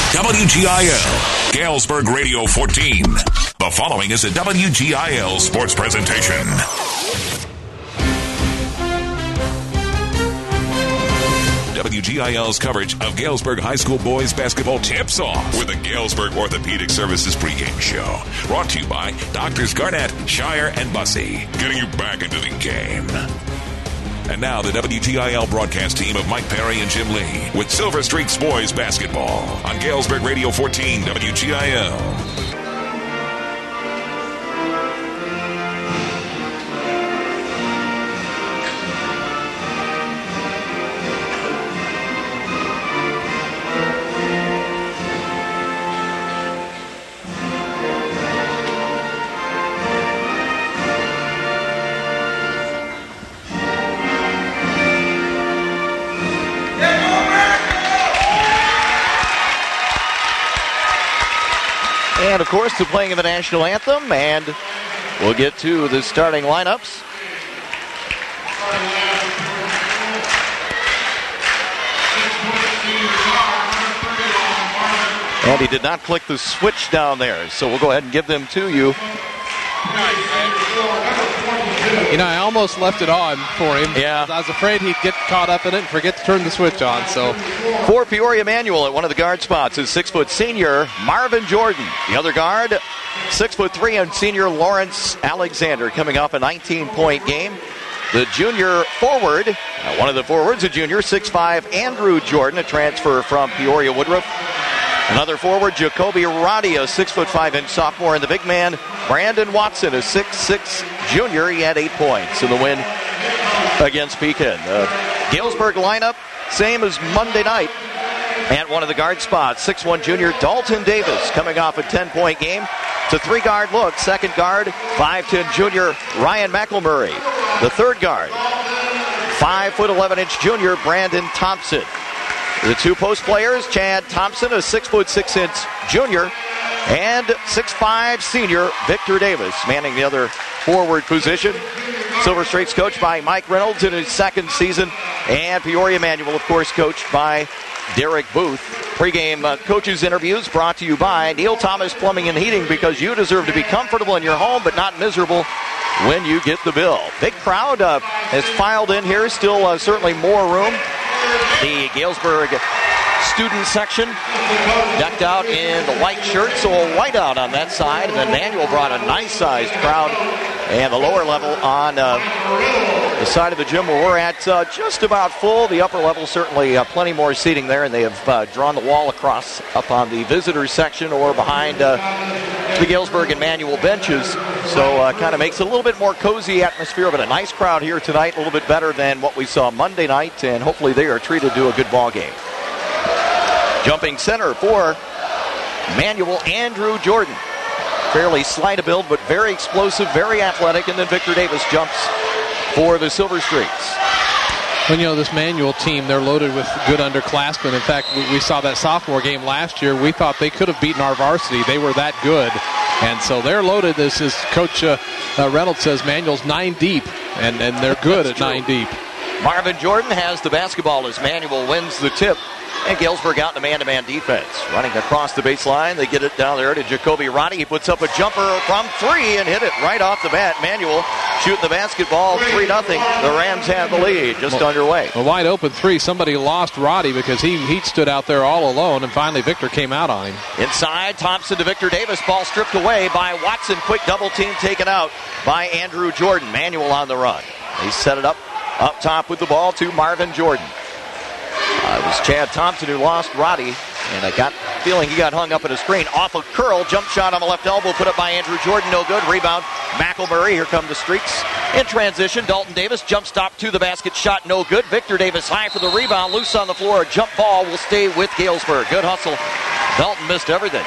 WGIL, Galesburg Radio 14. The following is a WGIL sports presentation. WGIL's coverage of Galesburg High School boys basketball tips off with the Galesburg Orthopedic Services pregame show. Brought to you by Doctors Garnett, Shire, and Bussey. Getting you back into the game. And now the WGIL broadcast team of Mike Perry and Jim Lee with Silver Streaks boys basketball on Galesburg Radio 14 WGIL. And, of course, the playing of the national anthem, and we'll get to the starting lineups. And he did not click the switch down there, so we'll go ahead and give them to you. You know, I almost left it on for him. Yeah. I was afraid he'd get caught up in it and forget to turn the switch on. So, for Peoria Manual at one of the guard spots is 6' senior Marvin Jordan. The other guard, 6'3" and senior Lawrence Alexander, coming off a 19-point game. The junior forward, one of the forwards, a junior, 6'5", Andrew Jordan, a transfer from Peoria Woodruff. Another forward, Jacoby Roddy, a 6'5" and sophomore, and the big man, Brandon Watson, a 6'6" junior. He had 8 points in the win against Pekin. Galesburg lineup, same as Monday night at one of the guard spots. 6'1" junior Dalton Davis, coming off a 10-point game. It's a 3-guard look. Second guard, 5'10" junior Ryan McElmurray. The third guard, 5'11" junior Brandon Thompson. The two post players, Chad Thompson, a 6'6" junior, and 6'5" senior Victor Davis, manning the other forward position. Silver Streaks coached by Mike Reynolds in his second season, and Peoria Manual, of course, coached by Derek Booth. Pre-game coaches interviews brought to you by Neil Thomas Plumbing and Heating, because you deserve to be comfortable in your home but not miserable when you get the bill. Big crowd has filed in here, still certainly more room. The Galesburg student section decked out in the white shirts, so a whiteout on that side. And then Manual brought a nice-sized crowd. And the lower level on the side of the gym where we're at, just about full. The upper level, certainly plenty more seating there. And they have drawn the wall across up on the visitors section or behind the Galesburg and Manual benches. So kind of makes it a little bit more cozy atmosphere, but a nice crowd here tonight, a little bit better than what we saw Monday night, and hopefully they are treated to a good ball game. Jumping center for Manual, Andrew Jordan. Fairly slight of build, but very explosive, very athletic, and then Victor Davis jumps for the Silver Streaks. Well, you know, this Manual team, they're loaded with good underclassmen. In fact, we saw that sophomore game last year. We thought they could have beaten our varsity. They were that good. And so they're loaded. This is Coach Reynolds says Manual's 9 deep, and they're good at 9 deep. Marvin Jordan has the basketball as Manual wins the tip. And Galesburg out in a man-to-man defense. Running across the baseline, they get it down there to Jacoby Roddy. He puts up a jumper from 3 and hit it right off the bat. Manual shooting the basketball, 3-0. The Rams have the lead, just underway. A wide open 3. Somebody lost Roddy because he stood out there all alone, and finally Victor came out on him. Inside, Thompson to Victor Davis. Ball stripped away by Watson. Quick double team taken out by Andrew Jordan. Manual on the run. He set it up top with the ball to Marvin Jordan. It was Chad Thompson who lost Roddy, and I got the feeling he got hung up at a screen. Off a curl, jump shot on the left elbow, put up by Andrew Jordan, no good. Rebound, McElmurray, here come the Streaks. In transition, Dalton Davis, jump stop to the basket, shot no good. Victor Davis high for the rebound, loose on the floor, a jump ball will stay with Galesburg. Good hustle. Dalton missed everything.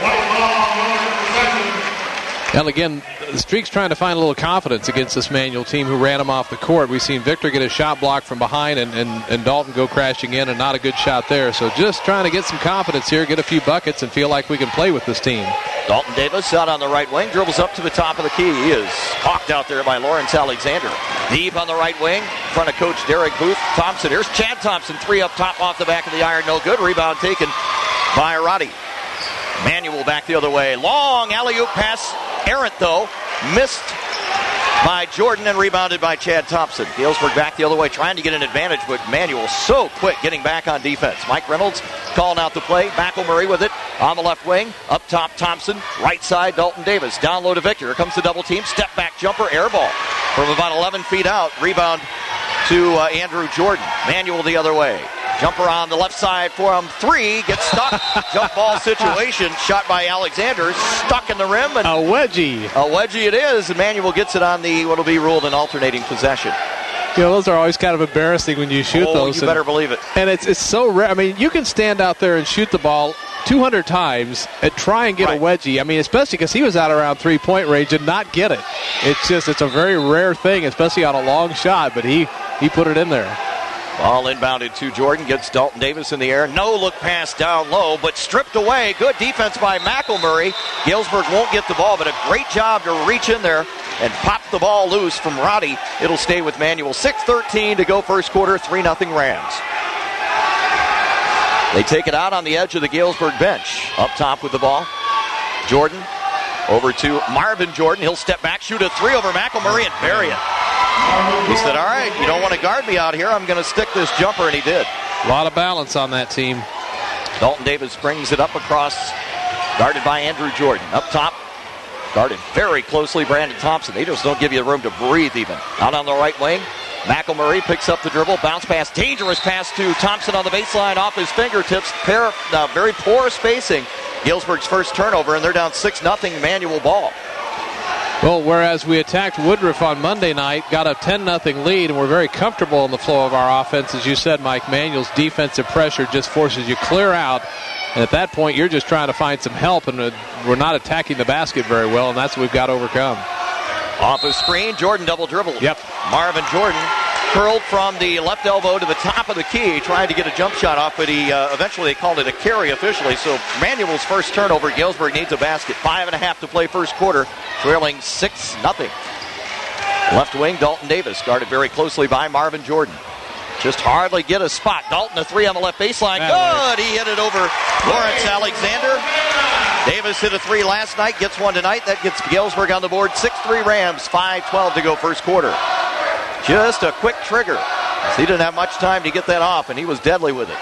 And again, the Streaks trying to find a little confidence against this Manual team who ran him off the court. We've seen Victor get a shot blocked from behind and Dalton go crashing in, and not a good shot there. So just trying to get some confidence here, get a few buckets, and feel like we can play with this team. Dalton Davis out on the right wing, dribbles up to the top of the key. He is hawked out there by Lawrence Alexander. Deep on the right wing, in front of Coach Derek Booth. Thompson, here's Chad Thompson, 3 up top off the back of the iron, no good. Rebound taken by Roddy. Manuel back the other way. Long alley-oop pass. Errant, though. Missed by Jordan and rebounded by Chad Thompson. Galesburg back the other way, trying to get an advantage, but Manuel so quick getting back on defense. Mike Reynolds calling out the play. McElmurray with it on the left wing. Up top, Thompson. Right side, Dalton Davis. Down low to Victor. Here comes the double team. Step back jumper, air ball from about 11 feet out. Rebound to Andrew Jordan. Manuel the other way. Jumper on the left side for him. 3, gets stuck. Jump ball situation. Shot by Alexander. Stuck in the rim. And a wedgie. A wedgie it is. And Manuel gets it on the what will be ruled an alternating possession. You know, those are always kind of embarrassing when you shoot those. You better believe it. And it's so rare. I mean, you can stand out there and shoot the ball 200 times and try and get a wedgie. I mean, especially because he was out around three-point range and not get it. It's a very rare thing, especially on a long shot, but he put it in there. Ball inbounded to Jordan, gets Dalton Davis in the air. No look pass down low, but stripped away. Good defense by McElmurray. Galesburg won't get the ball, but a great job to reach in there and pop the ball loose from Roddy. It'll stay with Manuel. 6:13 to go first quarter, 3-0 Rams. They take it out on the edge of the Galesburg bench. Up top with the ball. Jordan over to Marvin Jordan. He'll step back, shoot a 3 over McElmurray and bury it. He said, all right, you don't want to guard me out here. I'm going to stick this jumper, and he did. A lot of balance on that team. Dalton Davis brings it up across, guarded by Andrew Jordan. Up top, guarded very closely, Brandon Thompson. They just don't give you room to breathe even. Out on the right wing, McElmurray picks up the dribble, bounce pass, dangerous pass to Thompson on the baseline, off his fingertips. Very poor spacing. Galesburg's first turnover, and they're down 6-0 Manuel ball. Well, whereas we attacked Woodruff on Monday night, got a 10-0 lead, and we're very comfortable in the flow of our offense. As you said, Mike, Manuel's defensive pressure just forces you clear out. And at that point, you're just trying to find some help, and we're not attacking the basket very well, and that's what we've got to overcome. Off a screen, Jordan double dribble. Yep. Marvin Jordan curled from the left elbow to the top of the key, trying to get a jump shot off, but he eventually they called it a carry officially. So Manuel's first turnover, Galesburg needs a basket. 5.5 to play first quarter, trailing 6-0. Left wing, Dalton Davis, guarded very closely by Marvin Jordan. Just hardly get a spot. Dalton a 3 on the left baseline. Good. He hit it over Lawrence Alexander. Davis hit a 3 last night, gets one tonight. That gets Galesburg on the board. 6-3 Rams, 5:12 to go first quarter. Just a quick trigger. He didn't have much time to get that off, and he was deadly with it.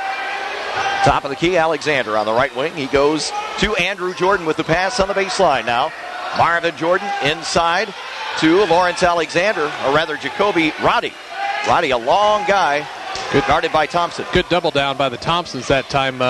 Top of the key, Alexander on the right wing. He goes to Andrew Jordan with the pass on the baseline now. Marvin Jordan inside to Lawrence Alexander, or rather Jacoby Roddy. Roddy, a long guy, good, guarded by Thompson. Good double down by the Thompsons that time.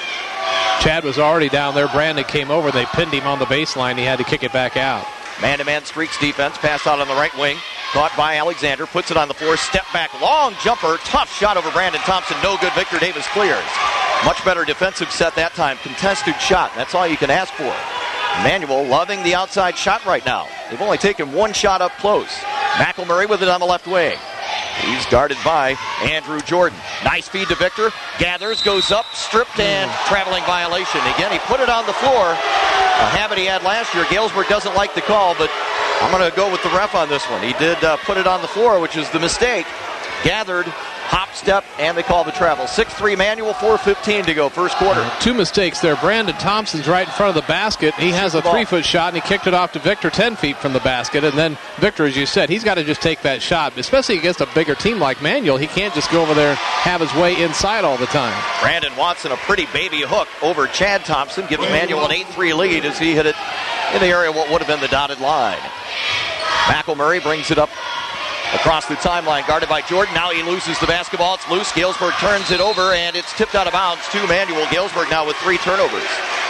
Chad was already down there. Brandon came over. They pinned him on the baseline. He had to kick it back out. Man-to-man streaks defense. Pass out on the right wing. Caught by Alexander. Puts it on the floor. Step back. Long jumper. Tough shot over Brandon Thompson. No good. Victor Davis clears. Much better defensive set that time. Contested shot. That's all you can ask for. Manuel loving the outside shot right now. They've only taken one shot up close. McElmurray with it on the left wing. He's guarded by Andrew Jordan. Nice feed to Victor. Gathers, goes up, stripped, and traveling violation. Again, he put it on the floor. A habit he had last year. Galesburg doesn't like the call, but I'm going to go with the ref on this one. He did put it on the floor, which is the mistake. Gathered, hop, step, and they call the travel. 6-3 Manuel, 4:15 to go first quarter. Two mistakes there. Brandon Thompson's right in front of the basket. He has a 3-foot shot, and he kicked it off to Victor 10 feet from the basket. And then Victor, as you said, he's got to just take that shot, especially against a bigger team like Manuel. He can't just go over there and have his way inside all the time. Brandon Watson, a pretty baby hook over Chad Thompson, gives Manuel an 8-3 lead as he hit it in the area of what would have been the dotted line. McElmurray brings it up across the timeline, guarded by Jordan. Now he loses the basketball. It's loose. Galesburg turns it over, and it's tipped out of bounds to Manuel. Galesburg now with 3 turnovers.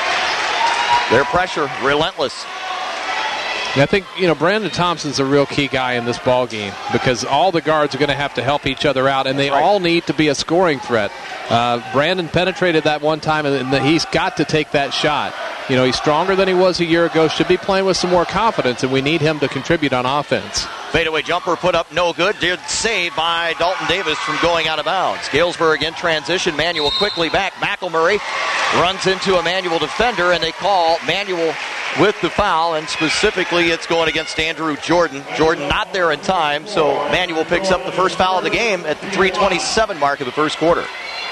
Their pressure, relentless. I think, Brandon Thompson's a real key guy in this ball game because all the guards are going to have to help each other out, and they all need to be a scoring threat. Brandon penetrated that one time, and he's got to take that shot. He's stronger than he was a year ago, should be playing with some more confidence, and we need him to contribute on offense. Fadeaway jumper put up no good. Did save by Dalton Davis from going out of bounds. Galesburg in transition. Manuel quickly back. McElmurray runs into a Manuel defender, and they call Manuel with the foul, and specifically it's going against Andrew Jordan. Jordan not there in time, so Manuel picks up the first foul of the game at the 3:27 mark of the first quarter.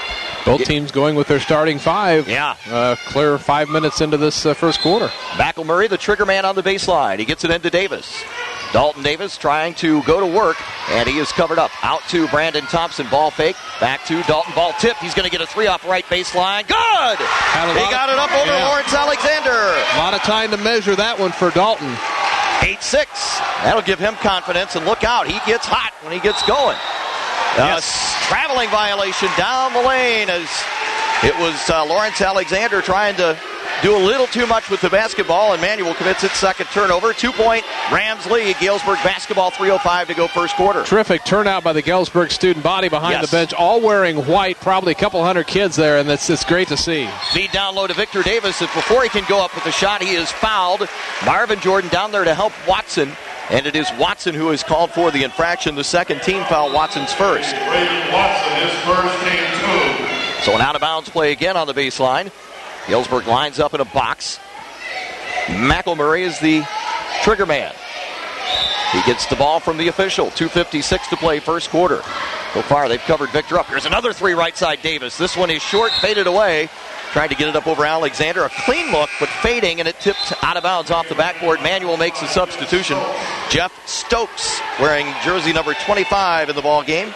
Both teams going with their starting five. Yeah. Clear 5 minutes into this first quarter. McElmurray, the trigger man on the baseline. He gets it into Davis. Dalton Davis trying to go to work, and he is covered up. Out to Brandon Thompson. Ball fake. Back to Dalton. Ball tipped. He's going to get a three off right baseline. Good! He got it up over Lawrence Alexander. A lot of time to measure that one for Dalton. 8-6. That'll give him confidence, and look out. He gets hot when he gets going. Traveling violation down the lane as it was Lawrence Alexander trying to do a little too much with the basketball, and Manual commits its second turnover. 2-point Rams lead. Galesburg basketball, 3:05 to go first quarter. Terrific turnout by the Galesburg student body behind the bench, all wearing white, probably a couple hundred kids there, and it's great to see. Feed down low to Victor Davis, and before he can go up with the shot, he is fouled. Marvin Jordan down there to help Watson, and it is Watson who is called for the infraction. The second team foul, Watson's first. Watson is first, team 2. So an out-of-bounds play again on the baseline. Galesburg lines up in a box. McElmurray is the trigger man. He gets the ball from the official. 2:56 to play first quarter. So far, they've covered Victor up. Here's another three right side Davis. This one is short, faded away. Trying to get it up over Alexander. A clean look, but fading, and it tipped out of bounds off the backboard. Manual makes a substitution. Jeff Stokes, wearing jersey number 25 in the ball game.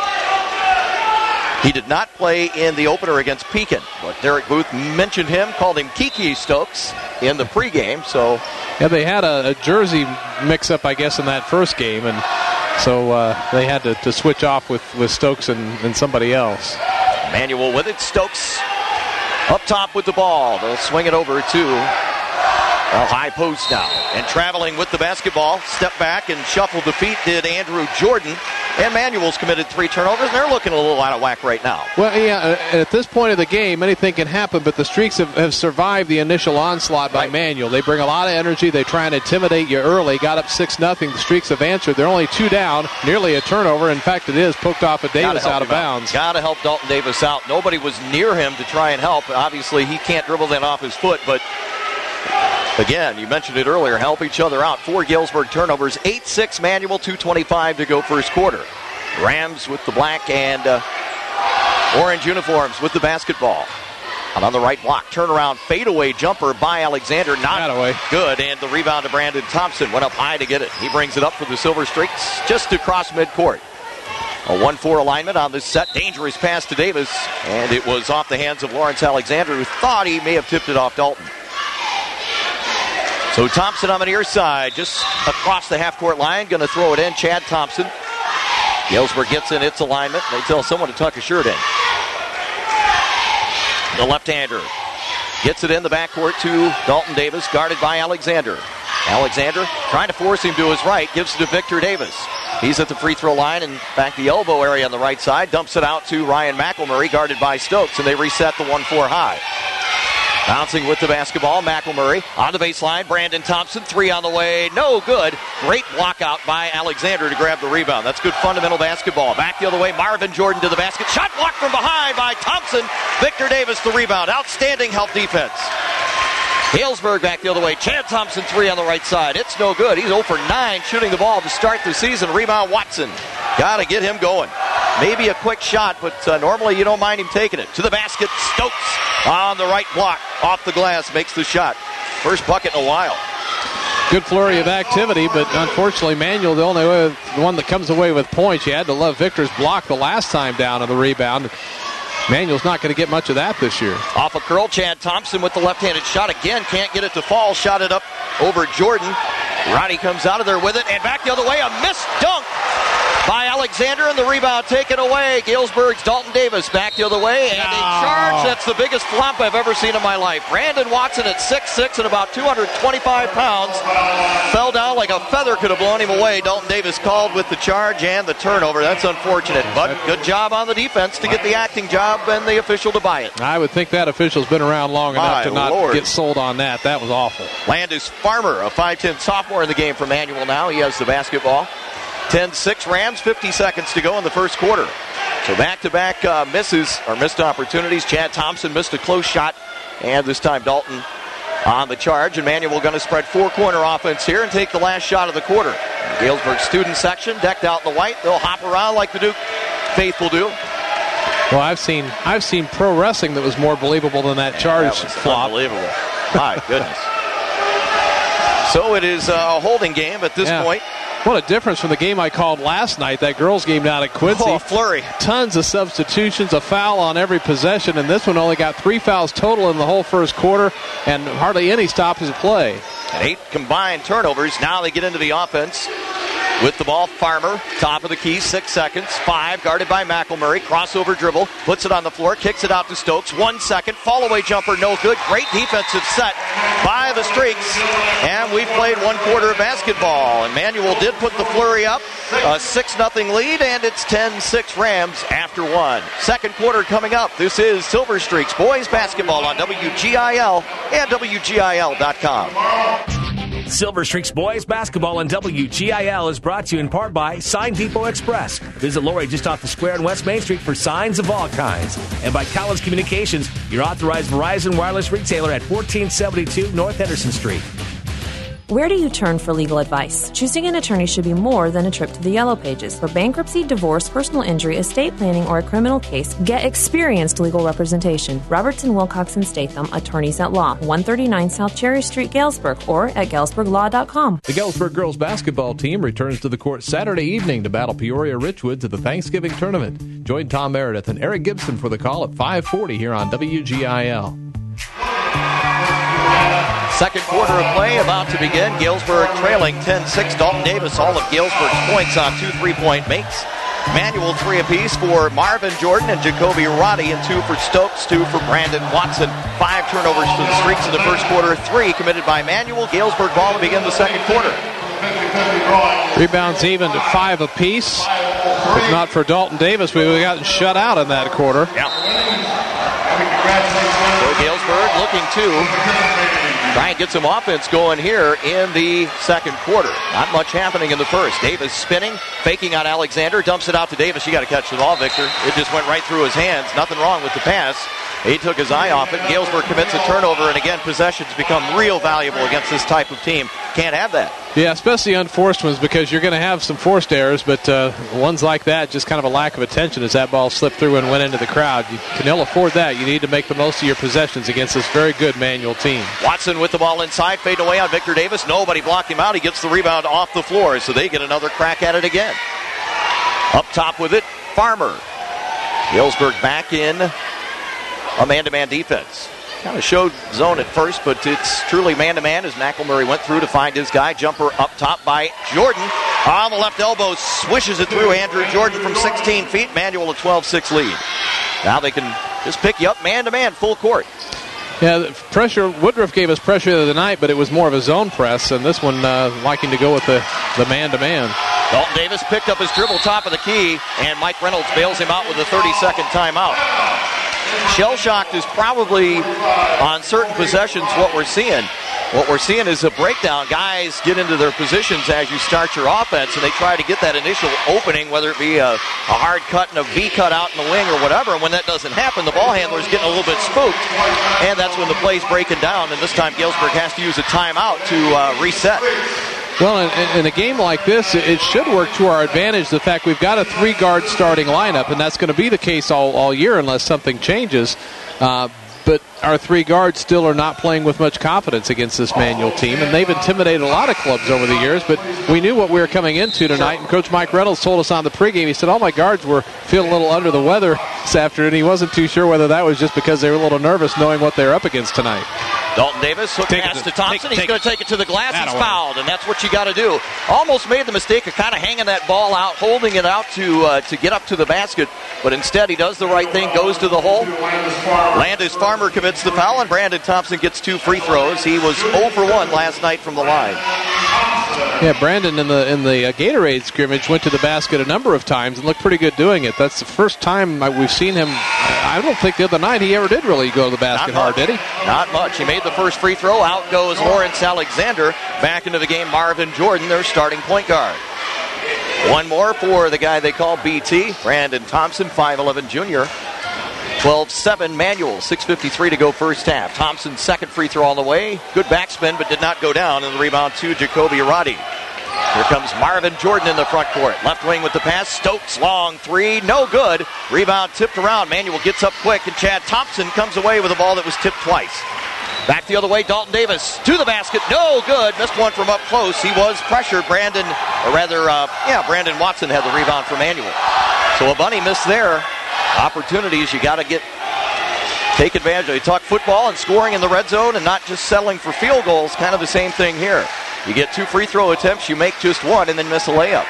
He did not play in the opener against Pekin, but Derek Booth mentioned him, called him Kiki Stokes in the pregame. So, yeah, they had a jersey mix-up, I guess, in that first game, and so they had to switch off with Stokes and somebody else. Manual with it. Stokes up top with the ball. They'll swing it over to a high post now. And traveling with the basketball, step back and shuffle the feet did Andrew Jordan. And Manuel's committed 3 turnovers, and they're looking a little out of whack right now. Well, yeah, at this point of the game, anything can happen, but the Streaks have survived the initial onslaught by Manuel. They bring a lot of energy. They try and intimidate you early. Got up 6-0. The Streaks have answered. They're only 2 down, nearly a turnover. In fact, it is poked off of Davis out of bounds. Got to help Dalton Davis out. Nobody was near him to try and help. Obviously, he can't dribble that off his foot, but again, you mentioned it earlier, help each other out. 4 Galesburg turnovers, 8-6 Manual, 2:25 to go first quarter. Rams with the black and orange uniforms with the basketball. And on the right block, turnaround fadeaway jumper by Alexander. Not good, and the rebound to Brandon Thompson. Went up high to get it. He brings it up for the Silver Streaks just across midcourt. A 1-4 alignment on this set. Dangerous pass to Davis, and it was off the hands of Lawrence Alexander, who thought he may have tipped it off Dalton. So Thompson on the near side, just across the half-court line, going to throw it in. Chad Thompson. Galesburg gets in its alignment. They tell someone to tuck a shirt in. The left-hander gets it in the backcourt to Dalton Davis, guarded by Alexander. Alexander trying to force him to his right, gives it to Victor Davis. He's at the free throw line and back the elbow area on the right side. Dumps it out to Ryan McElmurray, guarded by Stokes, and they reset the 1-4 high. Bouncing with the basketball, McElmurray on the baseline. Brandon Thompson, 3 on the way, no good. Great block out by Alexander to grab the rebound. That's good fundamental basketball. Back the other way, Marvin Jordan to the basket. Shot blocked from behind by Thompson. Victor Davis the rebound. Outstanding help defense. Galesburg back the other way. Chad Thompson, 3 on the right side. It's no good. He's 0 for 9 shooting the ball to start the season. Rebound Watson. Got to get him going. Maybe a quick shot, but normally you don't mind him taking it. To the basket, Stokes on the right block. Off the glass, makes the shot. First bucket in a while. Good flurry of activity, but unfortunately Manuel, the one that comes away with points. You had to love Victor's block the last time down on the rebound. Manuel's not going to get much of that this year. Off a curl, Chad Thompson with the left-handed shot again. Can't get it to fall. Shot it up over Jordan. Roddy comes out of there with it, and back the other way. A missed dunk by Alexander, and the rebound taken away. Galesburg's Dalton Davis back the other way, and a charge that's the biggest flop I've ever seen in my life. Brandon Watson at 6'6" and about 225 pounds fell down like a feather could have blown him away. Dalton Davis called with the charge and the turnover. That's unfortunate, but good job on the defense to get the acting job and the official to buy it. I would think that official's been around long enough to not get sold on that. That was awful. Landis Farmer, a 5'10" sophomore in the game for Manual now. He has the basketball. 10-6 Rams, 50 seconds to go in the first quarter. So back-to-back missed opportunities. Chad Thompson missed a close shot, and this time Dalton on the charge. And Manual going to spread 4-corner offense here and take the last shot of the quarter. Galesburg student section decked out in the white. They'll hop around like the Duke faithful do. Well, I've seen pro wrestling that was more believable than that charge flop. Unbelievable. My goodness. So it is a holding game at this point. What a difference from the game I called last night, that girls' game down at Quincy. Oh, flurry. Tons of substitutions, a foul on every possession, and this one only got 3 fouls total in the whole first quarter and hardly any stops of play. And 8 combined turnovers. Now they get into the offense. With the ball, Farmer, top of the key, 6 seconds. 5, guarded by McElmurray. Crossover dribble, puts it on the floor, kicks it out to Stokes. 1 second, fall-away jumper, no good. Great defensive set by the Streaks. And we've played 1 quarter of basketball. And Manuel did put the flurry up. A 6-0 lead, and it's 10-6 Rams after 1. Second quarter coming up. This is Silver Streaks boys basketball on WGIL and WGIL.com. Silver Streaks Boys Basketball on WGIL is brought to you in part by Sign Depot Express. Visit Lori just off the square on West Main Street for signs of all kinds. And by Collins Communications, your authorized Verizon wireless retailer at 1472 North Henderson Street. Where do you turn for legal advice? Choosing an attorney should be more than a trip to the Yellow Pages. For bankruptcy, divorce, personal injury, estate planning, or a criminal case, get experienced legal representation. Robertson, Wilcox & Statham, Attorneys at Law, 139 South Cherry Street, Galesburg, or at galesburglaw.com. The Galesburg girls basketball team returns to the court Saturday evening to battle Peoria Richwoods at the Thanksgiving tournament. Join Tom Meredith and Eric Gibson for the call at 5:40 here on WGIL. Second quarter of play about to begin. Galesburg trailing 10-6. Dalton Davis, all of Galesburg's points on 2 3-point makes. Manuel 3 apiece for Marvin Jordan and Jacoby Roddy, and 2 for Stokes, 2 for Brandon Watson. 5 turnovers for the Streaks in the first quarter. 3 committed by Manuel. Galesburg ball to begin the second quarter. Rebounds even to 5 apiece. If not for Dalton Davis, we would have gotten shut out in that quarter. Yeah. So Galesburg looking to try and get some offense going here in the second quarter. Not much happening in the first. Davis spinning, faking on Alexander, dumps it out to Davis. You got to catch the ball, Victor. It just went right through his hands. Nothing wrong with the pass. He took his eye off it. Galesburg commits a turnover, and again, possessions become real valuable against this type of team. Can't have that. Yeah, especially unforced ones, because you're going to have some forced errors, but ones like that, just kind of a lack of attention as that ball slipped through and went into the crowd. You can ill afford that. You need to make the most of your possessions against this very good Manual team. Watson with the ball inside, fade away on Victor Davis. Nobody blocked him out. He gets the rebound off the floor, so they get another crack at it again. Up top with it, Farmer. Galesburg back in a man-to-man defense. Kind of showed zone at first, but it's truly man-to-man as McElmurray went through to find his guy. Jumper up top by Jordan. On the left elbow, swishes it through Andrew Jordan from 16 feet. Manuel a 12-6 lead. Now they can just pick you up man-to-man, full court. Yeah, the pressure. Woodruff gave us pressure the other night, but it was more of a zone press, and this one liking to go with the man-to-man. Dalton Davis picked up his dribble top of the key, and Mike Reynolds bails him out with a 30-second timeout. Shell-shocked is probably on certain possessions what we're seeing. What we're seeing is a breakdown. Guys get into their positions as you start your offense, and they try to get that initial opening, whether it be a hard cut and a V cut out in the wing or whatever. And when that doesn't happen, the ball handler's getting a little bit spooked, and that's when the play's breaking down. And this time Galesburg has to use a timeout to reset. Well, in a game like this, it should work to our advantage, the fact we've got a 3-guard starting lineup, and that's going to be the case all year unless something changes. But our 3 guards still are not playing with much confidence against this Manual team, and they've intimidated a lot of clubs over the years, but we knew what we were coming into tonight, and Coach Mike Reynolds told us on the pregame, he said all my guards were feeling a little under the weather this afternoon. He wasn't too sure whether that was just because they were a little nervous knowing what they were up against tonight. Dalton Davis, hook pass to Thompson. He's going to take it to the glass. He's fouled, and that's what you got to do. Almost made the mistake of kind of hanging that ball out, holding it out to get up to the basket, but instead he does the right thing, goes to the hole. Landis Farmer commits the foul, and Brandon Thompson gets 2 free throws. He was 0 for 1 last night from the line. Yeah, Brandon in the Gatorade scrimmage went to the basket a number of times and looked pretty good doing it. That's the first time we've seen him. I don't think the other night he ever did really go to the basket hard, did he? Not much. He made the first free throw. Out goes Lawrence Alexander. Back into the game, Marvin Jordan, their starting point guard. One more for the guy they call BT, Brandon Thompson, 5'11 junior. 12-7 Manual, 6:53 to go first half. Thompson's second free throw on the way. Good backspin, but did not go down. And the rebound to Jacoby Roddy. Here comes Marvin Jordan in the front court. Left wing with the pass. Stokes, long three, no good. Rebound tipped around. Manuel gets up quick, and Chad Thompson comes away with a ball that was tipped twice. Back the other way, Dalton Davis to the basket. No good. Missed one from up close. He was pressured. Brandon Watson had the rebound for Manuel. So a bunny miss there. Opportunities you got to take advantage of. You talk football and scoring in the red zone and not just settling for field goals. Kind of the same thing here. You get 2 free throw attempts, you make just one, and then miss a layup.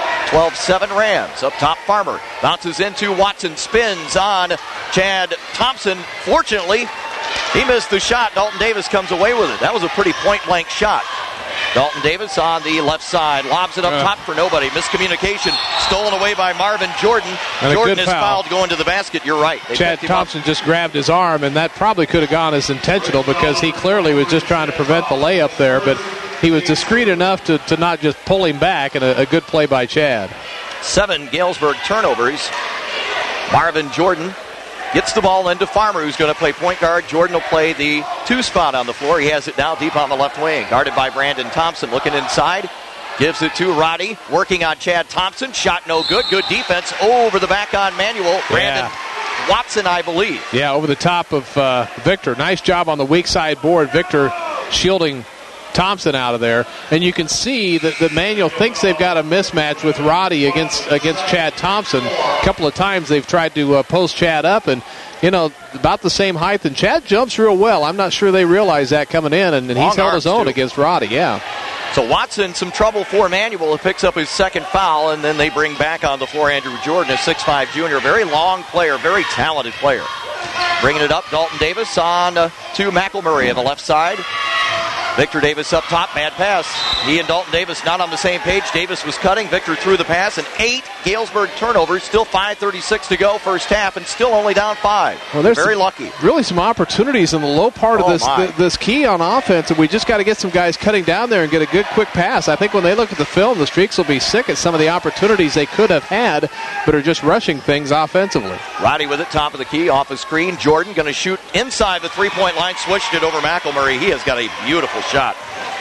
12-7 Rams. Up top, Farmer bounces into Watson, spins on Chad Thompson. Fortunately, he missed the shot. Dalton Davis comes away with it. That was a pretty point-blank shot. Dalton Davis on the left side. Lobs it up top for nobody. Miscommunication. Stolen away by Marvin Jordan. Jordan is fouled going to the basket. You're right. Chad Thompson just grabbed his arm, and that probably could have gone as intentional because he clearly was just trying to prevent the layup there, but he was discreet enough to not just pull him back, and a good play by Chad. 7 Galesburg turnovers. Marvin Jordan gets the ball into Farmer, who's going to play point guard. Jordan will play the 2 spot on the floor. He has it now deep on the left wing. Guarded by Brandon Thompson. Looking inside. Gives it to Roddy. Working on Chad Thompson. Shot no good. Good defense over the back on Manuel. Brandon Watson, I believe. Yeah, over the top of Victor. Nice job on the weak side board. Victor shielding Thompson out of there. And you can see that Manuel thinks they've got a mismatch with Roddy against Chad Thompson. A couple of times they've tried to post Chad up, and about the same height, and Chad jumps real well. I'm not sure they realize that coming in, and he's held his own against Roddy. So Watson, some trouble for Manuel. He picks up his second foul, and then they bring back on the floor Andrew Jordan, a 6'5 junior. Very long player, very talented player. Bringing it up, Dalton Davis on to McElmurray on the left side. Victor Davis up top, bad pass. He and Dalton Davis not on the same page. Davis was cutting, Victor threw the pass, and 8 Galesburg turnovers. Still 5:36 to go first half, and still only down 5. Well, there's very lucky. Really some opportunities in the low part of this key on offense, and we just got to get some guys cutting down there and get a good quick pass. I think when they look at the film, the Streaks will be sick at some of the opportunities they could have had, but are just rushing things offensively. Roddy with it, top of the key, off a screen. Jordan going to shoot inside the three-point line, switched it over McElmurray. He has got a beautiful shot.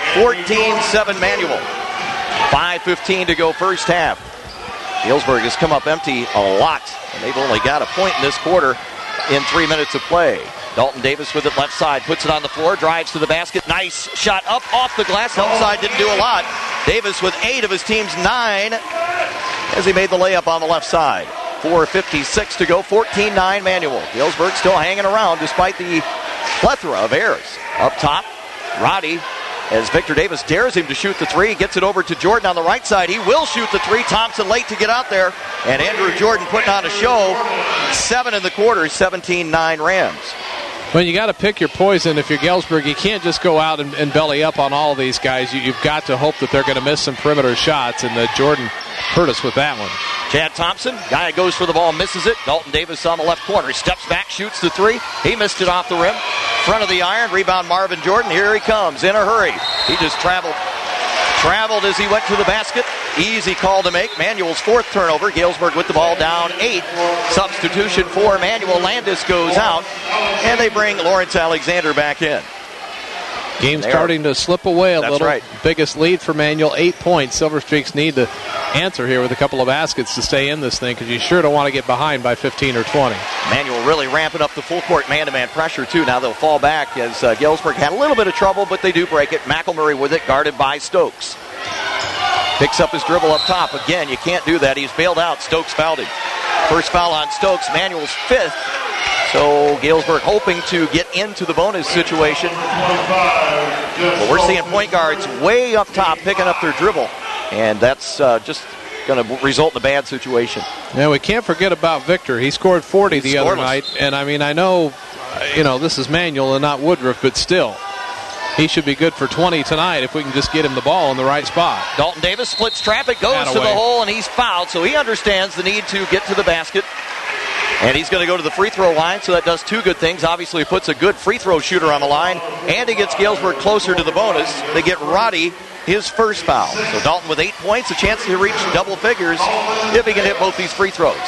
14-7 Manuel. 5:15 to go first half. Galesburg has come up empty a lot, and they've only got a point in this quarter in 3 minutes of play. Dalton Davis with it left side, puts it on the floor, drives to the basket. Nice shot up off the glass. Help side didn't do a lot. Davis with 8 of his team's 9 as he made the layup on the left side. 4:56 to go, 14-9 Manuel. Galesburg still hanging around despite the plethora of errors. Up top, Roddy, as Victor Davis dares him to shoot the 3, gets it over to Jordan on the right side. He will shoot the 3. Thompson late to get out there, and Andrew Jordan putting on a show. 7 in the quarter, 17-9 Rams. When you got to pick your poison, if you're Galesburg, you can't just go out and belly up on all of these guys. You've got to hope that they're going to miss some perimeter shots, and Jordan hurt us with that one. Chad Thompson, guy goes for the ball, misses it. Dalton Davis on the left corner, steps back, shoots the 3. He missed it off the rim. Front of the iron, rebound Marvin Jordan. Here he comes in a hurry. He just traveled as he went to the basket. Easy call to make. Manuel's 4th turnover. Galesburg with the ball down 8. Substitution for Manuel. Landis goes out, and they bring Lawrence Alexander back in. Game starting to slip away a little. Right. Biggest lead for Manuel, 8 points. Silver Streaks need to answer here with a couple of baskets to stay in this thing, because you sure don't want to get behind by 15 or 20. Manuel really ramping up the full court man-to-man pressure, too. Now they'll fall back as Galesburg had a little bit of trouble, but they do break it. McElmurray with it, guarded by Stokes. Picks up his dribble up top. Again, you can't do that. He's bailed out. Stokes fouled him. First foul on Stokes. Manuel's 5th. So Galesburg hoping to get into the bonus situation. But we're seeing point guards way up top picking up their dribble. And that's just going to result in a bad situation. Yeah, we can't forget about Victor. He scored 40 the other night. And, I know, this is Manuel and not Woodruff, but still. He should be good for 20 tonight if we can just get him the ball in the right spot. Dalton Davis splits traffic, goes to the hole, and he's fouled. So he understands the need to get to the basket. And he's going to go to the free throw line, so that does 2 good things. Obviously, he puts a good free throw shooter on the line, and he gets Galesburg closer to the bonus. They get Roddy his first foul. So Dalton with 8 points, a chance to reach double figures if he can hit both these free throws.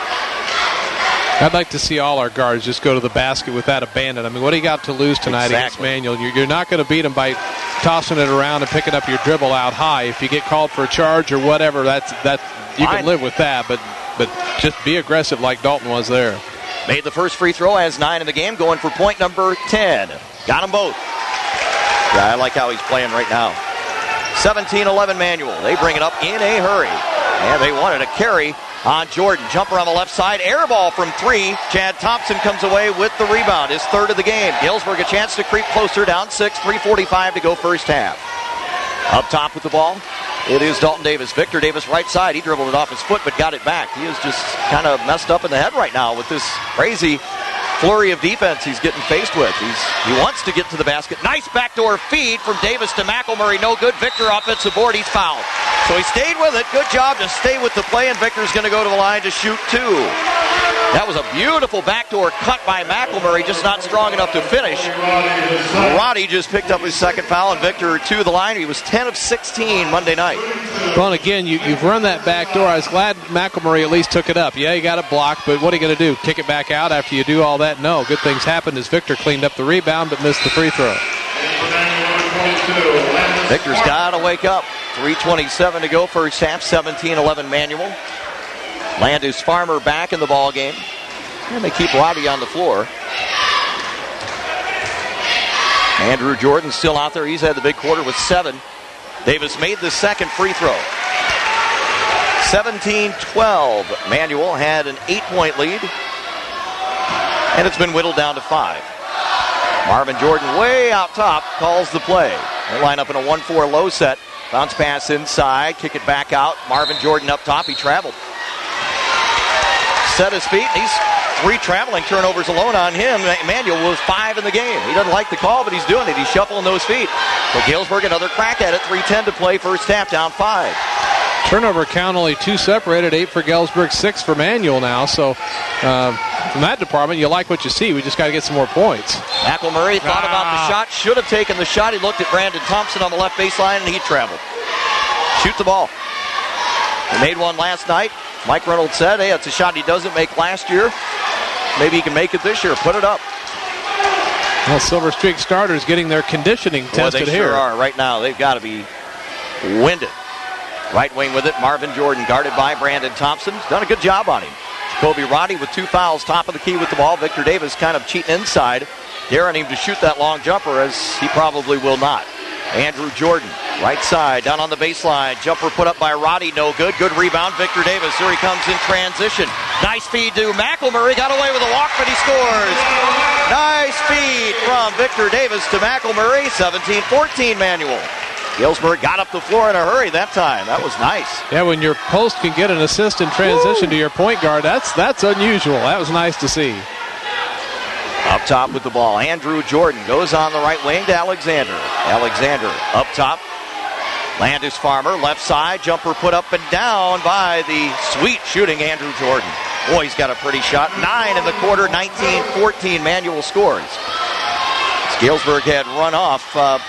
I'd like to see all our guards just go to the basket with that abandon. What do you got to lose tonight against Manuel? You're not going to beat them by tossing it around and picking up your dribble out high. If you get called for a charge or whatever, that you can live with that. But just be aggressive like Dalton was there. Made the first free throw, has 9 in the game, going for point number 10. Got them both. Yeah, I like how he's playing right now. 17-11 Manual. They bring it up in a hurry. And they wanted a carry on Jordan. Jumper on the left side. Air ball from 3. Chad Thompson comes away with the rebound. His third of the game. Galesburg a chance to creep closer, down 6. 3:45 to go first half. Up top with the ball, it is Dalton Davis. Victor Davis right side. He dribbled it off his foot but got it back. He is just kind of messed up in the head right now with this crazy flurry of defense he's getting faced with. He wants to get to the basket. Nice backdoor feed from Davis to McElmurray. No good. Victor offensive board. He's fouled. So he stayed with it. Good job to stay with the play, and Victor's going to go to the line to shoot 2. That was a beautiful backdoor cut by McElmurray, just not strong enough to finish. Roddy just picked up his second foul, and Victor to the line. He was 10 of 16 Monday night. Well, and again, you've run that backdoor. I was glad McElmurray at least took it up. Yeah, you got it blocked, but what are you going to do? Kick it back out after you do all that? No. Good things happened as Victor cleaned up the rebound but missed the free throw. Victor's got to wake up. 3:27 to go first half. 17-11 Manual. Landis Farmer back in the ball game. And they keep Roddy on the floor. Andrew Jordan still out there. He's had the big quarter with 7. Davis made the second free throw. 17-12. Manual had an 8-point lead. And it's been whittled down to 5. Marvin Jordan way out top calls the play. They line up in a 1-4 low set. Bounce pass inside. Kick it back out. Marvin Jordan up top. He traveled. Set his feet. He's 3 traveling turnovers alone on him. Manuel was 5 in the game. He doesn't like the call, but he's doing it. He's shuffling those feet. So Galesburg another crack at it. 3:10 to play first half, down 5. Turnover count only 2 separated, 8 for Galesburg, 6 for Manual now. So from that department, you like what you see. We just got to get some more points. McElmurray thought about the shot, should have taken the shot. He looked at Brandon Thompson on the left baseline, and he traveled. Shoot the ball. He made one last night. Mike Reynolds said, hey, it's a shot he doesn't make last year. Maybe he can make it this year. Put it up. Well, Silver Streak starters getting their conditioning tested they here. Sure are. Right now, they've got to be winded. Right wing with it, Marvin Jordan guarded by Brandon Thompson. He's done a good job on him. Jacoby Roddy with 2 fouls, top of the key with the ball. Victor Davis kind of cheating inside, daring him to shoot that long jumper, as he probably will not. Andrew Jordan, right side, down on the baseline. Jumper put up by Roddy, no good. Good rebound, Victor Davis. Here he comes in transition. Nice feed to McElmurray. Got away with a walk, but he scores. Nice feed from Victor Davis to McElmurray. 17-14 Manual. Galesburg got up the floor in a hurry that time. That was nice. Yeah, when your post can get an assist in transition to your point guard, that's unusual. That was nice to see. Up top with the ball, Andrew Jordan goes on the right wing to Alexander. Alexander up top. Landis Farmer, left side. Jumper put up and down by the sweet shooting Andrew Jordan. Boy, he's got a pretty shot. 9 in the quarter, 19-14 Manual scores. Galesburg had run off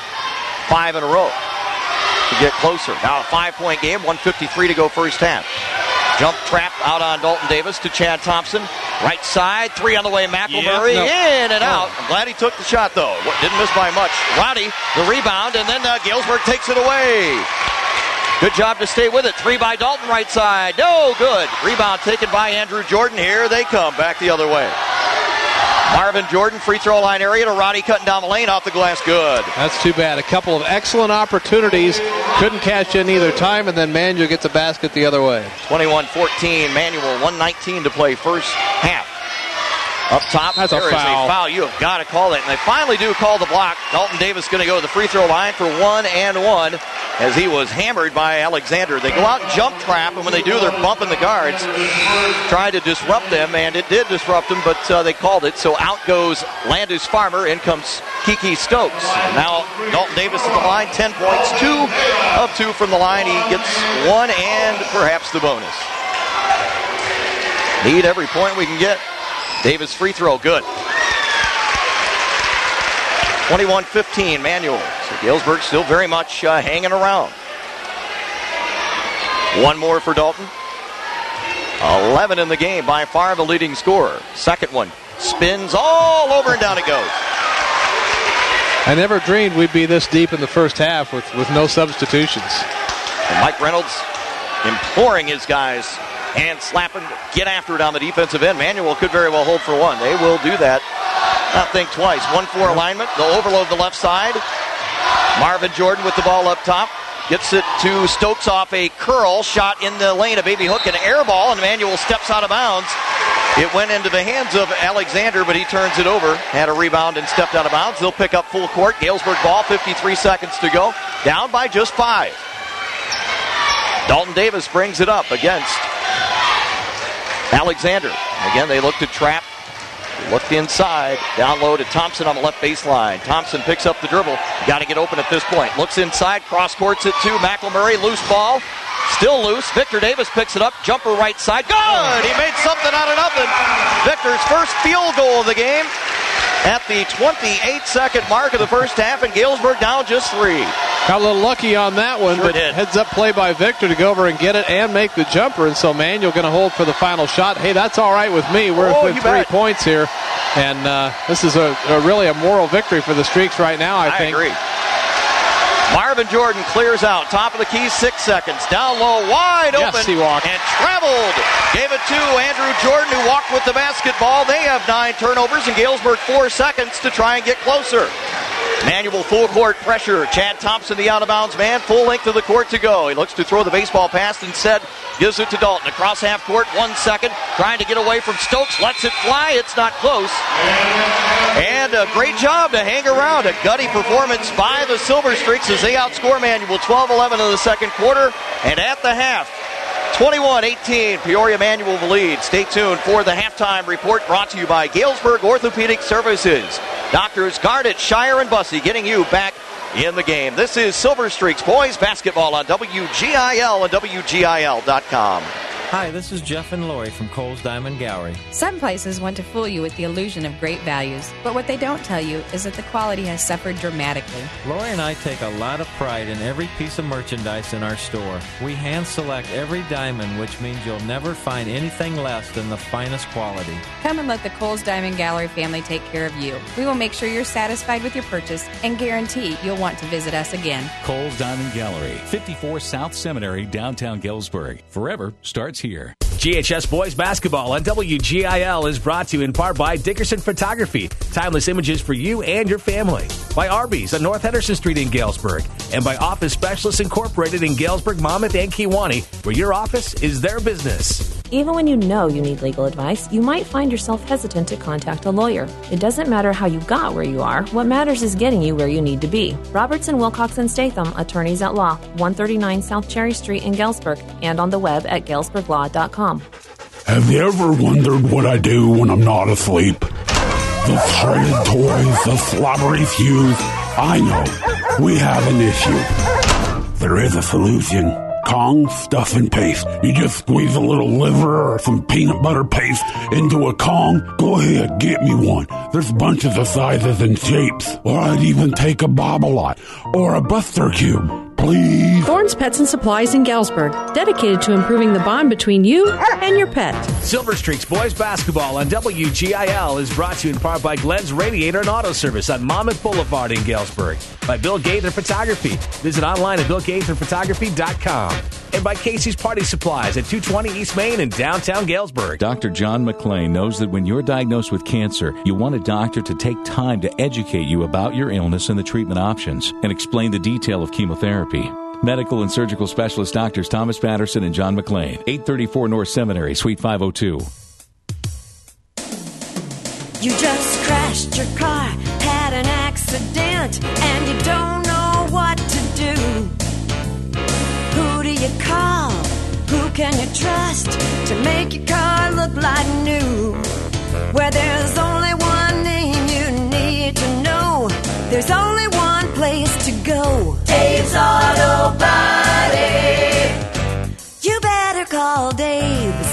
5 in a row to get closer. Now a 5-point game, 1:53 to go first half. Jump trap out on Dalton Davis to Chad Thompson. Right side, 3 on the way, McElmurray, in and out. I'm glad he took the shot, though. Didn't miss by much. Roddy, the rebound, and then Galesburg takes it away. Good job to stay with it. 3 by Dalton, right side. No good. Rebound taken by Andrew Jordan. Here they come, back the other way. Marvin Jordan, free throw line area to Roddy, cutting down the lane, off the glass, good. That's too bad. A couple of excellent opportunities. Couldn't cash in either time, and then Manual gets a basket the other way. 21-14, Manual, 1:19 to play first half. Up top, that's there a foul. Is a foul. You have got to call it. And they finally do call the block. Dalton Davis going to go to the free throw line for 1-and-1 as he was hammered by Alexander. They go out and jump trap, and when they do, they're bumping the guards, trying to disrupt them, and it did disrupt them, but they called it. So out goes Landis Farmer. In comes Kiki Stokes. Now Dalton Davis at the line, 10 points, 2 of 2 from the line. He gets 1 and perhaps the bonus. Need every point we can get. Davis free throw, good. 21-15, Manual. So Galesburg still very much hanging around. 1 more for Dalton. 11 in the game, by far the leading scorer. Second one spins all over and down it goes. I never dreamed we'd be this deep in the first half with no substitutions. And Mike Reynolds imploring his guys, hand slapping, get after it on the defensive end. Manuel could very well hold for one. They will do that. Not think twice. 1-4 alignment. They'll overload the left side. Marvin Jordan with the ball up top. Gets it to Stokes off a curl shot in the lane. A baby hook and air ball, and Manuel steps out of bounds. It went into the hands of Alexander, but he turns it over. Had a rebound and stepped out of bounds. They'll pick up full court. Galesburg ball, 53 seconds to go. Down by just 5. Dalton Davis brings it up against Alexander. Again, they looked to trap. Looked inside. Down low to Thompson on the left baseline. Thompson picks up the dribble. Got to get open at this point. Looks inside. Cross courts it to McElmurray. Loose ball. Still loose. Victor Davis picks it up. Jumper right side. Good! He made something out of nothing. Victor's first field goal of the game at the 28-second mark of the first half, and Galesburg down just 3. Got a little lucky on that one, Sure but did. heads up play by Victor to go over and get it and make the jumper, and so Manuel going to hold for the final shot. Hey, that's all right with me. We're within 3 points here, and this is really a moral victory for the Streaks right now, I think. Agree. Marvin Jordan clears out. Top of the key, 6 seconds. Down low, wide open. Yes, he walked. And traveled. Gave it to Andrew Jordan, who walked with the basketball. They have 9 turnovers, and Galesburg 4 seconds to try and get closer. Manuel full court pressure. Chad Thompson, the out-of-bounds man, full length of the court to go. He looks to throw the baseball pass. Instead, gives it to Dalton. Across half court, 1 second. Trying to get away from Stokes. Lets it fly. It's not close. And a great job to hang around. A gutty performance by the Silver Streaks as they outscore Manuel 12-11 in the second quarter. And at the half, 21-18, Peoria Manuel the lead. Stay tuned for the halftime report brought to you by Galesburg Orthopedic Services. Doctors Garnett, Shire, and Bussey getting you back in the game. This is Silver Streaks boys basketball on WGIL and WGIL.com. Hi, this is Jeff and Lori from Kohl's Diamond Gallery. Some places want to fool you with the illusion of great values, but what they don't tell you is that the quality has suffered dramatically. Lori and I take a lot of pride in every piece of merchandise in our store. We hand select every diamond, which means you'll never find anything less than the finest quality. Come and let the Kohl's Diamond Gallery family take care of you. We will make sure you're satisfied with your purchase and guarantee you'll want to visit us again. Kohl's Diamond Gallery, 54 South Seminary, downtown Galesburg. Forever starts here. GHS Boys Basketball on WGIL is brought to you in part by Dickerson Photography. Timeless images for you and your family. By Arby's on North Henderson Street in Galesburg. And by Office Specialists Incorporated in Galesburg, Monmouth, and Kewanee, where your office is their business. Even when you know you need legal advice, you might find yourself hesitant to contact a lawyer. It doesn't matter how you got where you are. What matters is getting you where you need to be. Robertson, Wilcox, and Statham, attorneys at law, 139 South Cherry Street in Galesburg, and on the web at galesburglaw.com. Have you ever wondered what I do when I'm not asleep? The shredded toys, the slobbery fuse. I know. We have an issue. There is a solution. Kong Stuff and Paste. You just squeeze a little liver or some peanut butter paste into a Kong. Go ahead, get me one. There's bunches of sizes and shapes. Or I'd even take a Bobble-Lot or a Buster Cube. Please. Thorne's Pets and Supplies in Galesburg, dedicated to improving the bond between you and your pet. Silver Streaks Boys Basketball on WGIL is brought to you in part by Glenn's Radiator and Auto Service on Monmouth Boulevard in Galesburg. By Bill Gaither Photography. Visit online at BillGaitherPhotography.com. And by Casey's Party Supplies at 220 East Main in downtown Galesburg. Dr. John McClain knows that when you're diagnosed with cancer, you want a doctor to take time to educate you about your illness and the treatment options and explain the detail of chemotherapy. Medical and surgical specialist doctors Thomas Patterson and John McClain, 834 North Seminary, Suite 502. You just crashed your car, had an accident, and you don't know what to do. Who do you call? Who can you trust to make your car look like new? Where there's only one name you need to know, there's only one place to go. Dave's Auto Body. You better call Dave's.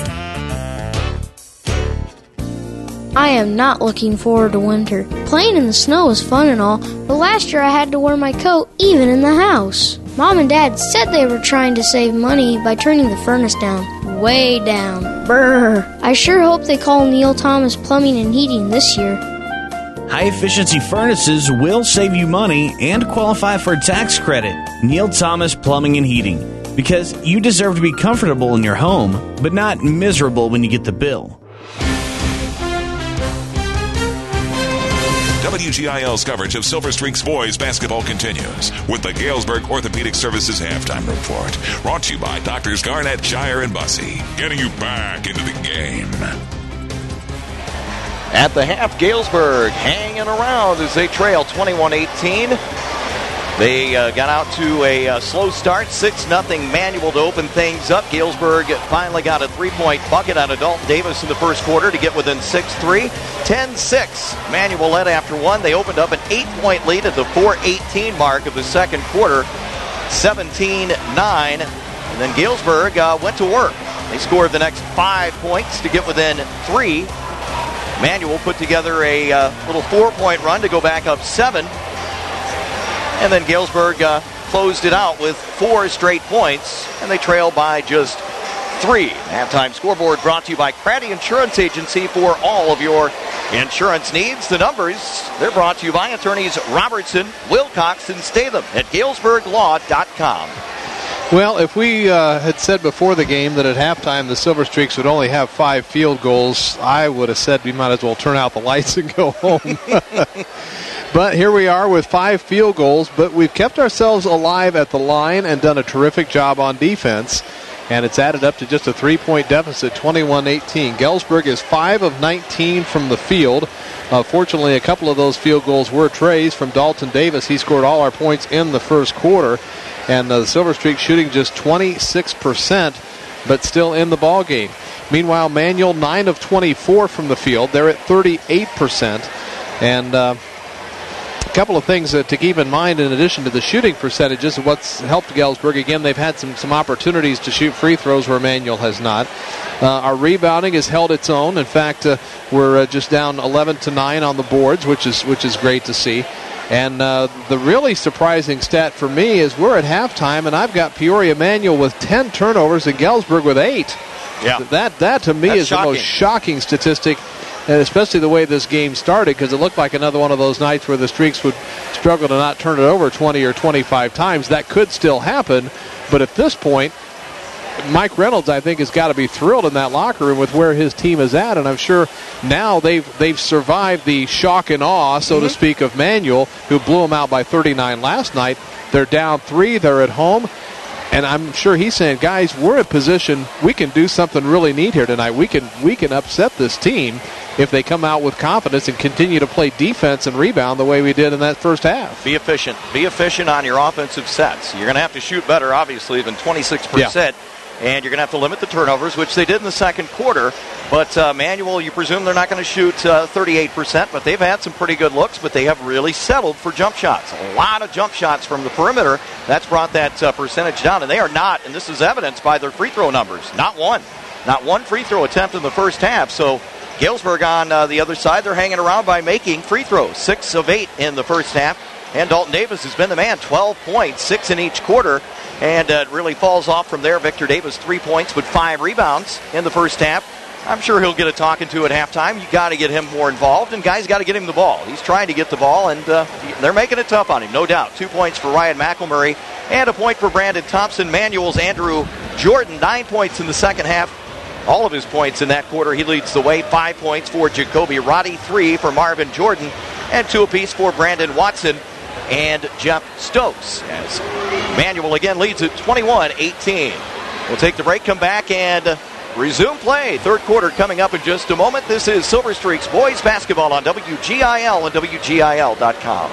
I am not looking forward to winter. Playing in the snow is fun and all, but last year I had to wear my coat even in the house. Mom and Dad said they were trying to save money by turning the furnace down. Way down. Brr. I sure hope they call Neil Thomas Plumbing and Heating this year. high-efficiency furnaces will save you money and qualify for a tax credit. Neil Thomas Plumbing and Heating. Because you deserve to be comfortable in your home, but not miserable when you get the bill. WGIL's coverage of Silver Streaks boys basketball continues with the Galesburg Orthopedic Services halftime report. Brought to you by Doctors Garnett, Shire, and Bussey. Getting you back into the game. At the half, Galesburg hanging around as they trail 21-18. They got out to a slow start, 6-0 Manual to open things up. Galesburg finally got a three-point bucket out of Dalton Davis in the first quarter to get within 6-3. 10-6, Manual led after one. They opened up an 8-point lead at the 4:18 mark of the second quarter, 17-9. And then Galesburg went to work. They scored the next 5 points to get within 3. Manual put together a little 4-point run to go back up 7. And then Galesburg closed it out with 4 straight points, and they trail by just 3. Halftime scoreboard brought to you by Craddy Insurance Agency for all of your insurance needs. The numbers, they're brought to you by attorneys Robertson, Wilcox, and Statham at GalesburgLaw.com. Well, if we had said before the game that at halftime the Silver Streaks would only have 5 field goals, I would have said we might as well turn out the lights and go home. But here we are with 5 field goals, but we've kept ourselves alive at the line and done a terrific job on defense. And it's added up to just a 3-point deficit, 21-18. Galesburg is 5 of 19 from the field. Fortunately, a couple of those field goals were trays from Dalton Davis. He scored all our points in the first quarter. And the Silver Streak shooting just 26%, but still in the ball game. Meanwhile, Manual 9 of 24 from the field. They're at 38%. And a couple of things to keep in mind in addition to the shooting percentages of what's helped Galesburg. Again, they've had some opportunities to shoot free throws where Manual has not. Our rebounding has held its own. In fact, we're just down 11-9 on the boards, which is great to see. And the really surprising stat for me is we're at halftime, and I've got Peoria Manual with 10 turnovers and Galesburg with 8. Yeah. That to me is shocking. The most shocking statistic, and especially the way this game started, because it looked like another one of those nights where the Streaks would struggle to not turn it over 20 or 25 times. That could still happen, but at this point, Mike Reynolds, I think, has got to be thrilled in that locker room with where his team is at, and I'm sure now they've survived the shock and awe, so to speak, of Manual, who blew them out by 39 last night. They're down 3. They're at home, and I'm sure he's saying, guys, we're in position. We can do something really neat here tonight. We can upset this team if they come out with confidence and continue to play defense and rebound the way we did in that first half. Be efficient. Be efficient on your offensive sets. You're going to have to shoot better, obviously, than 26%. Yeah. And you're going to have to limit the turnovers, which they did in the second quarter. But Manual, you presume they're not going to shoot 38%, but they've had some pretty good looks, but they have really settled for jump shots. A lot of jump shots from the perimeter. That's brought that percentage down, and they are not, and this is evidenced by their free throw numbers, not one free throw attempt in the first half. So Galesburg on the other side, they're hanging around by making free throws, 6 of 8 in the first half. And Dalton Davis has been the man, 12 points, 6 in each quarter. And it really falls off from there. Victor Davis, 3 points with 5 rebounds in the first half. I'm sure he'll get a talking to at halftime. You got to get him more involved, and guys got to get him the ball. He's trying to get the ball, and they're making it tough on him, no doubt. 2 points for Ryan McElmurray and a point for Brandon Thompson. Manual's Andrew Jordan, 9 points in the second half. All of his points in that quarter, he leads the way. 5 points for Jacoby Roddy, 3 for Marvin Jordan, and 2 apiece for Brandon Watson and Jeff Stokes, as Manual again leads at 21-18. We'll take the break, come back, and resume play. Third quarter coming up in just a moment. This is Silver Streaks boys basketball on WGIL and WGIL.com.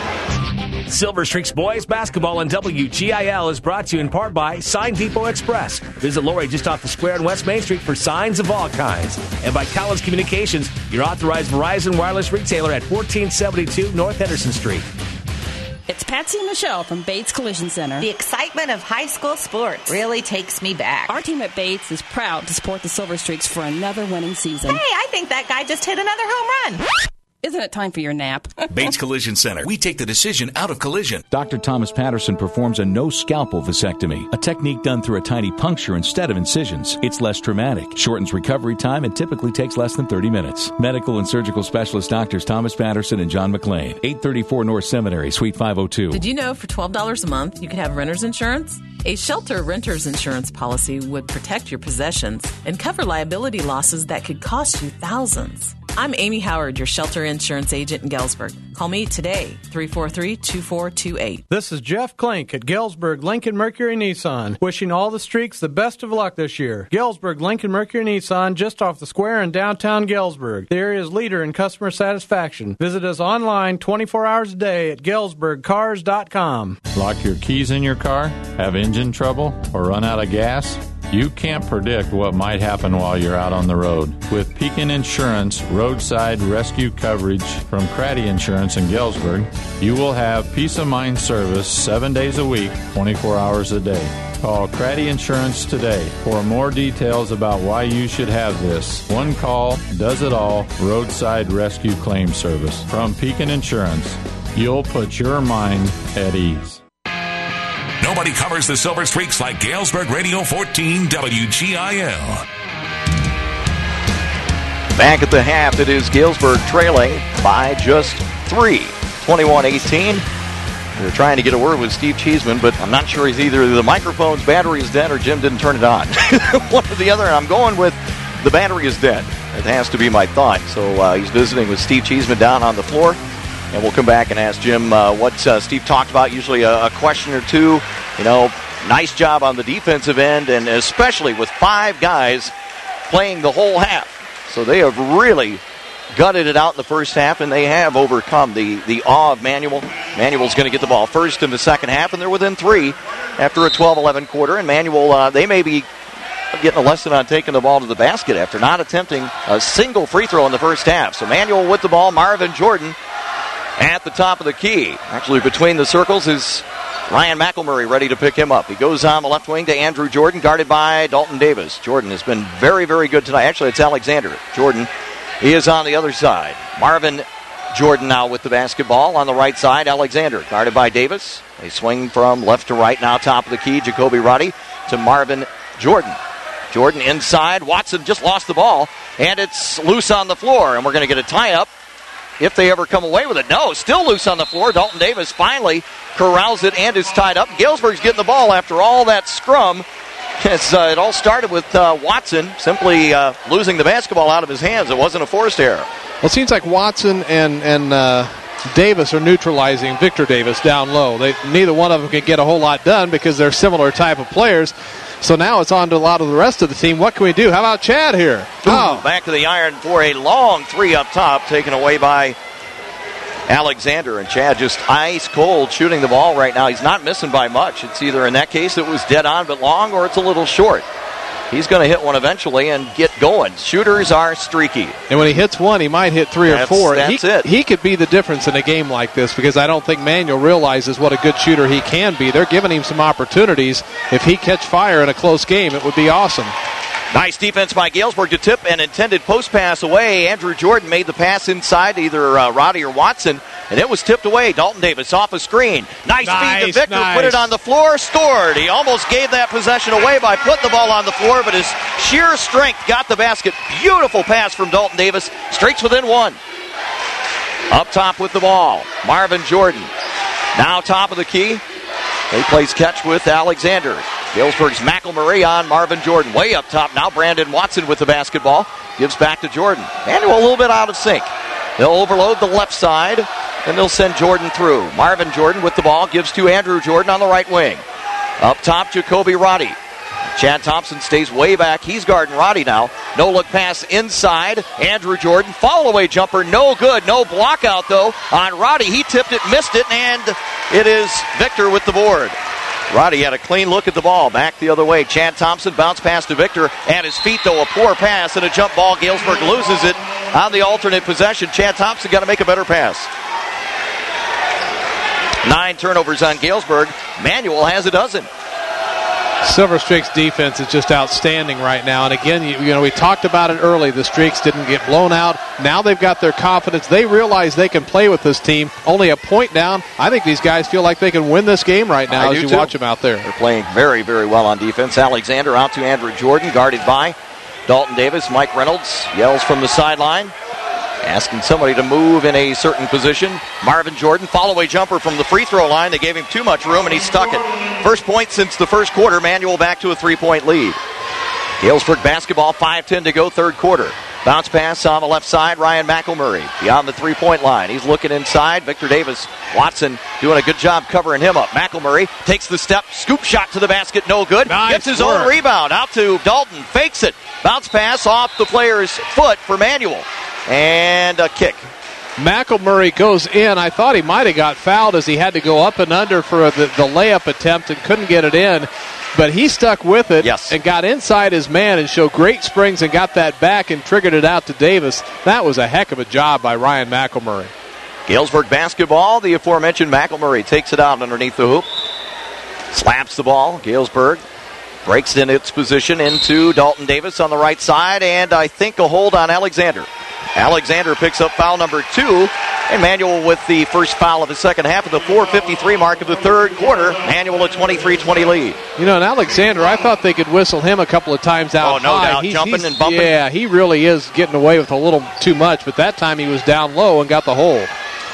Silver Streaks boys basketball on WGIL is brought to you in part by Sign Depot Express. Visit Lori just off the square on West Main Street for signs of all kinds. And by Collins Communications, your authorized Verizon wireless retailer at 1472 North Henderson Street. It's Patsy and Michelle from Bates Collision Center. The excitement of high school sports really takes me back. Our team at Bates is proud to support the Silver Streaks for another winning season. Hey, I think that guy just hit another home run. Isn't it time for your nap? Bates Collision Center. We take the decision out of collision. Dr. Thomas Patterson performs a no-scalpel vasectomy, a technique done through a tiny puncture instead of incisions. It's less traumatic, shortens recovery time, and typically takes less than 30 minutes. Medical and surgical specialist Doctors Thomas Patterson and John McLean, 834 North Seminary, Suite 502. Did you know for $12 a month you could have renter's insurance? A shelter renter's insurance policy would protect your possessions and cover liability losses that could cost you thousands. I'm Amy Howard, your shelter insurance agent in Galesburg. Call me today, 343-2428. This is Jeff Klink at Galesburg Lincoln Mercury Nissan, wishing all the streaks the best of luck this year. Galesburg Lincoln Mercury Nissan, just off the square in downtown Galesburg, the area's leader in customer satisfaction. Visit us online 24 hours a day at GalesburgCars.com. Lock your keys in your car? Have engine trouble? Or run out of gas? You can't predict what might happen while you're out on the road. With Pekin Insurance roadside rescue coverage from Craddy Insurance in Galesburg, you will have peace of mind service 7 days a week, 24 hours a day. Call Craddy Insurance today for more details about why you should have this. One call does it all roadside rescue claim service. From Pekin Insurance, you'll put your mind at ease. Nobody covers the Silver Streaks like Galesburg Radio 14 WGIL. Back at the half, it is Galesburg trailing by just 3, 21-18. They're trying to get a word with Steve Cheeseman, but I'm not sure he's either the microphone's battery is dead or Jim didn't turn it on. One or the other, and I'm going with the battery is dead. It has to be my thought. So he's visiting with Steve Cheeseman down on the floor. And we'll come back and ask Jim what Steve talked about, usually a question or two. You know, nice job on the defensive end, and especially with 5 guys playing the whole half. So they have really gutted it out in the first half, and they have overcome the awe of Manuel. Manuel's going to get the ball first in the second half, and they're within 3 after a 12-11 quarter. And Manuel, they may be getting a lesson on taking the ball to the basket after not attempting a single free throw in the first half. So Manuel with the ball, Marvin Jordan at the top of the key. Actually, between the circles is Ryan McElmurray ready to pick him up. He goes on the left wing to Andrew Jordan, guarded by Dalton Davis. Jordan has been very, very good tonight. Actually, it's Alexander. Jordan, he is on the other side. Marvin Jordan now with the basketball on the right side. Alexander, guarded by Davis. They swing from left to right now, top of the key. Jacoby Roddy to Marvin Jordan. Jordan inside. Watson just lost the ball, and it's loose on the floor, and we're going to get a tie-up. If they ever come away with it. No, still loose on the floor. Dalton Davis finally corrals it and is tied up. Galesburg's getting the ball after all that scrum. It all started with Watson simply losing the basketball out of his hands. It wasn't a forced error. Well, it seems like Watson and Davis are neutralizing Victor Davis down low. Neither one of them can get a whole lot done because they're similar type of players. So now it's on to a lot of the rest of the team. What can we do? How about Chad here? Oh, back to the iron for a long 3 up top, taken away by Alexander. And Chad just ice cold shooting the ball right now. He's not missing by much. It's either in that case it was dead on but long, or it's a little short. He's going to hit one eventually and get going. Shooters are streaky. And when he hits one, he might hit 3 or 4. That's it. He could be the difference in a game like this, because I don't think Manuel realizes what a good shooter he can be. They're giving him some opportunities. If he catch fire in a close game, it would be awesome. Nice defense by Galesburg to tip an intended post pass away. Andrew Jordan made the pass inside to either Roddy or Watson, and it was tipped away. Dalton Davis off a screen. Nice feed to Victor. Put it on the floor. Stored. He almost gave that possession away by putting the ball on the floor, but his sheer strength got the basket. Beautiful pass from Dalton Davis. Streaks within 1. Up top with the ball, Marvin Jordan. Now top of the key. He plays catch with Alexander. Galesburg's McElmurray on Marvin Jordan. Way up top now. Brandon Watson with the basketball. Gives back to Jordan. Manuel a little bit out of sync. They'll overload the left side, and they'll send Jordan through. Marvin Jordan with the ball. Gives to Andrew Jordan on the right wing. Up top, Jacoby Roddy. Chad Thompson stays way back. He's guarding Roddy now. No look pass inside. Andrew Jordan. Fall away jumper. No good. No block out, though, on Roddy. He tipped it, missed it, and it is Victor with the board. Roddy had a clean look at the ball. Back the other way. Chad Thompson bounce pass to Victor. At his feet, though, a poor pass and a jump ball. Galesburg loses it on the alternate possession. Chad Thompson got to make a better pass. 9 turnovers on Galesburg. Manuel has a dozen. Silver Streak's defense is just outstanding right now. And again, we talked about it early. The Streaks didn't get blown out. Now they've got their confidence. They realize they can play with this team. Only a point down. I think these guys feel like they can win this game right now as you watch them out there. They're playing very, very well on defense. Alexander out to Andrew Jordan, guarded by Dalton Davis. Mike Reynolds yells from the sideline, asking somebody to move in a certain position. Marvin Jordan, follow-away jumper from the free throw line. They gave him too much room, and he stuck it. First point since the first quarter. Manual back to a 3-point lead. Galesburg basketball, 5:10 to go, third quarter. Bounce pass on the left side, Ryan McElmurray beyond the three-point line. He's looking inside. Victor Davis, Watson doing a good job covering him up. McElmurray takes the step, scoop shot to the basket, no good. Nice Gets his work. own rebound, out to Dalton, fakes it. Bounce pass off the player's foot for Manuel. And a kick. McElmurray goes in. I thought he might have got fouled as he had to go up and under for the layup attempt and couldn't get it in. But he stuck with it and got inside his man and showed great springs and got that back and triggered it out to Davis. That was a heck of a job by Ryan McElmurray. Galesburg basketball, the aforementioned McElmurray takes it out underneath the hoop. Slaps the ball. Galesburg breaks in its position into Dalton Davis on the right side, and I think a hold on Alexander. Alexander picks up foul number 2, and Manuel with the first foul of the second half of the 4:53 mark of the third quarter. Manuel a 23-20 lead. And Alexander, I thought they could whistle him a couple of times out. Oh, no high. doubt, jumping and bumping. Yeah, he really is getting away with a little too much, but that time he was down low and got the hold.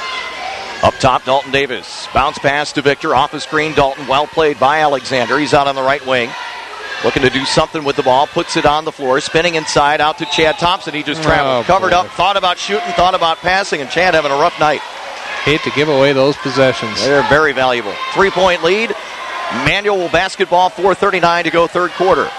Up top, Dalton Davis. Bounce pass to Victor. Off the screen, Dalton. Well played by Alexander. He's out on the right wing. Looking to do something with the ball. Puts it on the floor. Spinning inside out to Chad Thompson. He just traveled. Covered up. Thought about shooting. Thought about passing. And Chad having a rough night. Hate to give away those possessions. They're very valuable. 3-point lead. Manual basketball. 4:39 to go, third quarter.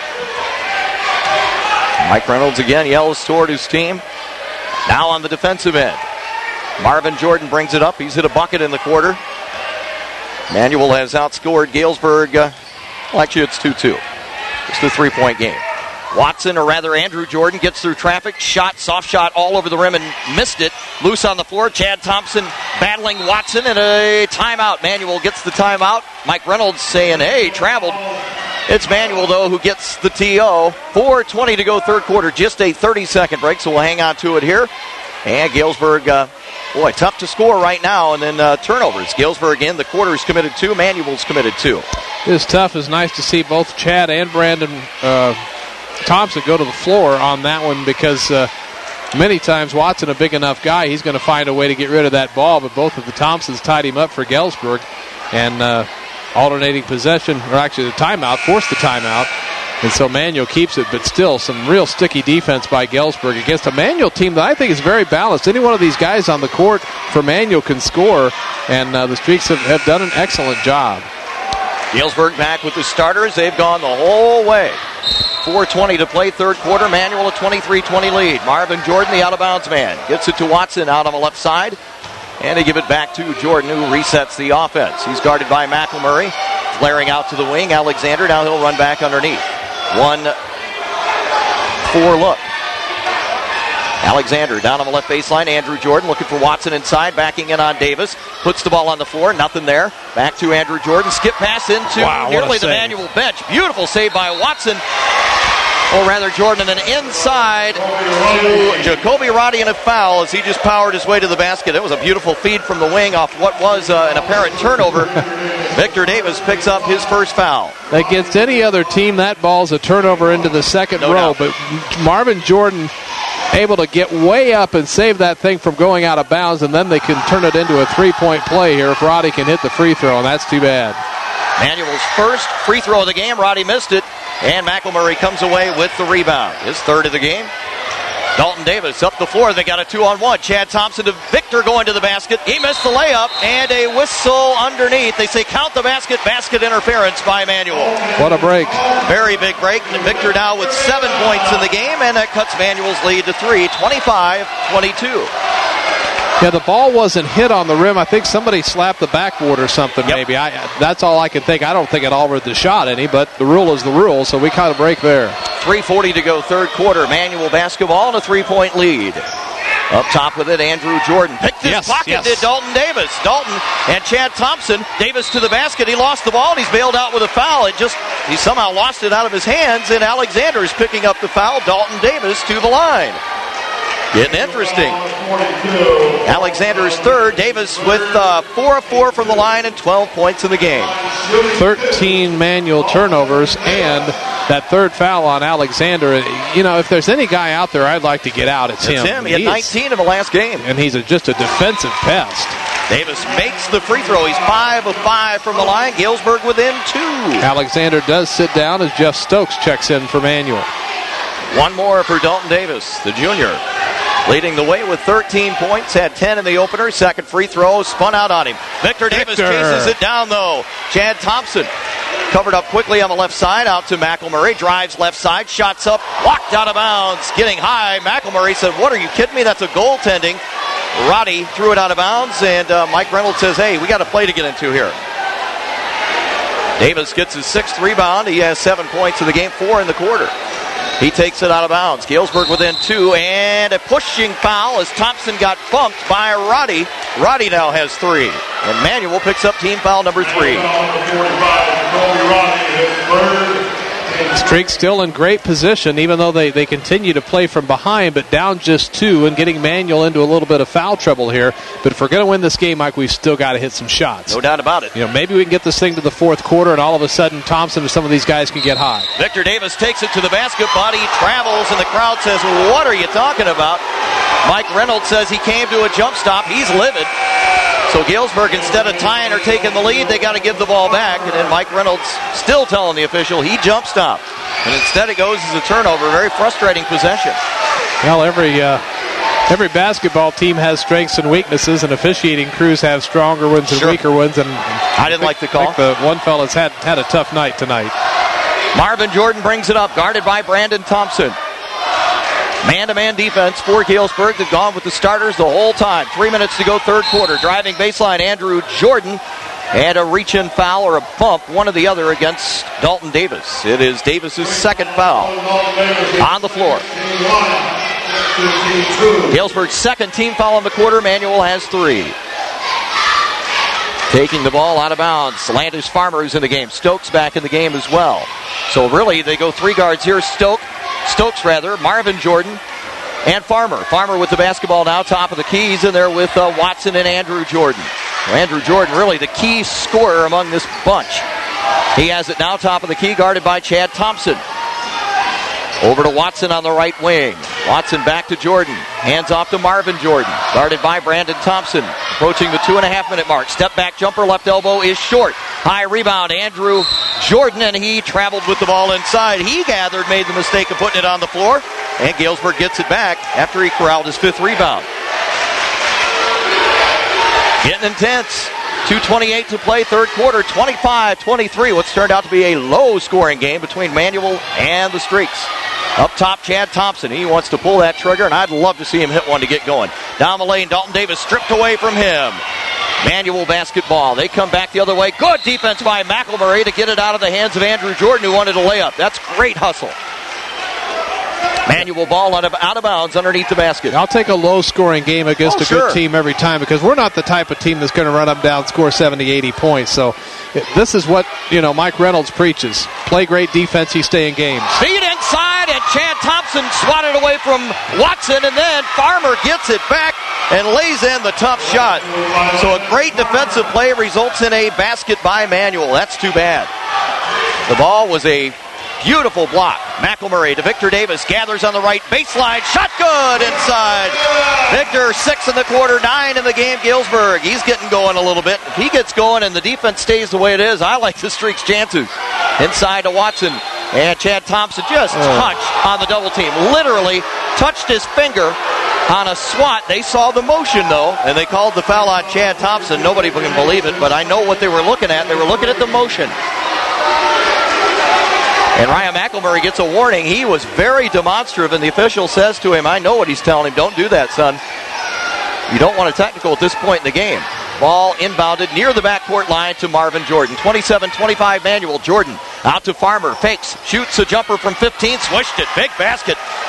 Mike Reynolds again yells toward his team. Now on the defensive end. Marvin Jordan brings it up. He's hit a bucket in the quarter. Manual has outscored Galesburg. Actually, it's 2-2. It's the 3-point game. Watson, or rather Andrew Jordan, gets through traffic. Soft shot all over the rim and missed it. Loose on the floor. Chad Thompson battling Watson, and a timeout. Manual gets the timeout. Mike Reynolds saying, hey, traveled. It's Manual, though, who gets the TO. 4:20 to go, third quarter. Just a 30-second break, so we'll hang on to it here. And Galesburg, tough to score right now. And then turnovers. Galesburg in the quarter's committed 2. Manual's committed 2. It's tough. It's nice to see both Chad and Brandon Thompson go to the floor on that one because many times Watson, a big enough guy, he's going to find a way to get rid of that ball. But both of the Thompsons tied him up for Galesburg. And alternating possession, or actually the timeout, forced the timeout. And so Manual keeps it, but still some real sticky defense by Galesburg against a Manual team that I think is very balanced. Any one of these guys on the court for Manual can score, and the Streaks have done an excellent job. Galesburg back with the starters. They've gone the whole way. 4:20 to play, third quarter. Manual a 23-20 lead. Marvin Jordan, the out-of-bounds man, gets it to Watson out on the left side. And they give it back to Jordan, who resets the offense. He's guarded by McElmurray. Flaring out to the wing, Alexander. Now he'll run back underneath. 1-4 look. Alexander down on the left baseline. Andrew Jordan looking for Watson inside. Backing in on Davis. Puts the ball on the floor. Nothing there. Back to Andrew Jordan. Skip pass into nearly the Manual bench. Beautiful save by Watson. Or rather, Jordan, and then inside to Jacoby Roddy and a foul as he just powered his way to the basket. It was a beautiful feed from the wing off what was an apparent turnover. Victor Davis picks up his first foul. Against any other team, that ball's a turnover into the second row. But Marvin Jordan able to get way up and save that thing from going out of bounds, and then they can turn it into a three-point play here if Roddy can hit the free throw, and that's too bad. Manual's first free throw of the game. Roddy missed it. And McElmurray comes away with the rebound. His third of the game. Dalton Davis up the floor. They got a 2-on-1. Chad Thompson to Victor going to the basket. He missed the layup. And a whistle underneath. They say count the basket. Basket interference by Manual. What a break. Very big break. And Victor now with 7 points in the game. And that cuts Manual's lead to 3. 25-22. Yeah, the ball wasn't hit on the rim. I think somebody slapped the backboard or something, maybe. That's all I can think. I don't think it altered the shot any, but the rule is the rule, so we kind of break there. 3:40 to go, third quarter. Manual basketball and a 3-point lead. Up top with it, Andrew Jordan. Picked his pocket to Dalton Davis. Dalton and Chad Thompson. Davis to the basket. He lost the ball, and he's bailed out with a foul. It just He somehow lost it out of his hands, and Alexander is picking up the foul. Dalton Davis to the line. Getting interesting. Alexander's third. Davis with 4 of 4 from the line and 12 points in the game. 13 manual turnovers and that third foul on Alexander. You know, if there's any guy out there I'd like to get out, it's him. He had 19 in the last game. And he's just a defensive pest. Davis makes the free throw. He's 5 of 5 from the line. Galesburg within 2. Alexander does sit down as Jeff Stokes checks in for Manuel. One more for Dalton Davis, the junior. Leading the way with 13 points, had 10 in the opener. Second free throw spun out on him. Victor Davis chases it down, though. Chad Thompson covered up quickly on the left side, out to McElmurray. Drives left side, shots up, walked out of bounds, getting high. McElmurray said, "What, are you kidding me? That's a goaltending." Roddy threw it out of bounds, and Mike Reynolds says, "Hey, we got a play to get into here." Davis gets his 6th rebound. He has 7 points in the game, 4 in the quarter. He takes it out of bounds. Galesburg within 2, and a pushing foul as Thompson got bumped by Roddy. Roddy now has 3, and Manuel picks up team foul number 3. Streak still in great position, even though they continue to play from behind, but down just 2 and getting Manuel into a little bit of foul trouble here. But if we're going to win this game, Mike, we've still got to hit some shots. No doubt about it. You know, maybe we can get this thing to the fourth quarter, and all of a sudden Thompson and some of these guys can get hot. Victor Davis takes it to the basket, but he travels, and the crowd says, "What are you talking about?" Mike Reynolds says he came to a jump stop. He's livid. So Galesburg, instead of tying or taking the lead, they got to give the ball back. And then Mike Reynolds still telling the official he jump stopped. And instead it goes as a turnover. Very frustrating possession. Well, every basketball team has strengths and weaknesses, and officiating crews have stronger ones and weaker ones. And I didn't like the call. I think the one fella's had a tough night tonight. Marvin Jordan brings it up, guarded by Brandon Thompson. Man-to-man defense for Galesburg. They've gone with the starters the whole time. 3 minutes to go, third quarter. Driving baseline, Andrew Jordan. And a reach-in foul or a bump, one or the other, against Dalton Davis. It is Davis's second foul on the floor. Galesburg's second team foul in the quarter. Manuel has 3. Taking the ball out of bounds. Landis Farmer is in the game. Stokes back in the game as well. So really, they go 3 guards here. Stokes, Marvin Jordan, and Farmer. Farmer with the basketball now, top of the key. He's in there with Watson and Andrew Jordan. Well, Andrew Jordan, really the key scorer among this bunch. He has it now, top of the key, guarded by Chad Thompson. Over to Watson on the right wing. Watson back to Jordan. Hands off to Marvin Jordan. Guarded by Brandon Thompson. Approaching the 2.5-minute mark. Step back jumper, left elbow is short. High rebound, Andrew Jordan, and he traveled with the ball inside. He gathered, made the mistake of putting it on the floor, and Galesburg gets it back after he corralled his 5th rebound. Getting intense. 2:28 to play, third quarter, 25-23. What's turned out to be a low-scoring game between Manuel and the Streaks. Up top, Chad Thompson. He wants to pull that trigger, and I'd love to see him hit one to get going. Down the lane, Dalton Davis stripped away from him. Manuel basketball. They come back the other way. Good defense by McElmurray to get it out of the hands of Andrew Jordan, who wanted a layup. That's great hustle. Manuel ball out of bounds underneath the basket. I'll take a low-scoring game against a good team every time, because we're not the type of team that's going to run up down, score 70, 80 points. So this is what, Mike Reynolds preaches. Play great defense, you stay in games. Feed inside, and Chad Thompson swatted away from Watson, and then Farmer gets it back and lays in the tough shot. So a great defensive play results in a basket by Manuel. That's too bad. The ball was a beautiful block. McElmurray to Victor Davis. Gathers on the right baseline. Shot good inside. Victor, 6 in the quarter, 9 in the game. Galesburg, he's getting going a little bit. If he gets going and the defense stays the way it is, I like the Streaks' chances. Inside to Watson. And Chad Thompson just touched on the double team. Literally touched his finger on a swat. They saw the motion, though, and they called the foul on Chad Thompson. Nobody can believe it, but I know what they were looking at. They were looking at the motion. And Ryan McElmurray gets a warning. He was very demonstrative, and the official says to him, I know what he's telling him. Don't do that, son. You don't want a technical at this point in the game. Ball inbounded near the backcourt line to Marvin Jordan. 27-25 Manuel. Jordan out to Farmer. Fakes. Shoots a jumper from 15. Swished it. Big basket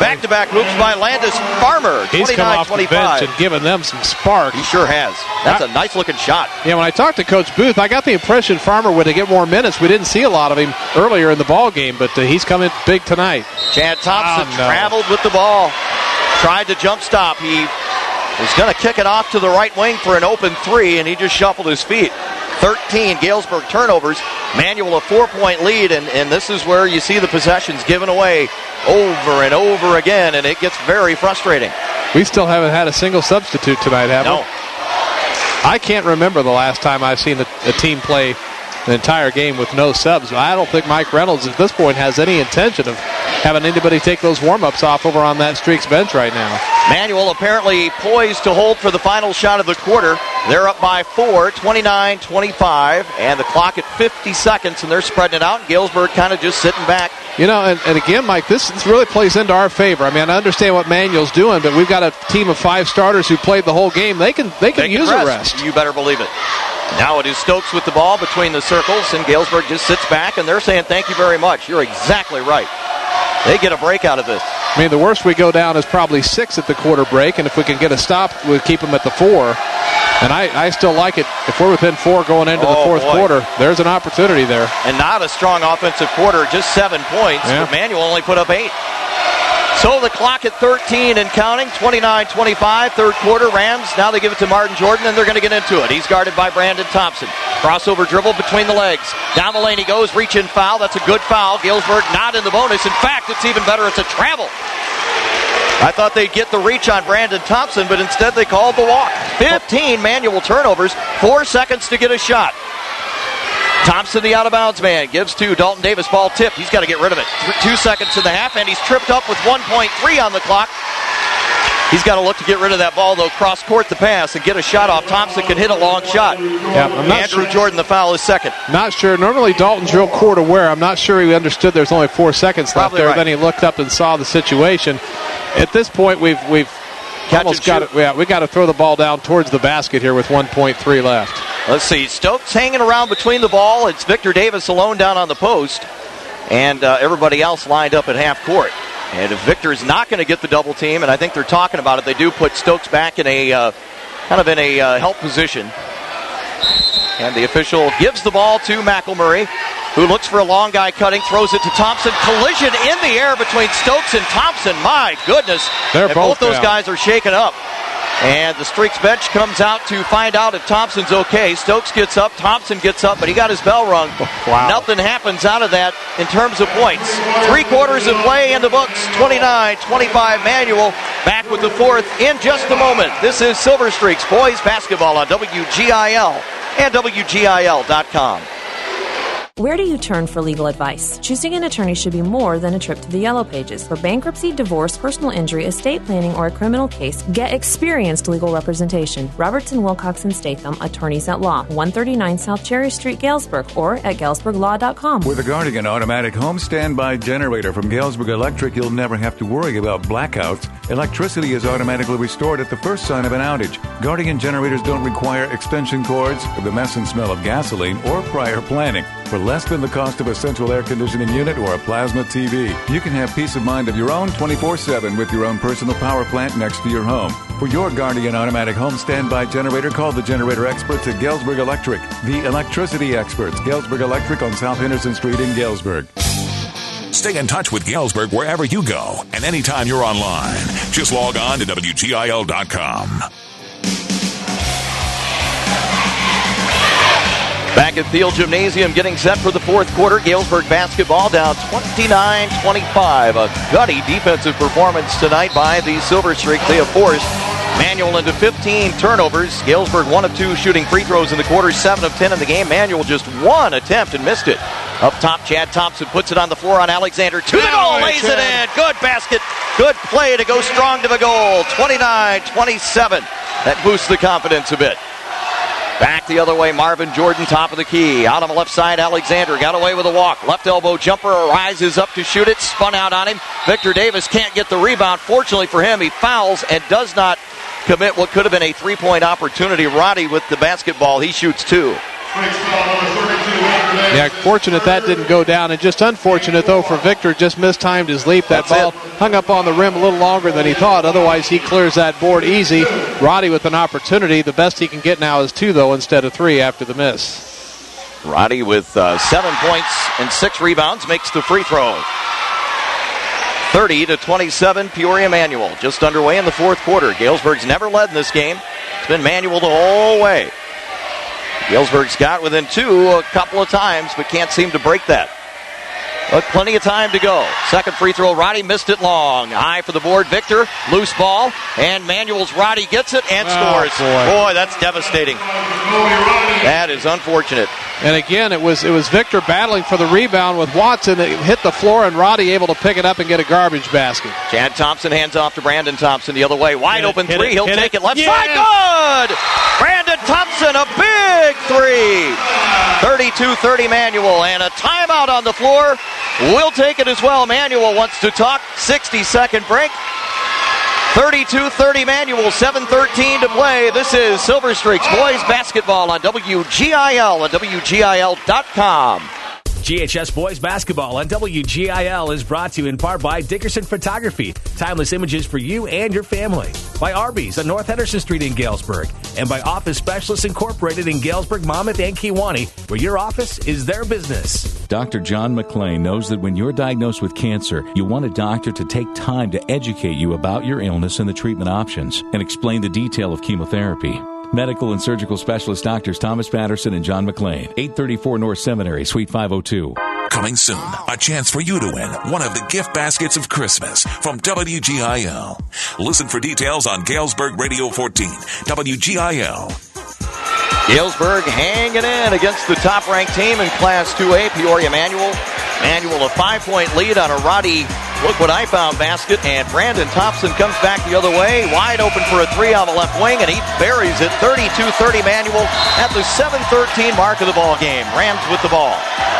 Back-to-back moves by Landis Farmer. He's come off the bench and given them some spark. He sure has. That's a nice-looking shot. Yeah, when I talked to Coach Booth, I got the impression Farmer would get more minutes. We didn't see a lot of him earlier in the ball game, but he's coming big tonight. Chad Thompson traveled with the ball. Tried to jump stop. He was going to kick it off to the right wing for an open three, and he just shuffled his feet. 13 Galesburg turnovers. Manuel a 4-point lead, and this is where you see the possessions given away over and over again, and it gets very frustrating. We still haven't had a single substitute tonight, have we? No. I can't remember the last time I've seen a team play the entire game with no subs. I don't think Mike Reynolds at this point has any intention of having anybody take those warm-ups off over on that Streaks bench right now. Manuel apparently poised to hold for the final shot of the quarter. They're up by 4, 29-25, and the clock at 50 seconds, and they're spreading it out, and Galesburg kind of just sitting back. You know, and again, Mike, this really plays into our favor. I mean, I understand what Manuel's doing, but we've got a team of 5 starters who played the whole game. They can use a rest. You better believe it. Now it is Stokes with the ball between the circles, and Galesburg just sits back, and they're saying thank you very much. You're exactly right. They get a break out of this. I mean, the worst we go down is probably 6 at the quarter break, and if we can get a stop, we'll keep them at the 4. And I still like it. If we're within 4 going into the fourth quarter, there's an opportunity there. And not a strong offensive quarter, just 7 points. Yeah. But Manuel only put up 8. So the clock at 13 and counting, 29-25, third quarter. Rams, now they give it to Martin Jordan, and they're going to get into it. He's guarded by Brandon Thompson. Crossover dribble between the legs. Down the lane he goes, reach-in foul. That's a good foul. Galesburg not in the bonus. In fact, it's even better. It's a travel. I thought they'd get the reach on Brandon Thompson, but instead they called the walk. 15 Manuel turnovers, 4 seconds to get a shot. Thompson, the out-of-bounds man, gives to Dalton Davis. Ball tipped. He's got to get rid of it. 2 seconds in the half, and he's tripped up with 1.3 on the clock. He's got to look to get rid of that ball, though. Cross-court the pass and get a shot off. Thompson can hit a long shot. Yeah, Andrew Jordan, the foul, is second. Not sure. Normally Dalton's real court aware. I'm not sure he understood there's only 4 seconds left there. Right. Then he looked up and saw the situation. At this point, we've almost got it. Yeah, we got to throw the ball down towards the basket here with 1.3 left. Let's see. Stokes hanging around between the ball. It's Victor Davis alone down on the post, and everybody else lined up at half court. And if Victor's not going to get the double team, and I think they're talking about it, they do put Stokes back in a kind of in a help position. And the official gives the ball to McElmurray, who looks for a long guy cutting, throws it to Thompson. Collision in the air between Stokes and Thompson. My goodness. Both those guys are shaken up. And the Streaks bench comes out to find out if Thompson's okay. Stokes gets up, Thompson gets up, but he got his bell rung. Wow. Nothing happens out of that in terms of points. 3 quarters of play in the books. 29-25 Manuel. Back with the fourth in just a moment. This is Silver Streaks boys basketball on WGIL and WGIL.com. Where do you turn for legal advice? Choosing an attorney should be more than a trip to the Yellow Pages. For bankruptcy, divorce, personal injury, estate planning, or a criminal case, get experienced legal representation. Robertson, Wilcox, and Statham, Attorneys at Law, 139 South Cherry Street, Galesburg, or at galesburglaw.com. With a Guardian automatic home standby generator from Galesburg Electric, you'll never have to worry about blackouts. Electricity is automatically restored at the first sign of an outage. Guardian generators don't require extension cords, the mess and smell of gasoline, or prior planning. For less than the cost of a central air conditioning unit or a plasma TV, you can have peace of mind of your own 24/7 with your own personal power plant next to your home. For your Guardian automatic home standby generator, call the generator experts at Galesburg Electric. The electricity experts, Galesburg Electric on South Henderson Street in Galesburg. Stay in touch with Galesburg wherever you go and anytime you're online. Just log on to WGIL.com. Back at Field Gymnasium, getting set for the fourth quarter. Galesburg basketball down 29-25. A gutty defensive performance tonight by the Silver Streaks. They have forced Manuel into 15 turnovers. Galesburg 1 of 2 shooting free throws in the quarter, 7 of 10 in the game. Manuel just 1 attempt and missed it. Up top, Chad Thompson puts it on the floor on Alexander. To the goal, lays it in. Good basket. Good play to go strong to the goal. 29-27. That boosts the confidence a bit. Back the other way, Marvin Jordan, top of the key. Out on the left side, Alexander got away with a walk. Left elbow jumper, rises up to shoot it. Spun out on him. Victor Davis can't get the rebound. Fortunately for him, he fouls and does not commit what could have been a three-point opportunity. Roddy with the basketball. He shoots 2. Yeah, fortunate that didn't go down, and just unfortunate, though, for Victor. Just mistimed his leap. That ball hung up on the rim a little longer than he thought. Otherwise, he clears that board easy. Roddy with an opportunity. The best he can get now is 2, though, instead of 3 after the miss. Roddy with 7 points and 6 rebounds makes the free throw. 30-27, Peoria Manual. Just underway in the fourth quarter. Galesburg's never led in this game. It's been Manual the whole way. Galesburg's got within 2 a couple of times, but can't seem to break that. But plenty of time to go. Second free throw, Roddy missed it long. High for the board, Victor. Loose ball, and Manuel's Roddy gets it and scores. Boy, that's devastating. That is unfortunate. And again, it was Victor battling for the rebound with Watson. It hit the floor, and Roddy able to pick it up and get a garbage basket. Chad Thompson hands off to Brandon Thompson the other way. Wide open three. He'll take it left side. Good! Brandon Thompson, a big 3. 32-30 Manual, and a timeout on the floor. We'll take it as well. Manual wants to talk. 60-second break. 32-30 Manual, 7:13 to play. This is Silver Streaks boys basketball on WGIL and WGIL.com. GHS Boys Basketball on WGIL is brought to you in part by Dickerson Photography, timeless images for you and your family. By Arby's on North Henderson Street in Galesburg. And by Office Specialists Incorporated in Galesburg, Monmouth, and Kewanee, where your office is their business. Dr. John McClain knows that when you're diagnosed with cancer, you want a doctor to take time to educate you about your illness and the treatment options and explain the detail of chemotherapy. Medical and surgical specialist doctors Thomas Patterson and John McClain, 834 North Seminary, Suite 502. Coming soon, a chance for you to win one of the gift baskets of Christmas from WGIL. Listen for details on Galesburg Radio 14, WGIL. Galesburg hanging in against the top-ranked team in Class 2A, Peoria Manual. Manual a 5-point lead on a Roddy look-what-I-found basket, and Brandon Thompson comes back the other way, wide open for a 3 on the left wing, and he buries it. 32-30 Manual at the 7:13 mark of the ball game. Rams with the ball.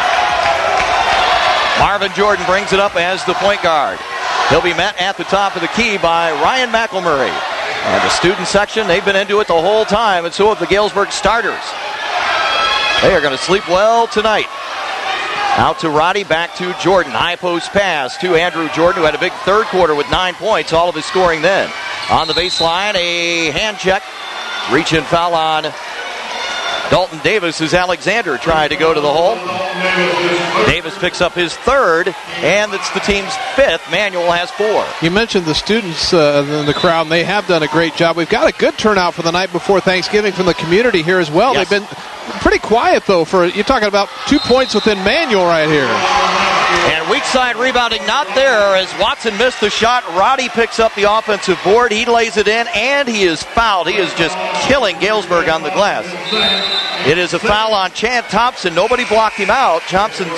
Marvin Jordan brings it up as the point guard. He'll be met at the top of the key by Ryan McElmurray. And the student section, they've been into it the whole time, and so have the Galesburg starters. They are going to sleep well tonight. Out to Roddy, back to Jordan. High post pass to Andrew Jordan, who had a big third quarter with 9 points, all of his scoring then. On the baseline, a hand check. Reach-in foul on Dalton Davis as Alexander tried to go to the hole. Davis picks up his third, and it's the team's 5th. Manual has 4. You mentioned the students in the crowd, and they have done a great job. We've got a good turnout for the night before Thanksgiving from the community here as well. Yes. They've been pretty quiet, though. You're talking about 2 points within Manual right here. And weak side rebounding not there as Watson missed the shot. Roddy picks up the offensive board. He lays it in, and he is fouled. He is just killing Galesburg on the glass. It is a foul on Chad Thompson. Nobody blocked him out. Thompson's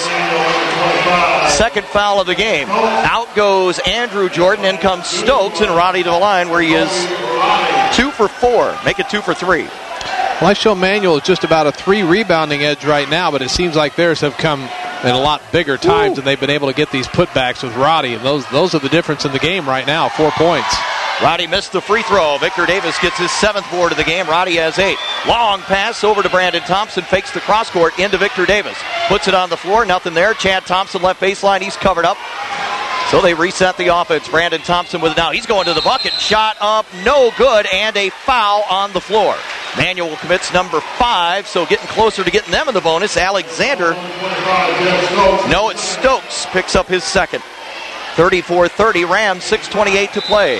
second foul of the game. Out goes Andrew Jordan. In comes Stokes, and Roddy to the line where he is 2 for 4. Make it 2 for 3. Well, I show Manual is just about a 3 rebounding edge right now, but it seems like theirs have come in a lot bigger times, and they've been able to get these putbacks with Roddy, and those are the difference in the game right now, 4 points. Roddy missed the free throw. Victor Davis gets his 7th board of the game. Roddy has 8. Long pass over to Brandon Thompson. Fakes the cross court into Victor Davis. Puts it on the floor. Nothing there. Chad Thompson left baseline. He's covered up. So they reset the offense. Brandon Thompson with it now. He's going to the bucket. Shot up. No good. And a foul on the floor. Manual commits number 5. So getting closer to getting them in the bonus. Alexander. No, it's Stokes. Picks up his 2nd. 34-30. Rams. 6:28 to play.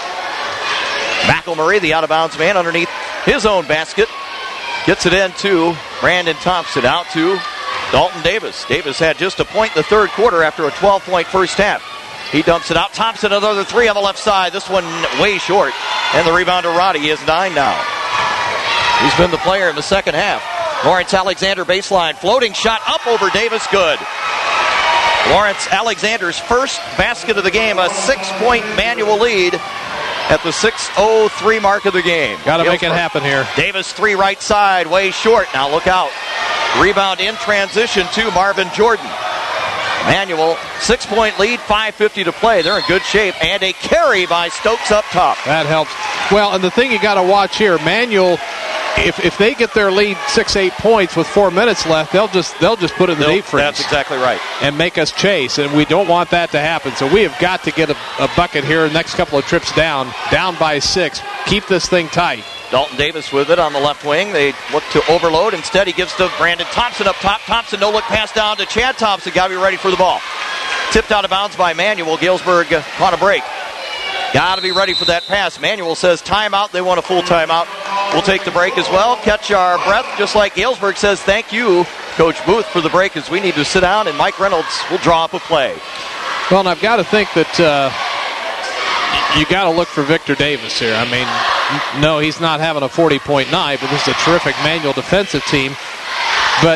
McElmurray, the out-of-bounds man, underneath his own basket. Gets it in to Brandon Thompson. Out to Dalton Davis. Davis had just a point in the third quarter after a 12-point first half. He dumps it out. Thompson, another 3 on the left side. This one way short. And the rebound to Roddy. He has 9 now. He's been the player in the second half. Lawrence Alexander baseline. Floating shot up over Davis. Good. Lawrence Alexander's first basket of the game. A 6-point Manual lead at the 6:03 mark of the game. Got to make it happen here. Davis 3 right side, way short. Now look out. Rebound in transition to Marvin Jordan. Manual, 6-point lead, 5:50 to play. They're in good shape. And a carry by Stokes up top. That helps. Well, and the thing you got to watch here, Manual if they get their lead 6-8 points with 4 minutes left, they'll just put it in the deep freeze. That's exactly right. And make us chase, and we don't want that to happen. So we have got to get a bucket here the next couple of trips down by 6. Keep this thing tight. Dalton Davis with it on the left wing. They look to overload. Instead, he gives to Brandon Thompson up top. Thompson, no-look pass down to Chad Thompson. Got to be ready for the ball. Tipped out of bounds by Manuel. Galesburg caught a break. Got to be ready for that pass. Manuel says timeout. They want a full timeout. We'll take the break as well. Catch our breath, just like Galesburg says thank you, Coach Booth, for the break as we need to sit down, and Mike Reynolds will draw up a play. Well, and I've got to think that you got to look for Victor Davis here. I mean, no, he's not having a 40-point night, but this is a terrific Manual defensive team. But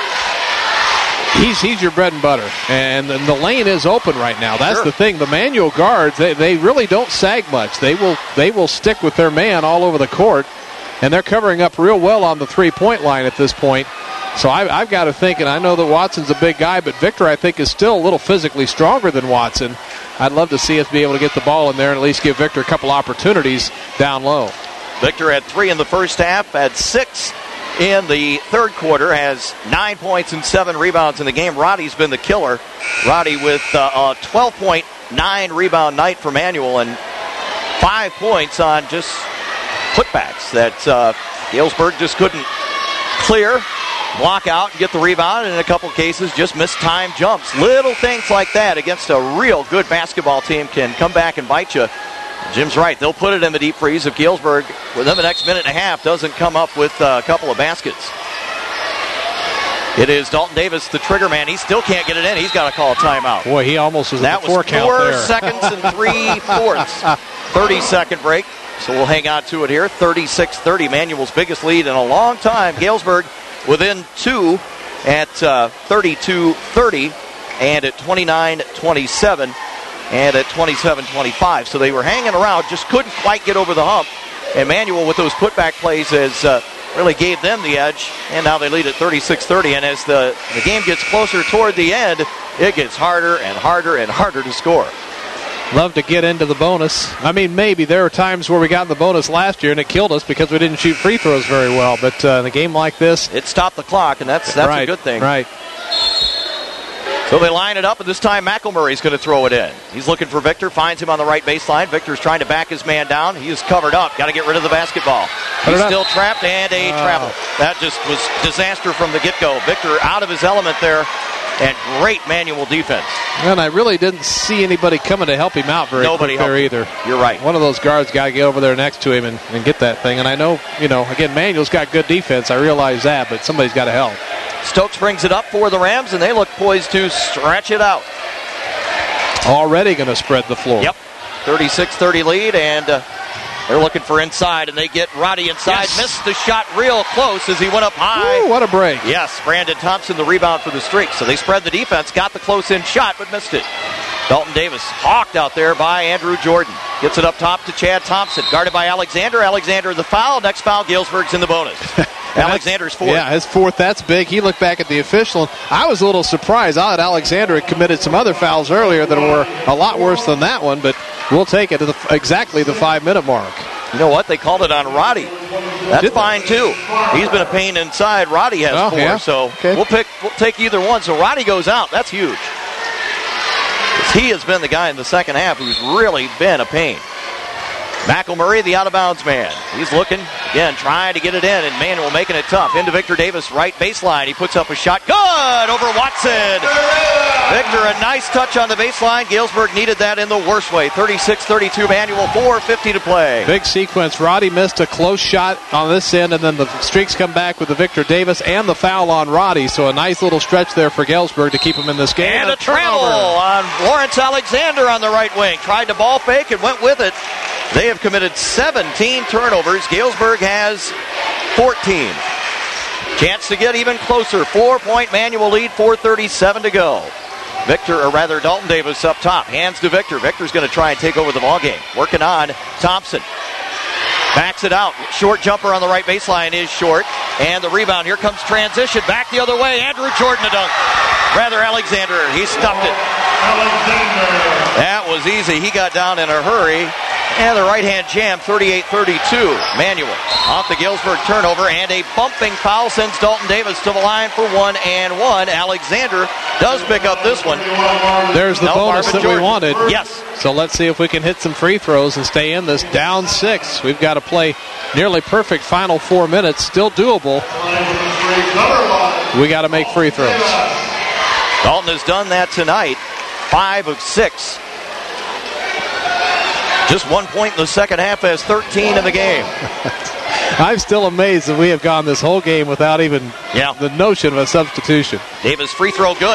he's your bread and butter, and the lane is open right now. That's the thing. The Manual guards, they really don't sag much. They will stick with their man all over the court, and they're covering up real well on the three-point line at this point. So I've got to think, and I know that Watson's a big guy, but Victor, I think, is still a little physically stronger than Watson. I'd love to see us be able to get the ball in there and at least give Victor a couple opportunities down low. Victor had 3 in the first half, had 6 in the third quarter, has 9 points and 7 rebounds in the game. Roddy's been the killer. Roddy with a 12.9 rebound night for Manual and 5 points on just putbacks that Galesburg just couldn't clear, block out, and get the rebound, and in a couple cases just missed time jumps. Little things like that against a real good basketball team can come back and bite you. Jim's right. They'll put it in the deep freeze if Galesburg, within the next minute and a half, doesn't come up with a couple of baskets. It is Dalton Davis, the trigger man. He still can't get it in. He's got to call a timeout. Boy, he almost was at the 4 count there. That there. was 4 seconds and 3/4. 30-second break. So we'll hang on to it here. 36-30, Manual's biggest lead in a long time. Galesburg within 2 at 32-30 and at 29-27 and at 27-25. So they were hanging around, just couldn't quite get over the hump. And Manual with those putback plays has really gave them the edge. And now they lead at 36-30. And as the game gets closer toward the end, it gets harder and harder and harder to score. Love to get into the bonus. I mean, maybe there were times where we got in the bonus last year and it killed us because we didn't shoot free throws very well. But in a game like this, it stopped the clock, and that's right, a good thing. Right. So they line it up, and this time McElmurray's going to throw it in. He's looking for Victor, finds him on the right baseline. Victor's trying to back his man down. He is covered up. Got to get rid of the basketball. He's still trapped, and a travel. That just was disaster from the get-go. Victor out of his element there. And great Manual defense. And I really didn't see anybody coming to help him out very quick there either. You're right. One of those guards got to get over there next to him and get that thing. And I know, again, Manual's got good defense. I realize that, but somebody's got to help. Stokes brings it up for the Rams, and they look poised to stretch it out. Already going to spread the floor. Yep. 36-30 lead, and they're looking for inside, and they get Roddy inside. Yes. Missed the shot real close as he went up high. Ooh, what a break. Yes, Brandon Thompson, the rebound for the streak. So they spread the defense, got the close-in shot, but missed it. Dalton Davis hawked out there by Andrew Jordan. Gets it up top to Chad Thompson, guarded by Alexander. Alexander the foul. Next foul, Galesburg's in the bonus. Alexander's fourth. Yeah, his fourth. That's big. He looked back at the official. I was a little surprised. I thought Alexander had committed some other fouls earlier that were a lot worse than that one, but we'll take it to exactly the 5-minute mark. You know what? They called it on Roddy. That's fine, too. He's been a pain inside. Roddy has 4, yeah. So okay. We'll take either one. So Roddy goes out. That's huge. He has been the guy in the second half who's really been a pain. McElmurray, the out-of-bounds man. He's looking, again, trying to get it in, and Manuel making it tough. Into Victor Davis, right baseline. He puts up a shot. Good! Over Watson! Victor, a nice touch on the baseline. Galesburg needed that in the worst way. 36-32 Manual, 4:50 to play. Big sequence. Roddy missed a close shot on this end, and then the Streaks come back with the Victor Davis and the foul on Roddy. So a nice little stretch there for Galesburg to keep him in this game. And a travel on Lawrence Alexander on the right wing. Tried to ball fake and went with it. They have committed 17 turnovers. Galesburg has 14. Chance to get even closer. 4-point Manual lead, 4:37 to go. Dalton Davis up top. Hands to Victor. Victor's going to try and take over the ballgame. Working on Thompson. Backs it out. Short jumper on the right baseline is short. And the rebound. Here comes transition. Back the other way. Andrew Jordan a dunk. Alexander. He stuffed it. That was easy. He got down in a hurry. And the right hand jam, 38-32. Manuel off the Galesburg turnover, and a bumping foul sends Dalton Davis to the line for 1-1. Alexander does pick up this one. There's the bonus Marvin that Jordan. we wanted. Yes. So let's see if we can hit some free throws and stay in this. Down 6. We've got to play nearly perfect final 4 minutes. Still doable. We got to make free throws. Dalton has done that tonight. 5 of 6. Just 1 point in the second half, has 13 in the game. I'm still amazed that we have gone this whole game without even the notion of a substitution. Davis free throw good.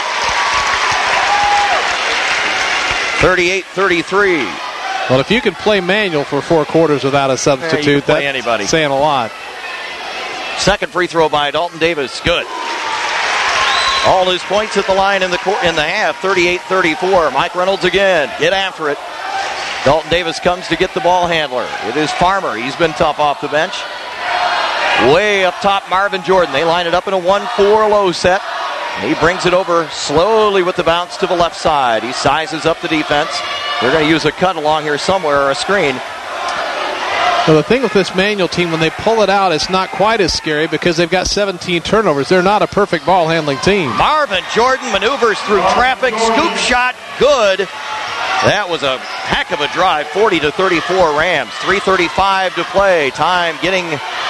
38-33. Well, if you can play Manuel for 4 quarters without a substitute, that's anybody. Saying a lot. Second free throw by Dalton Davis, good. All his points at the line in the half, 38-34. Mike Reynolds again, get after it. Dalton Davis comes to get the ball handler. It is Farmer. He's been tough off the bench. Way up top, Marvin Jordan. They line it up in a 1-4 low set. He brings it over slowly with the bounce to the left side. He sizes up the defense. They're going to use a cut along here somewhere or a screen. Well, the thing with this Manual team, when they pull it out, it's not quite as scary because they've got 17 turnovers. They're not a perfect ball handling team. Marvin Jordan maneuvers through traffic. Scoop shot, good. That was a heck of a drive, 40-34 Rams. 3:35 to play. Time getting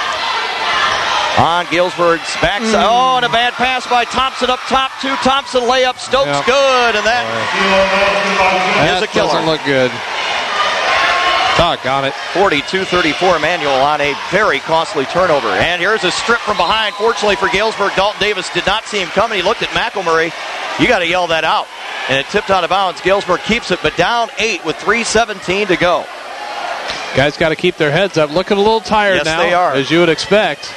on Galesburg's backside. Oh, and a bad pass by Thompson up top to Thompson. Layup, Stokes, good. And that is a killer. Doesn't look good. Doggone it. 42-34 Manual on a very costly turnover. And here's a strip from behind. Fortunately for Galesburg, Dalton Davis did not see him coming. He looked at McElmurray. You got to yell that out. And it tipped out of bounds. Galesburg keeps it, but down 8 with 3:17 to go. Guys got to keep their heads up. Looking a little tired now. Yes, they are. As you would expect.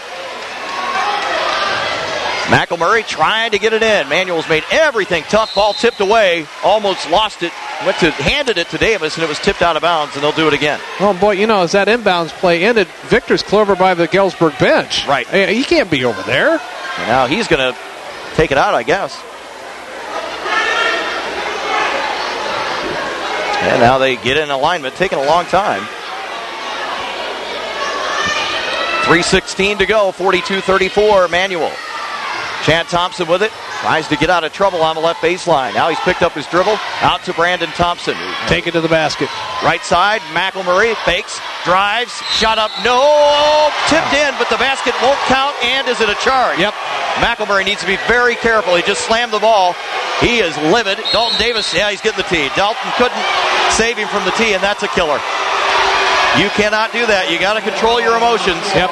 McElmurray trying to get it in. Manuel's made everything tough. Ball tipped away. Almost lost it. Handed it to Davis, and it was tipped out of bounds, and they'll do it again. Oh, boy, as that inbounds play ended, Victor's clear over by the Galesburg bench. Right. He can't be over there. And now he's going to take it out, I guess. And now they get in alignment, taking a long time. 3:16 to go, 42-34, Manual. Chad Thompson with it. Tries to get out of trouble on the left baseline. Now he's picked up his dribble. Out to Brandon Thompson. Take it to the basket. Right side, McElmurray fakes, drives, shot up, no! Tipped in, but the basket won't count, and is it a charge? Yep. McElmurray needs to be very careful. He just slammed the ball. He is livid. Dalton Davis, he's getting the tee. Dalton couldn't save him from the tee, and that's a killer. You cannot do that. You got to control your emotions. Yep.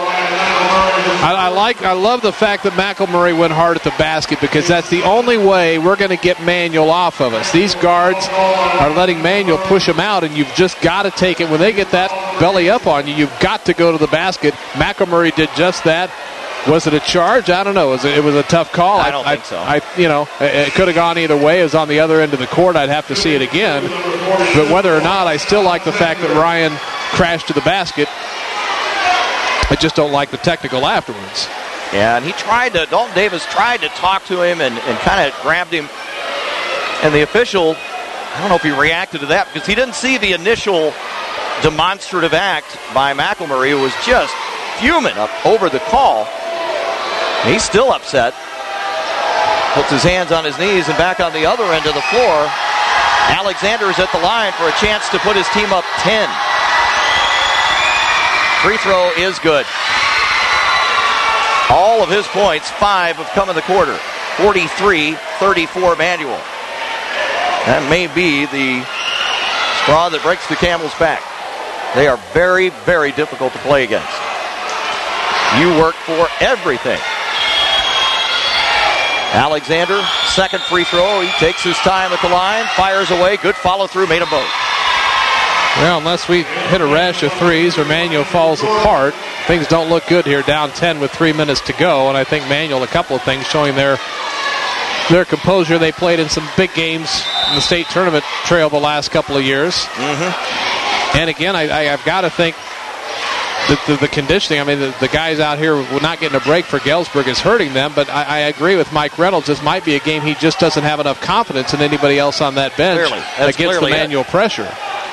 I love the fact that McElmurray went hard at the basket because that's the only way we're going to get Manual off of us. These guards are letting Manual push them out, and you've just got to take it. When they get that belly up on you, you've got to go to the basket. McElmurray did just that. Was it a charge? I don't know. It was a tough call. I don't think so. It could have gone either way. It was on the other end of the court. I'd have to see it again. But whether or not, I still like the fact that Ryan crashed to the basket. I just don't like the technical afterwards. Yeah, and Dalton Davis tried to talk to him and kind of grabbed him. And the official, I don't know if he reacted to that because he didn't see the initial demonstrative act by McElmurray, who was just fuming up over the call. He's still upset. Puts his hands on his knees and back on the other end of the floor. Alexander is at the line for a chance to put his team up 10. Free throw is good. All of his points, 5 have come in the quarter. 43-34 Manual. That may be the straw that breaks the camel's back. They are very, very difficult to play against. You work for everything. Alexander, second free throw. He takes his time at the line, fires away. Good follow-through, made a boat. Well, unless we hit a rash of threes or Manual falls apart, things don't look good here. Down 10 with 3 minutes to go, and I think Manual, a couple of things showing their composure. They played in some big games in the state tournament trail the last couple of years. Mm-hmm. And again, I've got to think that the conditioning, the guys out here not getting a break for Galesburg is hurting them, but I agree with Mike Reynolds. This might be a game he just doesn't have enough confidence in anybody else on that bench that gets the Manual pressure.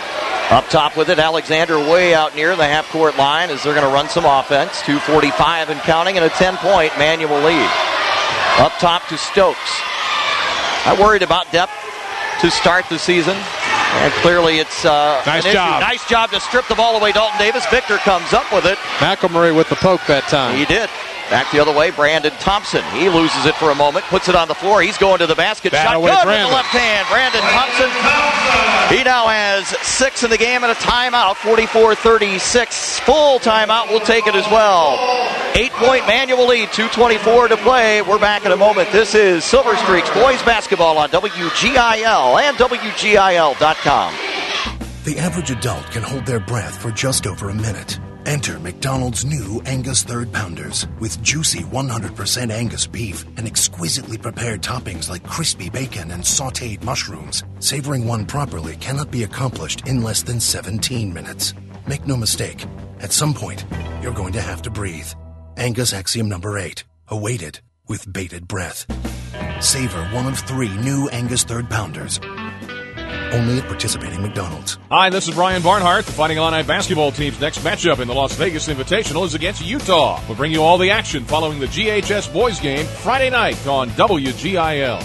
Up top with it, Alexander way out near the half-court line as they're going to run some offense. 2:45 and counting, and a 10-point Manual lead. Up top to Stokes. I worried about depth to start the season, and clearly it's nice job. Nice job to strip the ball away, Dalton Davis. Victor comes up with it. McElmurray with the poke that time. He did. Back the other way, Brandon Thompson. He loses it for a moment, puts it on the floor. He's going to the basket. Shot good with the left hand. Brandon Thompson. He now has 6 in the game and a timeout. 44-36. Full timeout. We'll take it as well. 8-point Manual lead. 2:24 to play. We're back in a moment. This is Silver Streaks boys basketball on WGIL and WGIL.com. The average adult can hold their breath for just over a minute. Enter McDonald's new Angus Third Pounders with juicy 100% Angus beef and exquisitely prepared toppings like crispy bacon and sautéed mushrooms. Savoring one properly cannot be accomplished in less than 17 minutes. Make no mistake, at some point, you're going to have to breathe. Angus Axiom number 8, awaited with bated breath. Savor one of 3 new Angus Third Pounders. Only at participating McDonald's. Hi, this is Brian Barnhart. The Fighting Illini basketball team's next matchup in the Las Vegas Invitational is against Utah. We'll bring you all the action following the GHS boys game Friday night on WGIL.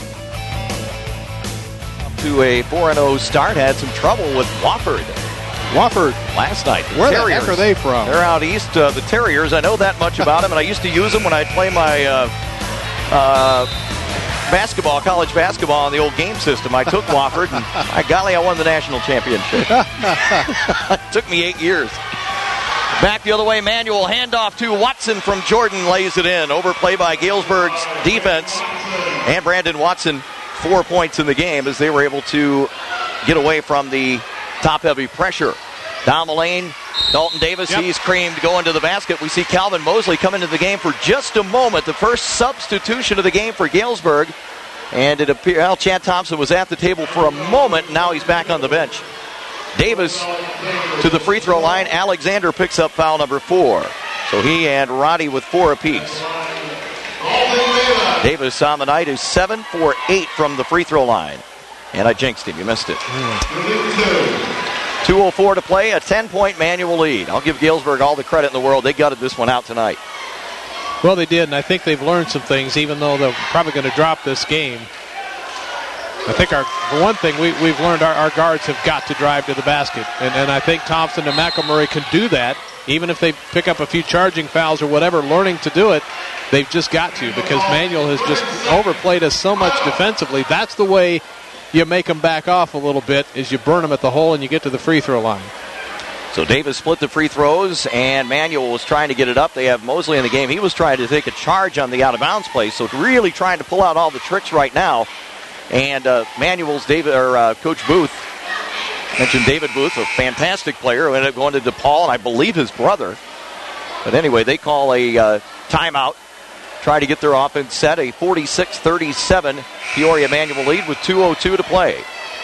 To a 4-0 start, had some trouble with Wofford. Wofford last night. Where the heck are they from? They're out east. The Terriers. I know that much about them, and I used to use them when I'd play my college basketball on the old game system. I took Wofford, and by golly, I won the national championship. It took me 8 years. Back the other way, Manual handoff to Watson from Jordan, lays it in. Overplay by Galesburg's defense, and Brandon Watson, 4 points in the game as they were able to get away from the top-heavy pressure. Down the lane, Dalton Davis, he's creamed going to the basket. We see Calvin Mosley come into the game for just a moment. The first substitution of the game for Galesburg. And it appears Chad Thompson was at the table for a moment. And now he's back on the bench. Davis to the free throw line. Alexander picks up foul number 4. So he and Roddy with 4 apiece. Davis on the night is 7 for 8 from the free throw line. And I jinxed him. You missed it. 2:04 to play, a 10-point Manual lead. I'll give Galesburg all the credit in the world. They gutted this one out tonight. Well, they did, and I think they've learned some things, even though they're probably going to drop this game. I think for one thing, we've learned our guards have got to drive to the basket. And I think Thompson and McElmurray can do that. Even if they pick up a few charging fouls or whatever, learning to do it, they've just got to, because Manual has just overplayed us so much defensively. That's the way you make them back off a little bit, is you burn them at the hole and you get to the free throw line. So Davis split the free throws, and Manual was trying to get it up. They have Mosley in the game. He was trying to take a charge on the out-of-bounds play, so really trying to pull out all the tricks right now. And Manual's Coach Booth mentioned David Booth, a fantastic player who ended up going to DePaul, and I believe his brother. But anyway, they call a timeout. Try to get their offense set. A 46-37 Peoria Manual lead with 2:02 to play.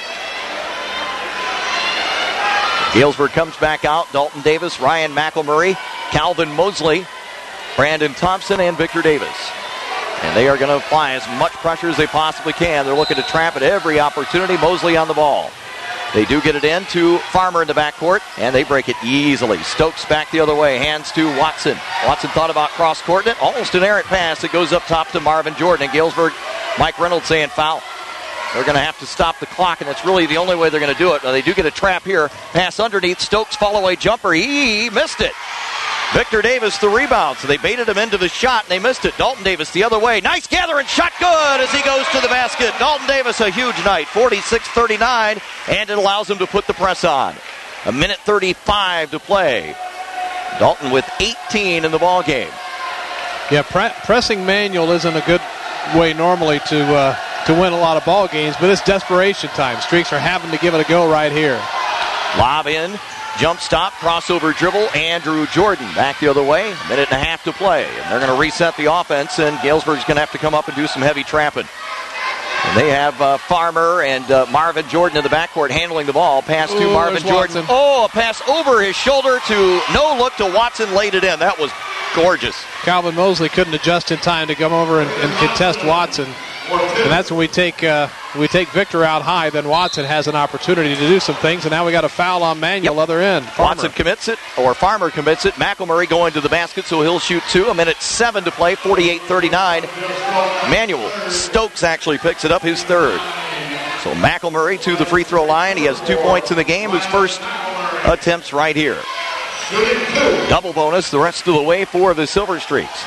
Galesburg comes back out. Dalton Davis, Ryan McElmurray, Calvin Mosley, Brandon Thompson, and Victor Davis. And they are going to apply as much pressure as they possibly can. They're looking to trap at every opportunity. Mosley on the ball. They do get it in to Farmer in the backcourt, and they break it easily. Stokes back the other way, hands to Watson. Watson thought about cross-courting it. Almost an errant pass. It goes up top to Marvin Jordan. And Galesburg, Mike Reynolds saying foul. They're going to have to stop the clock, and that's really the only way they're going to do it. Now, they do get a trap here. Pass underneath. Stokes follow-away jumper. He missed it. Victor Davis the rebound. So they baited him into the shot, and they missed it. Dalton Davis the other way. Nice gathering shot. Good as he goes to the basket. Dalton Davis, a huge night. 46-39, and it allows him to put the press on. 1:35 to play. Dalton with 18 in the ball game. Yeah, pressing Manual isn't a good way normally to win a lot of ball games, but it's desperation time. Streaks are having to give it a go right here. Lob in, jump stop, crossover dribble, Andrew Jordan back the other way. 1.5 to play, and they're going to reset the offense, and Galesburg's going to have to come up and do some heavy trapping. And they have Farmer and Marvin Jordan in the backcourt handling the ball. Pass to Marvin Jordan. Watson. Oh, a pass over his shoulder to no look to Watson, laid it in. That was gorgeous. Calvin Mosley couldn't adjust in time to come over and contest Watson. And that's when we take We take Victor out high, then Watson has an opportunity to do some things, and now we got a foul on Manuel, other end. Watson commits it, or Farmer commits it. McElmurray going to the basket, so he'll shoot 2. 1:07 to play, 48-39. Manuel Stokes actually picks it up, his third. So McElmurray to the free throw line. He has 2 points in the game, his first attempts right here. Double bonus the rest of the way for the Silver Streaks.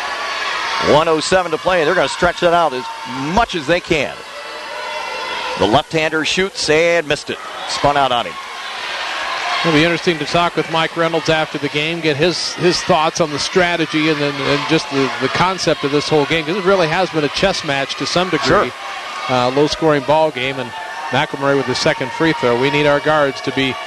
1:07 to play. They're going to stretch that out as much as they can. The left-hander shoots and missed it. Spun out on him. It'll be interesting to talk with Mike Reynolds after the game, get his thoughts on the strategy and just the concept of this whole game, because it really has been a chess match to some degree. Sure. Low-scoring ball game, and McElmurray with the second free throw. We need our guards to be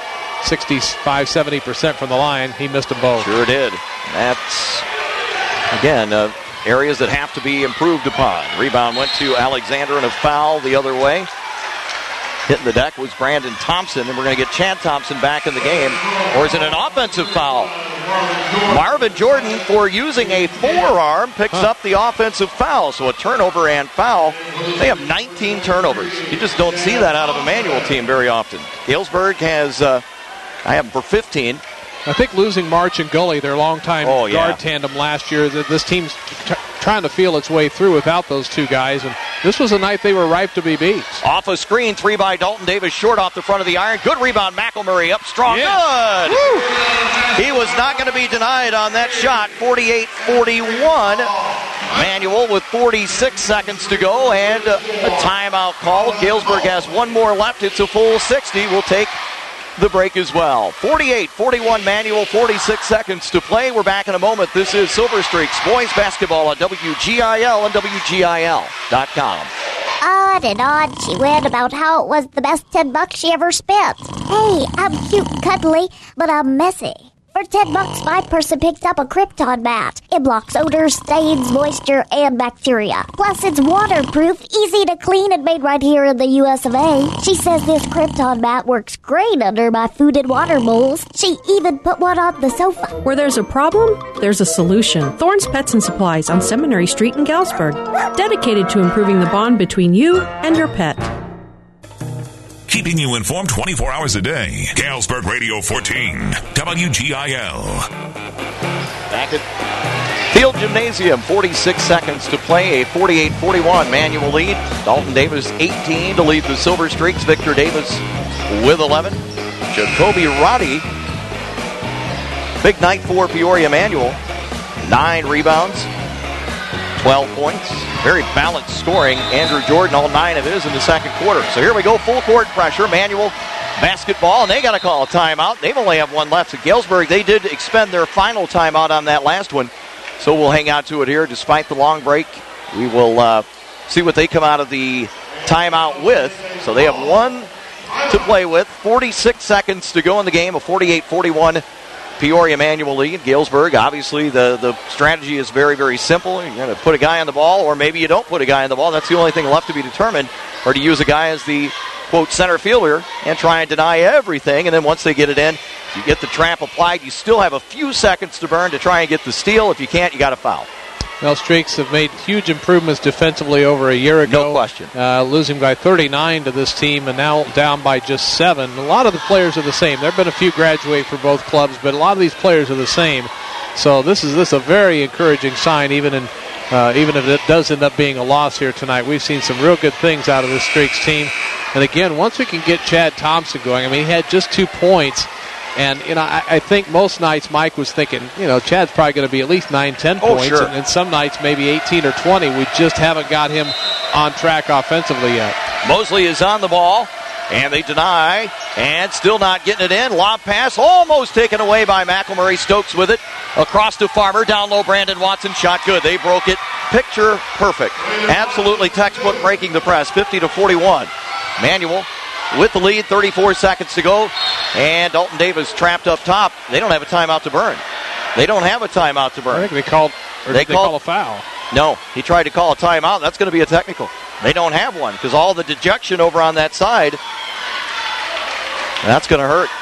65-70% from the line. He missed them both. Sure did. That's, again, areas that have to be improved upon. Rebound went to Alexander, and a foul the other way. Hitting the deck was Brandon Thompson, and we're going to get Chad Thompson back in the game. Or is it an offensive foul? Marvin Jordan, for using a forearm, picks up the offensive foul. So a turnover and foul. They have 19 turnovers. You just don't see that out of a Manual team very often. Galesburg has, I have them for 15. I think losing March and Gully, their longtime guard tandem last year, this team's trying to feel its way through without those two guys, and this was a night they were ripe to be beat. Off a screen, 3 by Dalton Davis, short off the front of the iron. Good rebound, McElmurray up strong. Yeah. Good! Woo. He was not going to be denied on that shot. 48-41. Manual with 46 seconds to go, and a timeout called. Galesburg has one more left. It's a full 60. We'll take the break as well. 48-41 Manual, 46 seconds to play. We're back in a moment. This is Silver Streaks boys basketball on WGIL and WGIL.com. On and on she went about how it was the best $10 she ever spent. Hey, I'm cute and cuddly, but I'm messy. For $10, my person picks up a Krypton mat. It blocks odors, stains, moisture, and bacteria. Plus, it's waterproof, easy to clean, and made right here in the US of A. She says this Krypton mat works great under my food and water bowls. She even put one on the sofa. Where there's a problem, there's a solution. Thorne's Pets and Supplies on Seminary Street in Galesburg. Dedicated to improving the bond between you and your pet. Keeping you informed 24 hours a day. Galesburg Radio 14, WGIL. Back at Field Gymnasium, 46 seconds to play, a 48-41 Manual lead. Dalton Davis, 18 to lead the Silver Streaks. Victor Davis with 11. Jacoby Roddy, big night for Peoria Manual. 9 rebounds, 12 points. Very balanced scoring. Andrew Jordan, all 9 of his in the second quarter. So here we go, full court pressure. Manual basketball, and they got to call a timeout. They've only have one left. At Galesburg, they did expend their final timeout on that last one. So we'll hang out to it here despite the long break. We will see what they come out of the timeout with. So they have one to play with. 46 seconds to go in the game. A 48-41 Peoria Manual lead. Galesburg, obviously, the strategy is very, very simple. You're going to put a guy on the ball, or maybe you don't put a guy on the ball. That's the only thing left to be determined. Or to use a guy as the, quote, center fielder and try and deny everything. And then once they get it in, you get the trap applied. You still have a few seconds to burn to try and get the steal. If you can't, you got to foul. Well, Streaks have made huge improvements defensively over a year ago. No question. Losing by 39 to this team and now down by just 7. A lot of the players are the same. There have been a few graduate for both clubs, but a lot of these players are the same. So this is a very encouraging sign, even if it does end up being a loss here tonight. We've seen some real good things out of this Streaks team. And again, once we can get Chad Thompson going, I mean, he had just 2 points. And, I think most nights Mike was thinking, Chad's probably going to be at least 9-10 points. Sure. And some nights maybe 18 or 20. We just haven't got him on track offensively yet. Mosley is on the ball, and they deny, and still not getting it in. Lob pass almost taken away by McElmurray. Stokes with it. Across to Farmer. Down low, Brandon Watson. Shot good. They broke it. Picture perfect. Absolutely textbook breaking the press. 50-41. Manual with the lead, 34 seconds to go. And Dalton Davis trapped up top. They don't have a timeout to burn. They don't have a timeout to burn. I think they called a foul. No, he tried to call a timeout. That's going to be a technical. They don't have one because all the dejection over on that side, that's going to hurt.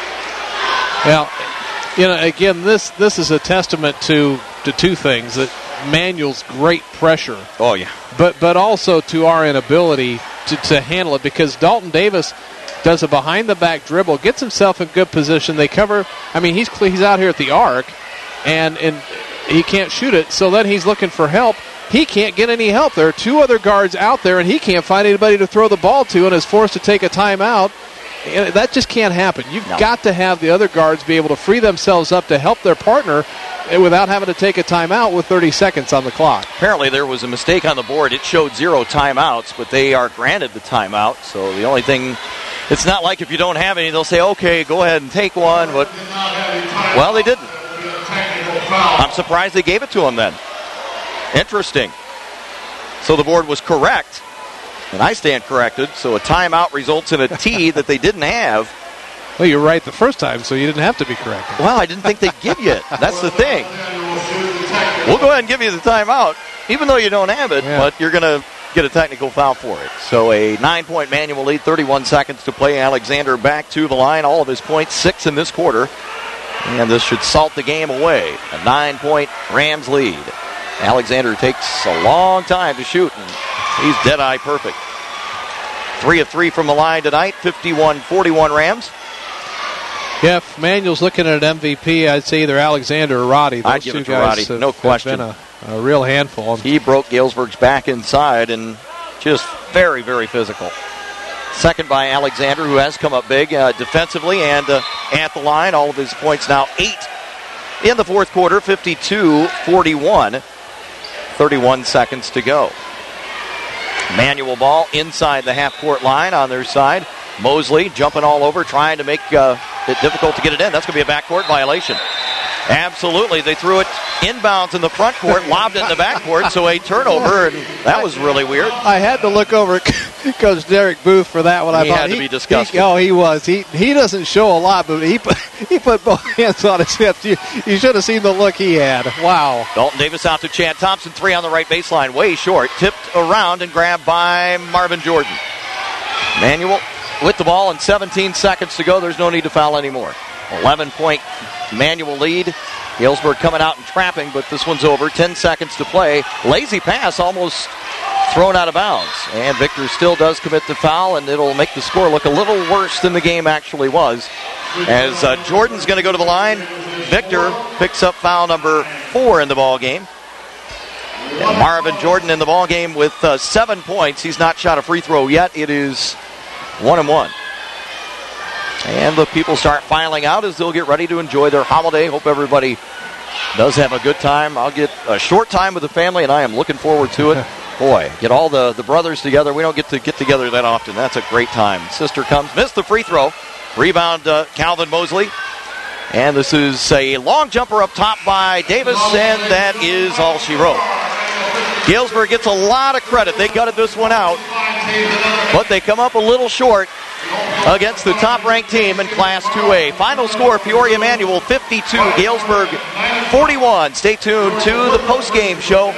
Well, again, this is a testament to 2 things. That Manuel's great pressure. Oh, yeah. But also to our inability to handle it, because Dalton Davis does a behind-the-back dribble, gets himself in good position. They cover. I mean, he's out here at the arc, and he can't shoot it, so then he's looking for help. He can't get any help. There are two other guards out there, and he can't find anybody to throw the ball to and is forced to take a timeout. And that just can't happen. You've got to have the other guards be able to free themselves up to help their partner without having to take a timeout with 30 seconds on the clock. Apparently there was a mistake on the board. It showed 0 timeouts, but they are granted the timeout. So the only thing, it's not like if you don't have any, they'll say, okay, go ahead and take one. But, well, they didn't. I'm surprised they gave it to him then. Interesting. So the board was correct, and I stand corrected. So a timeout results in a T that they didn't have. Well, you're right the first time, so you didn't have to be corrected. Well, I didn't think they'd give you it. That's the thing. We'll go ahead and give you the timeout, even though you don't have it, but you're going to get a technical foul for it. So a 9-point Manual lead, 31 seconds to play. Alexander back to the line. All of his points, 6 in this quarter. And this should salt the game away. A 9-point Rams lead. Alexander takes a long time to shoot, and he's dead-eye perfect. 3 of 3 from the line tonight, 51-41 Rams. Yeah, if Manuel's looking at an MVP, I'd say either Alexander or Roddy. Those I'd give two it to guys Roddy, no question. Have been a real handful. He broke Galesburg's back inside and just very, very physical. Second by Alexander, who has come up big defensively and at the line. All of his points now 8 in the fourth quarter, 52-41. 31 seconds to go. Manual ball inside the half-court line on their side. Mosley jumping all over, trying to make it difficult to get it in. That's going to be a backcourt violation. Absolutely. They threw it inbounds in the front court, lobbed it in the backcourt, so a turnover, and that was really weird. I had to look over at Coach Derek Booth for that one. He had to be disgusted. He was. He doesn't show a lot, but he put both hands on his hips. You should have seen the look he had. Wow. Dalton Davis out to Chad Thompson, 3 on the right baseline, way short. Tipped around and grabbed by Marvin Jordan. Manuel with the ball and 17 seconds to go. There's no need to foul anymore. 11-point Manual lead. Galesburg coming out and trapping, but this one's over. 10 seconds to play. Lazy pass, almost thrown out of bounds. And Victor still does commit the foul, and it'll make the score look a little worse than the game actually was. As Jordan's going to go to the line, Victor picks up foul number 4 in the ball game. And Marvin Jordan in the ball game with 7 points. He's not shot a free throw yet. It is 1-1. And the people start filing out as they'll get ready to enjoy their holiday. Hope everybody does have a good time. I'll get a short time with the family, and I am looking forward to it. Boy, get all the brothers together. We don't get together that often. That's a great time. Sister comes, missed the free throw. Rebound, Calvin Mosley. And this is a long jumper up top by Davis, and that is all she wrote. Galesburg gets a lot of credit. They gutted this one out, but they come up a little short against the top-ranked team in Class 2A. Final score, Peoria Manual 52, Galesburg 41. Stay tuned to the post-game show.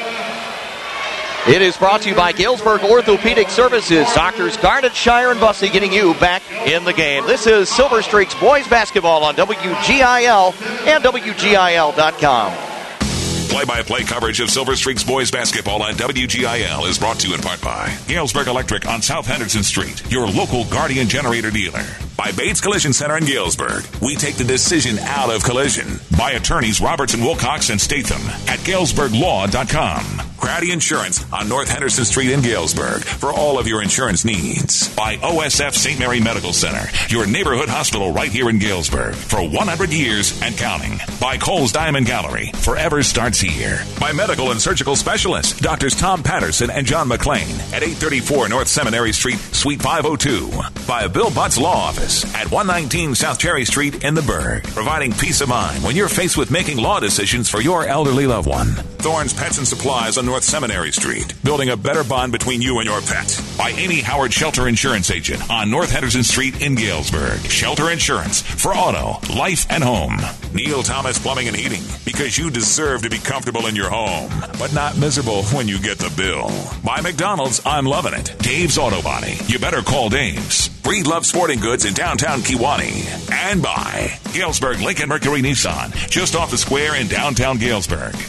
It is brought to you by Galesburg Orthopedic Services. Doctors Garnett, Shire, and Bussey getting you back in the game. This is Silver Streaks boys basketball on WGIL and WGIL.com. Play-by-play coverage of Silver Streaks boys basketball on WGIL is brought to you in part by Galesburg Electric on South Henderson Street, your local Guardian generator dealer. By Bates Collision Center in Galesburg, we take the decision out of collision. By attorneys Robertson, Wilcox, and Statham at GalesburgLaw.com. Grady Insurance on North Henderson Street in Galesburg for all of your insurance needs. By OSF St. Mary Medical Center, your neighborhood hospital right here in Galesburg for 100 years and counting. By Cole's Diamond Gallery, forever starts here. By Medical and Surgical Specialists, Doctors Tom Patterson and John McClain at 834 North Seminary Street, Suite 502. By Bill Butt's Law Office at 119 South Cherry Street in the Burg, providing peace of mind when you're faced with making law decisions for your elderly loved one. Thorne's Pets and Supplies on North Seminary Street, building a better bond between you and your pet. By Amy Howard Shelter Insurance Agent on North Henderson Street in Galesburg. Shelter Insurance for auto, life, and home. Neil Thomas Plumbing and Heating, because you deserve to be comfortable in your home, but not miserable when you get the bill. By McDonald's, I'm loving it. Dave's Auto Body. You better call Dave's. Breed Love Sporting Goods in downtown Kewanee. And by Galesburg Lincoln Mercury Nissan, just off the square in downtown Galesburg.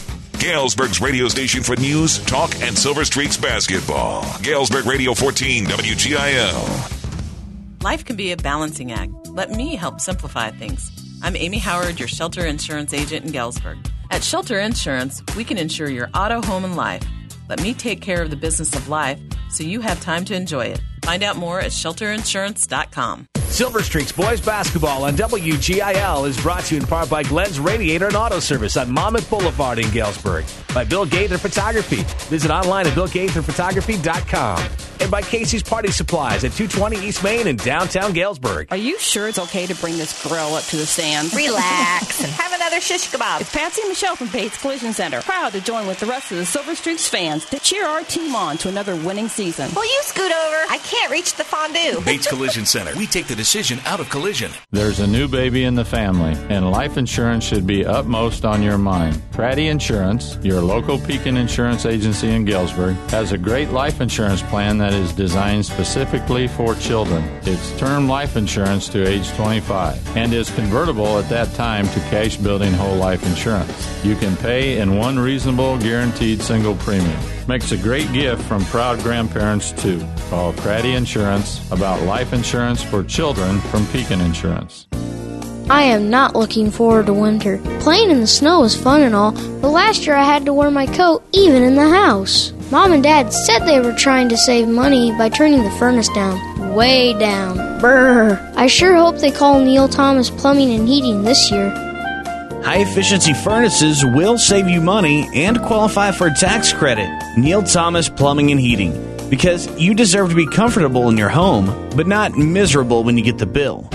Galesburg's radio station for news, talk, and Silver Streaks basketball. Galesburg Radio 14 WGIL. Life can be a balancing act. Let me help simplify things. I'm Amy Howard, your Shelter Insurance agent in Galesburg. At Shelter Insurance, we can insure your auto, home, and life. Let me take care of the business of life so you have time to enjoy it. Find out more at shelterinsurance.com. Silver Streaks Boys Basketball on WGIL is brought to you in part by Glenn's Radiator and Auto Service on Monmouth Boulevard in Galesburg. By Bill Gaither Photography. Visit online at BillGaitherPhotography.com. And by Casey's Party Supplies at 220 East Main in downtown Galesburg. Are you sure it's okay to bring this grill up to the stands? Relax and have another shish kebab. It's Patsy and Michelle from Bates Collision Center. Proud to join with the rest of the Silver Streaks fans to cheer our team on to another winning season. Will you scoot over? I can't reach the fondue. Bates Collision Center. We take the decision out of collision. There's a new baby in the family, and life insurance should be upmost on your mind. Pratty Insurance, your local Pekin insurance agency in Galesburg, has a great life insurance plan that is designed specifically for children. It's term life insurance to age 25 and is convertible at that time to cash building whole life insurance. You can pay in one reasonable guaranteed single premium. Makes a great gift from proud grandparents too. Call Pratty Insurance about life insurance for children from Pekin Insurance. I am not looking forward to winter. Playing in the snow is fun and all, but last year I had to wear my coat even in the house. Mom and Dad said they were trying to save money by turning the furnace down. Way down. Brr. I sure hope they call Neil Thomas Plumbing and Heating this year. High-efficiency furnaces will save you money and qualify for a tax credit. Neil Thomas Plumbing and Heating. Because you deserve to be comfortable in your home, but not miserable when you get the bill.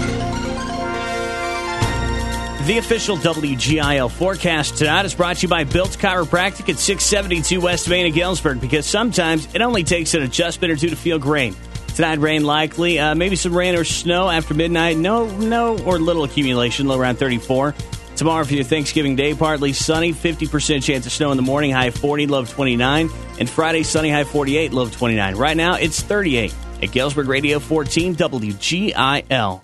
The official WGIL forecast tonight is brought to you by Built Chiropractic at 672 West Main in Galesburg, because sometimes it only takes an adjustment or two to feel great. Tonight, rain likely. Maybe some rain or snow after midnight. No or little accumulation, low around 34. Tomorrow for your Thanksgiving Day, partly sunny, 50% chance of snow in the morning, high 40, low 29. And Friday, sunny, high 48, low 29. Right now, it's 38 at Galesburg Radio 14 WGIL.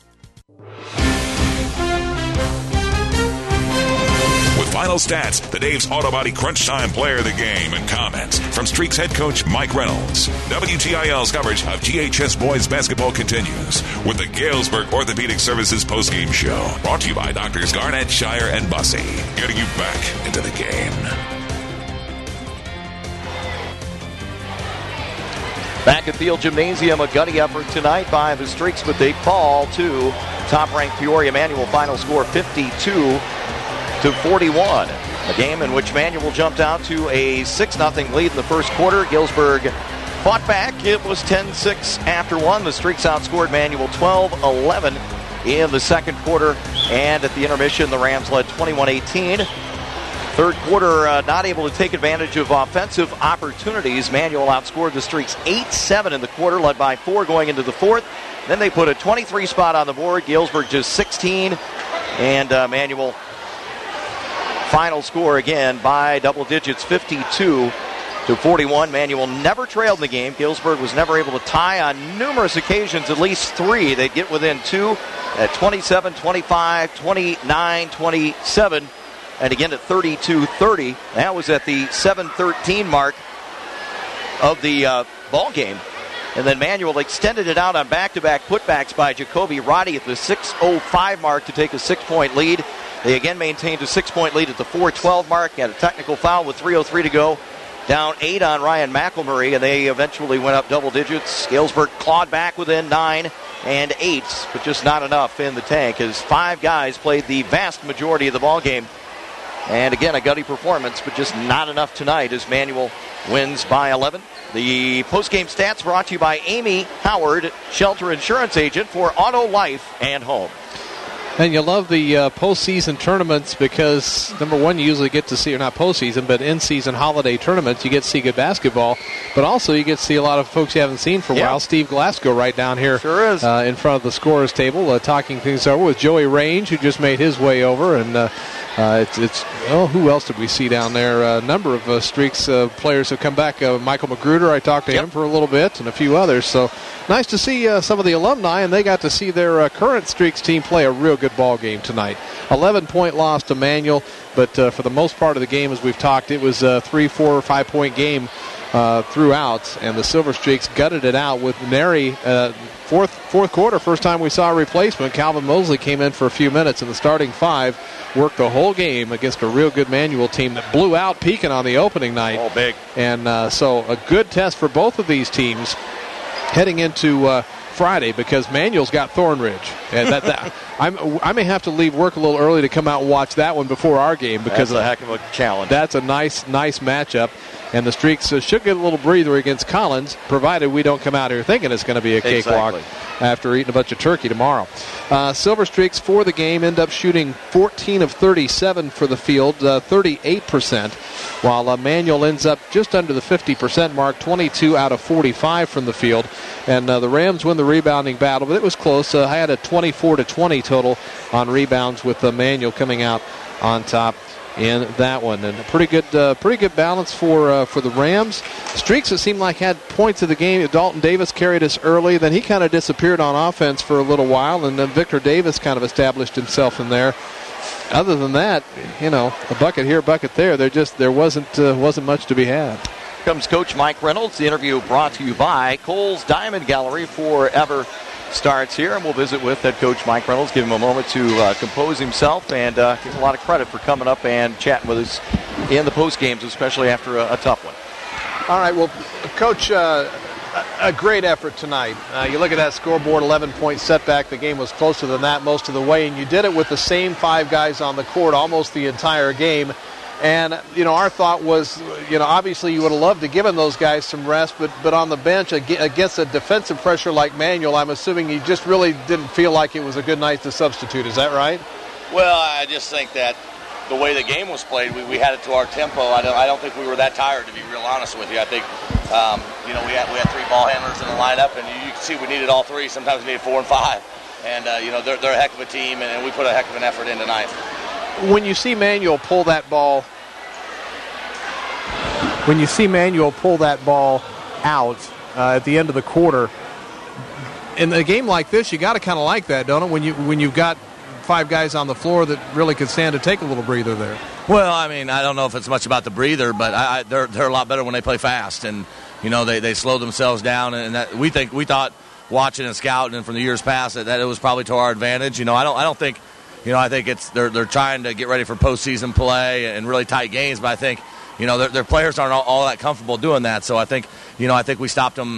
Final stats, the Dave's Auto Body Crunch Time Player of the Game, and comments from Streaks head coach Mike Reynolds. WGIL's coverage of GHS Boys Basketball continues with the Galesburg Orthopedic Services postgame show. Brought to you by Doctors Garnett, Shire, and Bussey. Getting you back into the game. Back at Field Gymnasium, a gutty effort tonight by the Streaks, but they fall to top-ranked Peoria Manual. Final score 52-41. A game in which Manual jumped out to a 6-0 lead in the first quarter. Galesburg fought back. It was 10-6 after one. The Streaks outscored Manual 12-11 in the second quarter. And at the intermission, the Rams led 21-18. Third quarter, not able to take advantage of offensive opportunities. Manual outscored the Streaks 8-7 in the quarter, led by 4 going into the fourth. Then they put a 23 spot on the board. Galesburg just 16. And Manual final score again by double digits, 52-41. Manual never trailed in the game. Galesburg was never able to tie on numerous occasions, at least 3. They'd get within 2 at 27-25, 29-27, and again at 32-30. That was at the 7:13 mark of the ball game. And then Manual extended it out on back-to-back putbacks by Jacoby Roddy at the 6:05 mark to take a 6-point lead. They again maintained a 6-point lead at the 4:12 mark. Had a technical foul with 3:03 to go. Down 8 on Ryan McElmurray, and they eventually went up double digits. Galesburg clawed back within 9 and 8, but just not enough in the tank as 5 guys played the vast majority of the ball game. And again, a gutty performance, but just not enough tonight as Manual wins by 11. The postgame stats brought to you by Amy Howard, Shelter Insurance Agent for Auto, Life, and Home. And you love the postseason tournaments because, number one, you usually get to see, or not postseason, but in-season holiday tournaments, you get to see good basketball. But also you get to see a lot of folks you haven't seen for a while. Steve Glasgow right down here in front of the scorer's table talking things over with Joey Range, who just made his way over. And who else did we see down there? A number of Streaks players have come back. Michael Magruder, I talked to him for a little bit, and a few others. So nice to see some of the alumni, and they got to see their current Streaks team play a real good ball game tonight. 11-point loss to Manual, but for the most part of the game, as we've talked, it was a 3, 4, or 5-point game throughout, and the Silver Streaks gutted it out with Nary. Fourth quarter, first time we saw a replacement. Calvin Mosley came in for a few minutes, and the starting 5 worked the whole game against a real good Manual team that blew out Pekin on the opening night. Oh, big. And so a good test for both of these teams heading into Friday, because Manual's got Thornridge. And I may have to leave work a little early to come out and watch that one before our game, because that's a heck of a challenge. That's a nice matchup. And the Streaks should get a little breather against Collins, provided we don't come out here thinking it's going to be a cakewalk after eating a bunch of turkey tomorrow. Silver Streaks for the game end up shooting 14 of 37 for the field, 38%, while Manual ends up just under the 50% mark, 22 out of 45 from the field. And the Rams win the rebounding battle, but it was close. I had a 24-20 total on rebounds, with Manual coming out on top in that one. And a pretty good balance for the Rams. Streaks, it seemed like, had points of the game. Dalton Davis carried us early, then he kind of disappeared on offense for a little while, and then Victor Davis kind of established himself in there. Other than that, a bucket here, a bucket there. There wasn't much to be had. Comes Coach Mike Reynolds. The interview brought to you by Kohl's Diamond Gallery forever starts here, and we'll visit with head coach Mike Reynolds, give him a moment to compose himself, and give him a lot of credit for coming up and chatting with us in the post games, especially after a tough one. All right, well, Coach, a great effort tonight. You look at that scoreboard, 11-point setback. The game was closer than that most of the way, and you did it with the same 5 guys on the court almost the entire game. And, our thought was, obviously you would have loved to give those guys some rest, but on the bench against a defensive pressure like Manual, I'm assuming you just really didn't feel like it was a good night to substitute. Is that right? Well, I just think that the way the game was played, we had it to our tempo. I don't think we were that tired, to be real honest with you. I think, we had 3 ball handlers in the lineup, and you can see we needed all 3. Sometimes we needed 4 and 5. And, they're a heck of a team, and we put a heck of an effort in tonight. When you see Manual pull that ball out at the end of the quarter, in a game like this, you got to kind of like that, don't it? When you've got 5 guys on the floor that really could stand to take a little breather there. Well, I don't know if it's much about the breather, but they're a lot better when they play fast, and they slow themselves down, and that we thought watching and scouting and from the years past that it was probably to our advantage. I don't think. I think it's they're trying to get ready for postseason play and really tight games, but I think, their players aren't all that comfortable doing that. So I think, I think we stopped them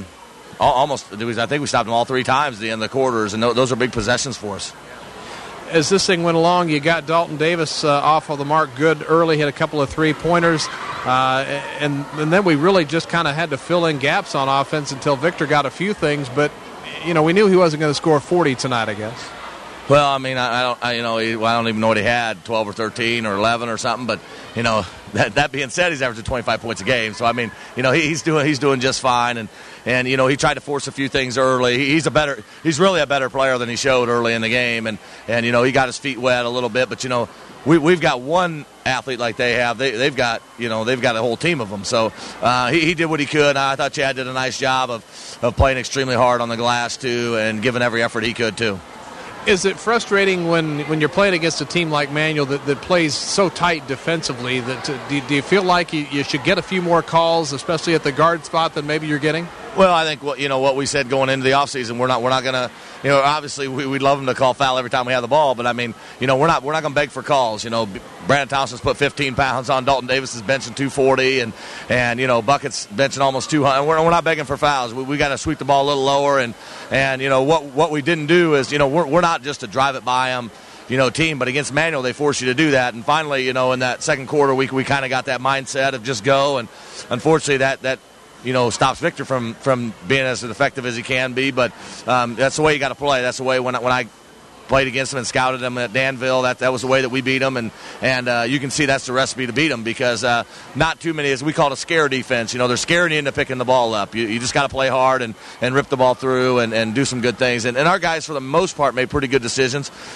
I think we stopped them all 3 times at the end of the quarters, and those are big possessions for us. As this thing went along, you got Dalton Davis off of the mark good early, hit a couple of 3-pointers, and then we really just kind of had to fill in gaps on offense until Victor got a few things, but, we knew he wasn't going to score 40 tonight, I guess. Well, I don't even know what he had, 12 or 13 or 11 or something. But that being said, he's averaging 25 points a game. So he's doing just fine. And he tried to force a few things early. He's really a better player than he showed early in the game. And he got his feet wet a little bit. But we've got one athlete like they have. They've got a whole team of them. So he did what he could. I thought Chad did a nice job of playing extremely hard on the glass too, and giving every effort he could too. Is it frustrating when you're playing against a team like Manual that plays so tight defensively? Do you feel like you should get a few more calls, especially at the guard spot, than maybe you're getting? Well, I think what we said going into the offseason, we're not going to, obviously we'd love them to call foul every time we have the ball, but we're not going to beg for calls. Brandon Thompson's put 15 pounds on Dalton Davis is benching 240, and Bucket's benching almost 200. We're not begging for fouls. We got to sweep the ball a little lower, and what we didn't do is we're not just to drive it by them. Team, but against Manual, they force you to do that. And finally, in that second quarter, we kind of got that mindset of just go. And unfortunately, that stops Victor from being as effective as he can be. But that's the way you got to play. That's the way when I played against him and scouted him at Danville, that was the way that we beat him. And you can see that's the recipe to beat him, because not too many, as we call it, a scare defense. They're scaring you into picking the ball up. You just got to play hard and rip the ball through and do some good things. And our guys, for the most part, made pretty good decisions.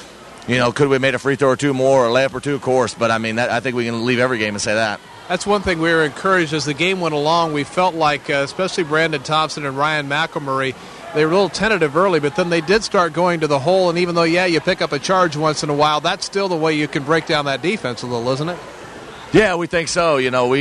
could we have made a free throw or two more or a layup or two? Of course, but I mean, I think we can leave every game and say that. That's one thing we were encouraged as the game went along. We felt like, especially Brandon Thompson and Ryan McElmurray, they were a little tentative early, but then they did start going to the hole. And even though, you pick up a charge once in a while, that's still the way you can break down that defense a little, isn't it? Yeah, we think so.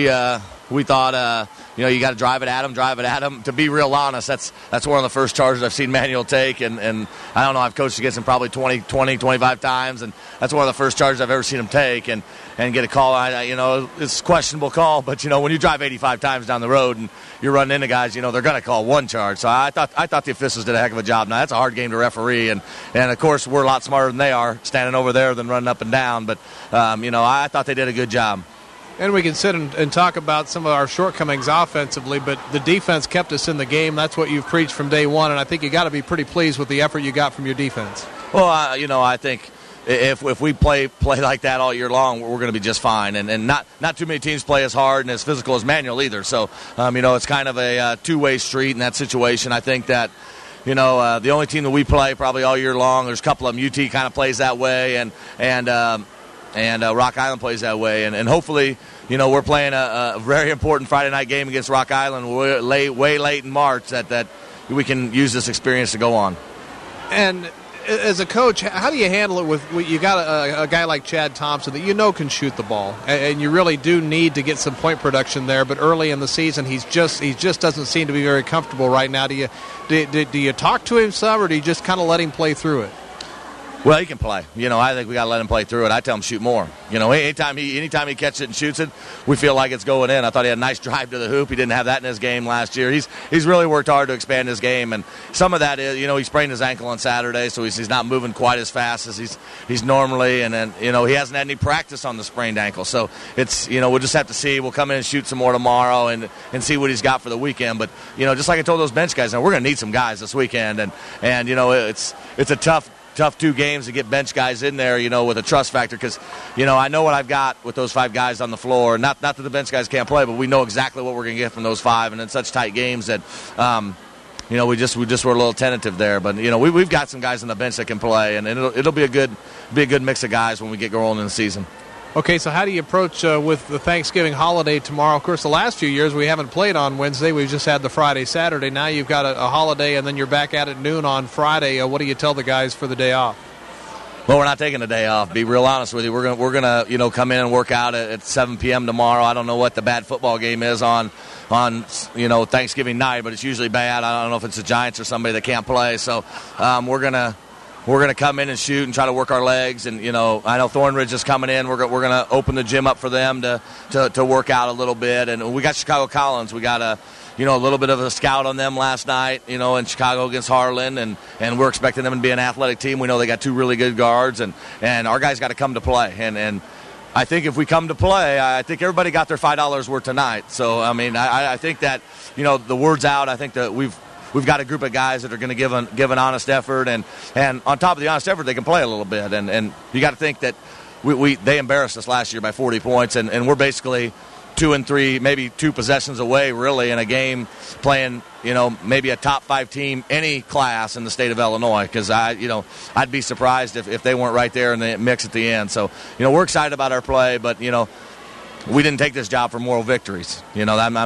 We thought, you got to drive it at him. To be real honest, that's one of the first charges I've seen Manuel take, and I don't know, I've coached against him probably 20, 25 times, and that's one of the first charges I've ever seen him take, and get a call. It's a questionable call, but, when you drive 85 times down the road and you're running into guys, they're going to call one charge. So I thought the officials did a heck of a job. Now, that's a hard game to referee, and of course, we're a lot smarter than they are, standing over there than running up and down, but, I thought they did a good job. And we can sit and talk about some of our shortcomings offensively, but the defense kept us in the game. That's what you've preached from day one, and I think you got to be pretty pleased with the effort you got from your defense. Well, I think if we play like that all year long, we're going to be just fine. And not too many teams play as hard and as physical as Manuel either. So, it's kind of a two-way street in that situation. I think that, the only team that we play probably all year long, there's a couple of them, UT kind of plays that way, and Rock Island plays that way. And hopefully, we're playing a very important Friday night game against Rock Island way late in March that we can use this experience to go on. And as a coach, how do you handle it with you got a guy like Chad Thompson that can shoot the ball, and you really do need to get some point production there, but early in the season he just doesn't seem to be very comfortable right now. Do you talk to him some, or do you just kind of let him play through it? Well, he can play. I think we got to let him play through it. I tell him shoot more. Anytime he catches it and shoots it, we feel like it's going in. I thought he had a nice drive to the hoop. He didn't have that in his game last year. He's really worked hard to expand his game, and some of that is, he sprained his ankle on Saturday, so he's not moving quite as fast as he's normally, and then, he hasn't had any practice on the sprained ankle. So it's, we'll just have to see. We'll come in and shoot some more tomorrow and see what he's got for the weekend. But, just like I told those bench guys, we're going to need some guys this weekend, and it's a tough 2 games to get bench guys in there, with a trust factor, because, I know what I've got with those 5 guys on the floor. Not that the bench guys can't play, but we know exactly what we're going to get from those 5, and in such tight games that, we just were a little tentative there. But, we've got some guys on the bench that can play, and it'll be a good mix of guys when we get going in the season. Okay, so how do you approach with the Thanksgiving holiday tomorrow? Of course, the last few years we haven't played on Wednesday. We've just had the Friday, Saturday. Now you've got a holiday, and then you're back at it noon on Friday. What do you tell the guys for the day off? Well, we're not taking the day off. Be real honest with you. We're gonna come in and work out at 7 p.m. tomorrow. I don't know what the bad football game is on Thanksgiving night, but it's usually bad. I don't know if it's the Giants or somebody that can't play. So we're gonna come in and shoot and try to work our legs. And I know Thornridge is coming in. We're gonna open the gym up for them to work out a little bit. And we got Chicago Collins. We got a little bit of a scout on them last night, in Chicago against Harlan, and we're expecting them to be an athletic team. We know they got 2 really good guards, and our guys got to come to play. And I think if we come to play, I think everybody got their $5 worth tonight. So, I think that, the word's out. I think that we've got a group of guys that are going to give an honest effort, and on top of the honest effort, they can play a little bit. And you got to think that they embarrassed us last year by 40 points, and we're basically 2 and 3, maybe 2 possessions away, really, in a game playing, maybe a top 5 team, any class in the state of Illinois. Because I'd be surprised if they weren't right there in the mix at the end. So, we're excited about our play, but we didn't take this job for moral victories. We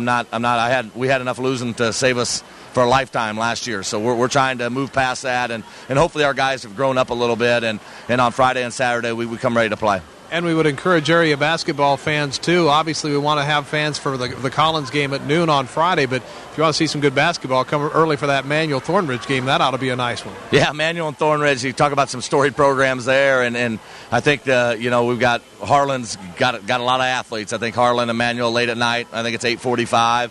had enough losing to save us for a lifetime last year. So we're trying to move past that, and hopefully our guys have grown up a little bit, and on Friday and Saturday we come ready to play. And we would encourage area basketball fans, too. Obviously, we want to have fans for the Collins game at noon on Friday, but if you want to see some good basketball, come early for that Manual Thornridge game. That ought to be a nice one. Yeah, Manual and Thornridge, you talk about some storied programs there, and I think, we've got Harlan's got a lot of athletes. I think Harlan and Manual late at night. I think it's 8:45.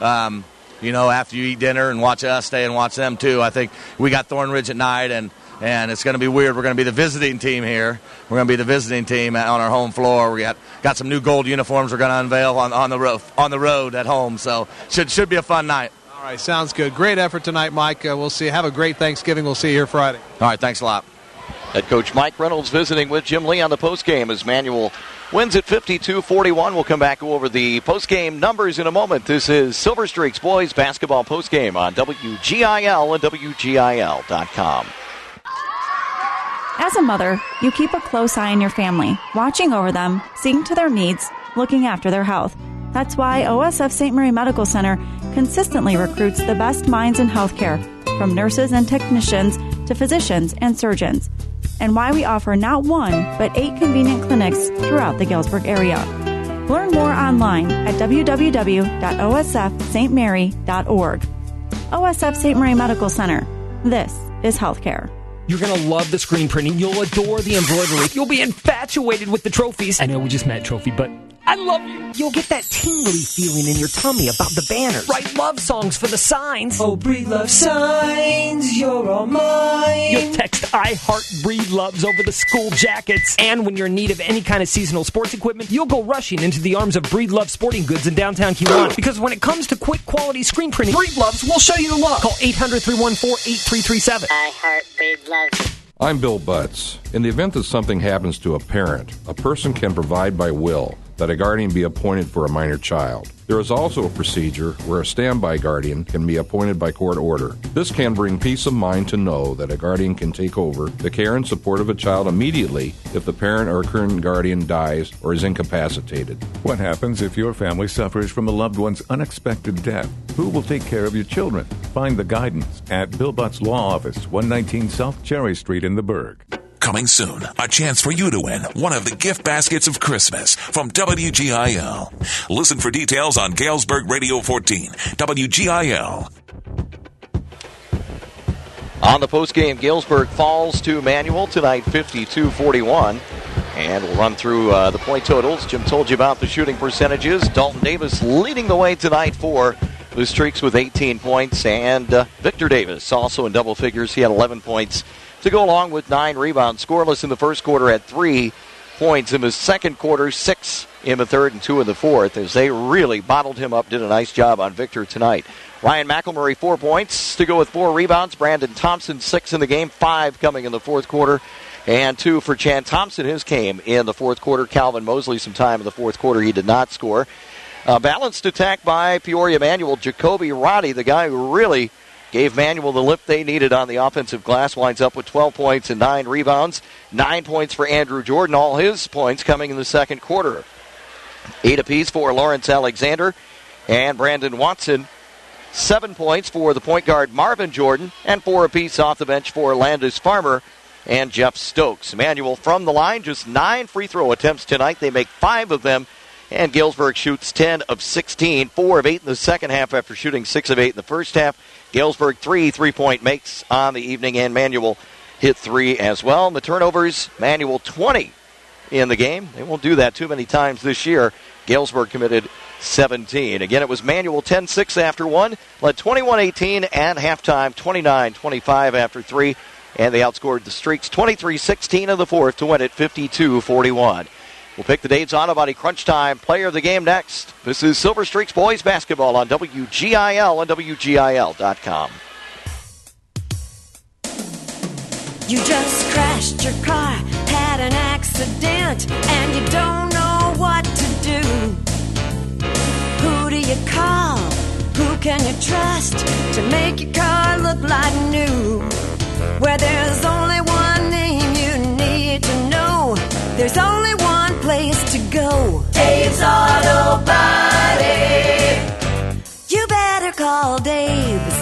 After you eat dinner and watch us, stay and watch them, too. I think we got Thornridge at night, and it's going to be weird. We're going to be the visiting team here. We're going to be the visiting team on our home floor. We got some new gold uniforms we're going to unveil on the road at home. So should be a fun night. All right, sounds good. Great effort tonight, Mike. We'll see. Have a great Thanksgiving. We'll see you here Friday. All right, thanks a lot. Head coach Mike Reynolds visiting with Jim Lee on the postgame as Manual wins at 52-41. We'll come back over the postgame numbers in a moment. This is Silver Streaks boys basketball postgame on WGIL and WGIL.com. As a mother, you keep a close eye on your family, watching over them, seeing to their needs, looking after their health. That's why OSF St. Mary Medical Center consistently recruits the best minds in healthcare, from nurses and technicians to physicians and surgeons, and why we offer not 1, but 8 convenient clinics throughout the Galesburg area. Learn more online at www.osfstmary.org. OSF St. Mary Medical Center. This is healthcare. You're going to love the screen printing. You'll adore the embroidery. You'll be infatuated with the trophies. I know we just met Trophy, but I love you. You'll get that tingly feeling in your tummy about the banners. Write love songs for the signs. Oh, Breed Love signs, you're all mine. You'll text I Heart Breed Loves over the school jackets. And when you're in need of any kind of seasonal sports equipment, you'll go rushing into the arms of Breed Love Sporting Goods in downtown Kiwanis. Because when it comes to quick quality screen printing, Breed Loves will show you the love. Call 800-314-8337. I Heart Breed Loves. I'm Bill Butts. In the event that something happens to a parent, a person can provide by will that a guardian be appointed for a minor child. There is also a procedure where a standby guardian can be appointed by court order. This can bring peace of mind to know that a guardian can take over the care and support of a child immediately if the parent or current guardian dies or is incapacitated. What happens if your family suffers from a loved one's unexpected death? Who will take care of your children? Find the guidance at Bill Butts Law Office, 119 South Cherry Street in the Burg. Coming soon, a chance for you to win one of the gift baskets of Christmas from WGIL. Listen for details on Galesburg Radio 14, WGIL. On the postgame, Galesburg falls to Manual tonight, 52-41. And we'll run through the point totals. Jim told you about the shooting percentages. Dalton Davis leading the way tonight for the Streaks with 18 points. And Victor Davis also in double figures. He had 11 points to go along with 9 rebounds. Scoreless in the first quarter at 3 points in the second quarter, 6 in the third and 2 in the fourth, as they really bottled him up, did a nice job on Victor tonight. Ryan McElmurray, 4 points to go with 4 rebounds. Brandon Thompson, 6 in the game, 5 coming in the fourth quarter, and 2 for Chan Thompson. His came in the fourth quarter. Calvin Mosley some time in the fourth quarter. He did not score. Balanced attack by Peoria Manual. Jacoby Roddy, the guy who really gave Manual the lift they needed on the offensive glass, winds up with 12 points and 9 rebounds. 9 points for Andrew Jordan, all his points coming in the second quarter. 8 apiece for Lawrence Alexander and Brandon Watson. 7 points for the point guard Marvin Jordan, and 4 apiece off the bench for Landis Farmer and Jeff Stokes. Manual from the line, just 9 free throw attempts tonight. They make 5 of them, and Galesburg shoots 10 of 16, 4 of 8 in the second half after shooting 6 of 8 in the first half. Galesburg 3 3-point makes on the evening, and Manual hit 3 as well. And the turnovers, Manual 20 in the game. They won't do that too many times this year. Galesburg committed 17. Again, it was Manual 10-6 after 1, led 21-18 at halftime, 29-25 after 3, and they outscored the Streaks 23-16 in the fourth to win it 52-41. We'll pick the Dave's Auto Body Crunch Time Player of the Game next. This is Silver Streaks Boys Basketball on WGIL and WGIL.com. You just crashed your car, had an accident, and you don't know what to do. Who do you call? Who can you trust to make your car look like new? Where there's only one name you need to know, there's only one place to go. Dave's Auto Body. You better call Dave's.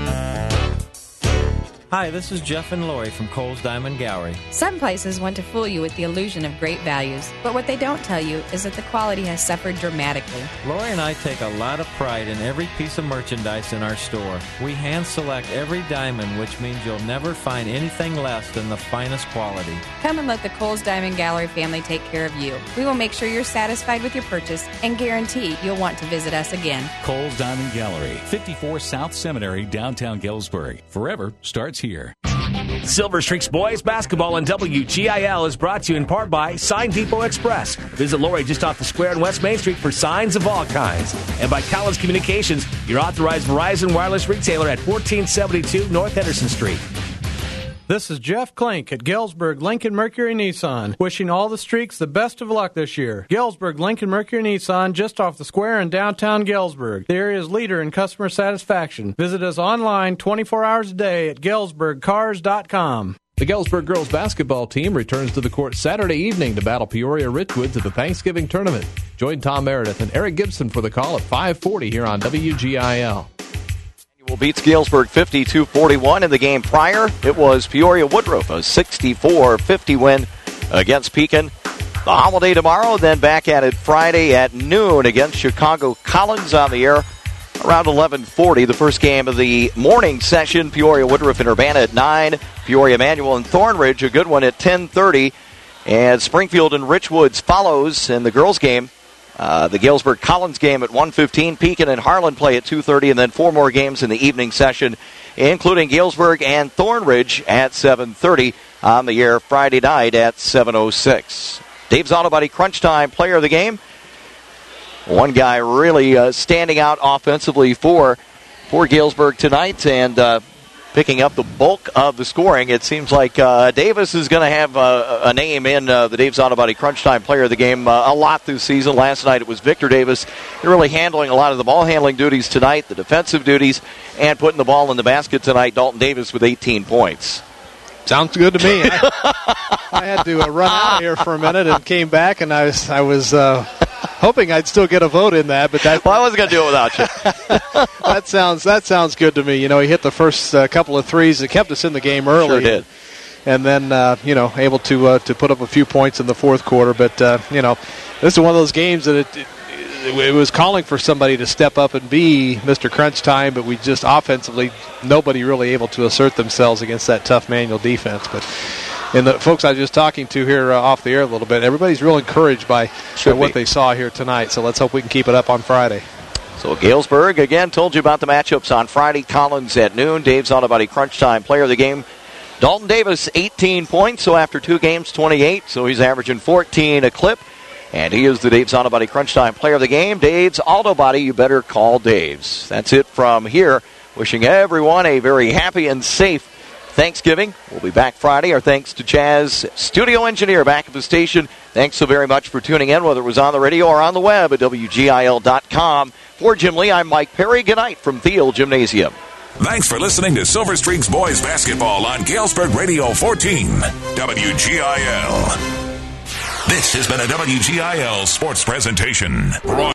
Hi, this is Jeff and Lori from Kohl's Diamond Gallery. Some places want to fool you with the illusion of great values, but what they don't tell you is that the quality has suffered dramatically. Lori and I take a lot of pride in every piece of merchandise in our store. We hand select every diamond, which means you'll never find anything less than the finest quality. Come and let the Kohl's Diamond Gallery family take care of you. We will make sure you're satisfied with your purchase and guarantee you'll want to visit us again. Kohl's Diamond Gallery, 54 South Seminary, downtown Galesburg. Forever starts here. Silver Streaks Boys Basketball on WGIL is brought to you in part by Sign Depot Express. Visit Lori just off the square on West Main Street for signs of all kinds. And by Collins Communications, your authorized Verizon wireless retailer at 1472 North Henderson Street. This is Jeff Klink at Galesburg Lincoln Mercury Nissan, wishing all the Streaks the best of luck this year. Galesburg Lincoln Mercury Nissan, just off the square in downtown Galesburg, the area's leader in customer satisfaction. Visit us online 24 hours a day at GalesburgCars.com. The Galesburg girls basketball team returns to the court Saturday evening to battle Peoria Richwoods at the Thanksgiving tournament. Join Tom Meredith and Eric Gibson for the call at 5:40 here on WGIL. Beats Galesburg 52-41 in the game prior. It was Peoria Woodruff, a 64-50 win against Pekin. The holiday tomorrow, then back at it Friday at noon against Chicago Collins on the air around 11:40. The first game of the morning session, Peoria Woodruff and Urbana at 9. Peoria Manual and Thornridge, a good one at 10:30. And Springfield and Richwoods follows in the girls' game. The Galesburg Collins game at 1:15. Pekin and Harlan play at 2:30, and then 4 more games in the evening session, including Galesburg and Thornridge at 7:30 on the air Friday night at 7:06. Dave's Auto Body Crunch Time player of the game. One guy really standing out offensively for Galesburg tonight, and picking up the bulk of the scoring. It seems like Davis is going to have a name in the Dave's Auto Body Crunch Time player of the game a lot this season. Last night it was Victor Davis. They're really handling a lot of the ball handling duties tonight, the defensive duties, and putting the ball in the basket tonight. Dalton Davis with 18 points. Sounds good to me. I had to run out of here for a minute and came back, and I was hoping I'd still get a vote in that, but that. Well, I wasn't going to do it without you. that sounds good to me. You know, he hit the first couple of threes that kept us in the game early. Sure did. And then able to put up a few points in the fourth quarter. But this is one of those games that it was calling for somebody to step up and be Mr. Crunch Time, but we just offensively nobody really able to assert themselves against that tough Manual defense. But. And the folks I was just talking to here off the air a little bit, everybody's real encouraged by what they saw here tonight. So let's hope we can keep it up on Friday. So Galesburg, again, told you about the matchups on Friday. Collins at noon. Dave's Auto Body Crunch Time player of the game. Dalton Davis, 18 points. So after 2 games, 28. So he's averaging 14 a clip. And he is the Dave's Auto Body Crunch Time player of the game. Dave's Auto Body, you better call Dave's. That's it from here. Wishing everyone a very happy and safe Thanksgiving. We'll be back Friday. Our thanks to Chaz, studio engineer back at the station. Thanks so very much for tuning in, whether it was on the radio or on the web at WGIL.com. For Jim Lee, I'm Mike Perry. Good night from Thiel Gymnasium. Thanks for listening to Silver Streaks Boys Basketball on Galesburg Radio 14, WGIL. This has been a WGIL sports presentation.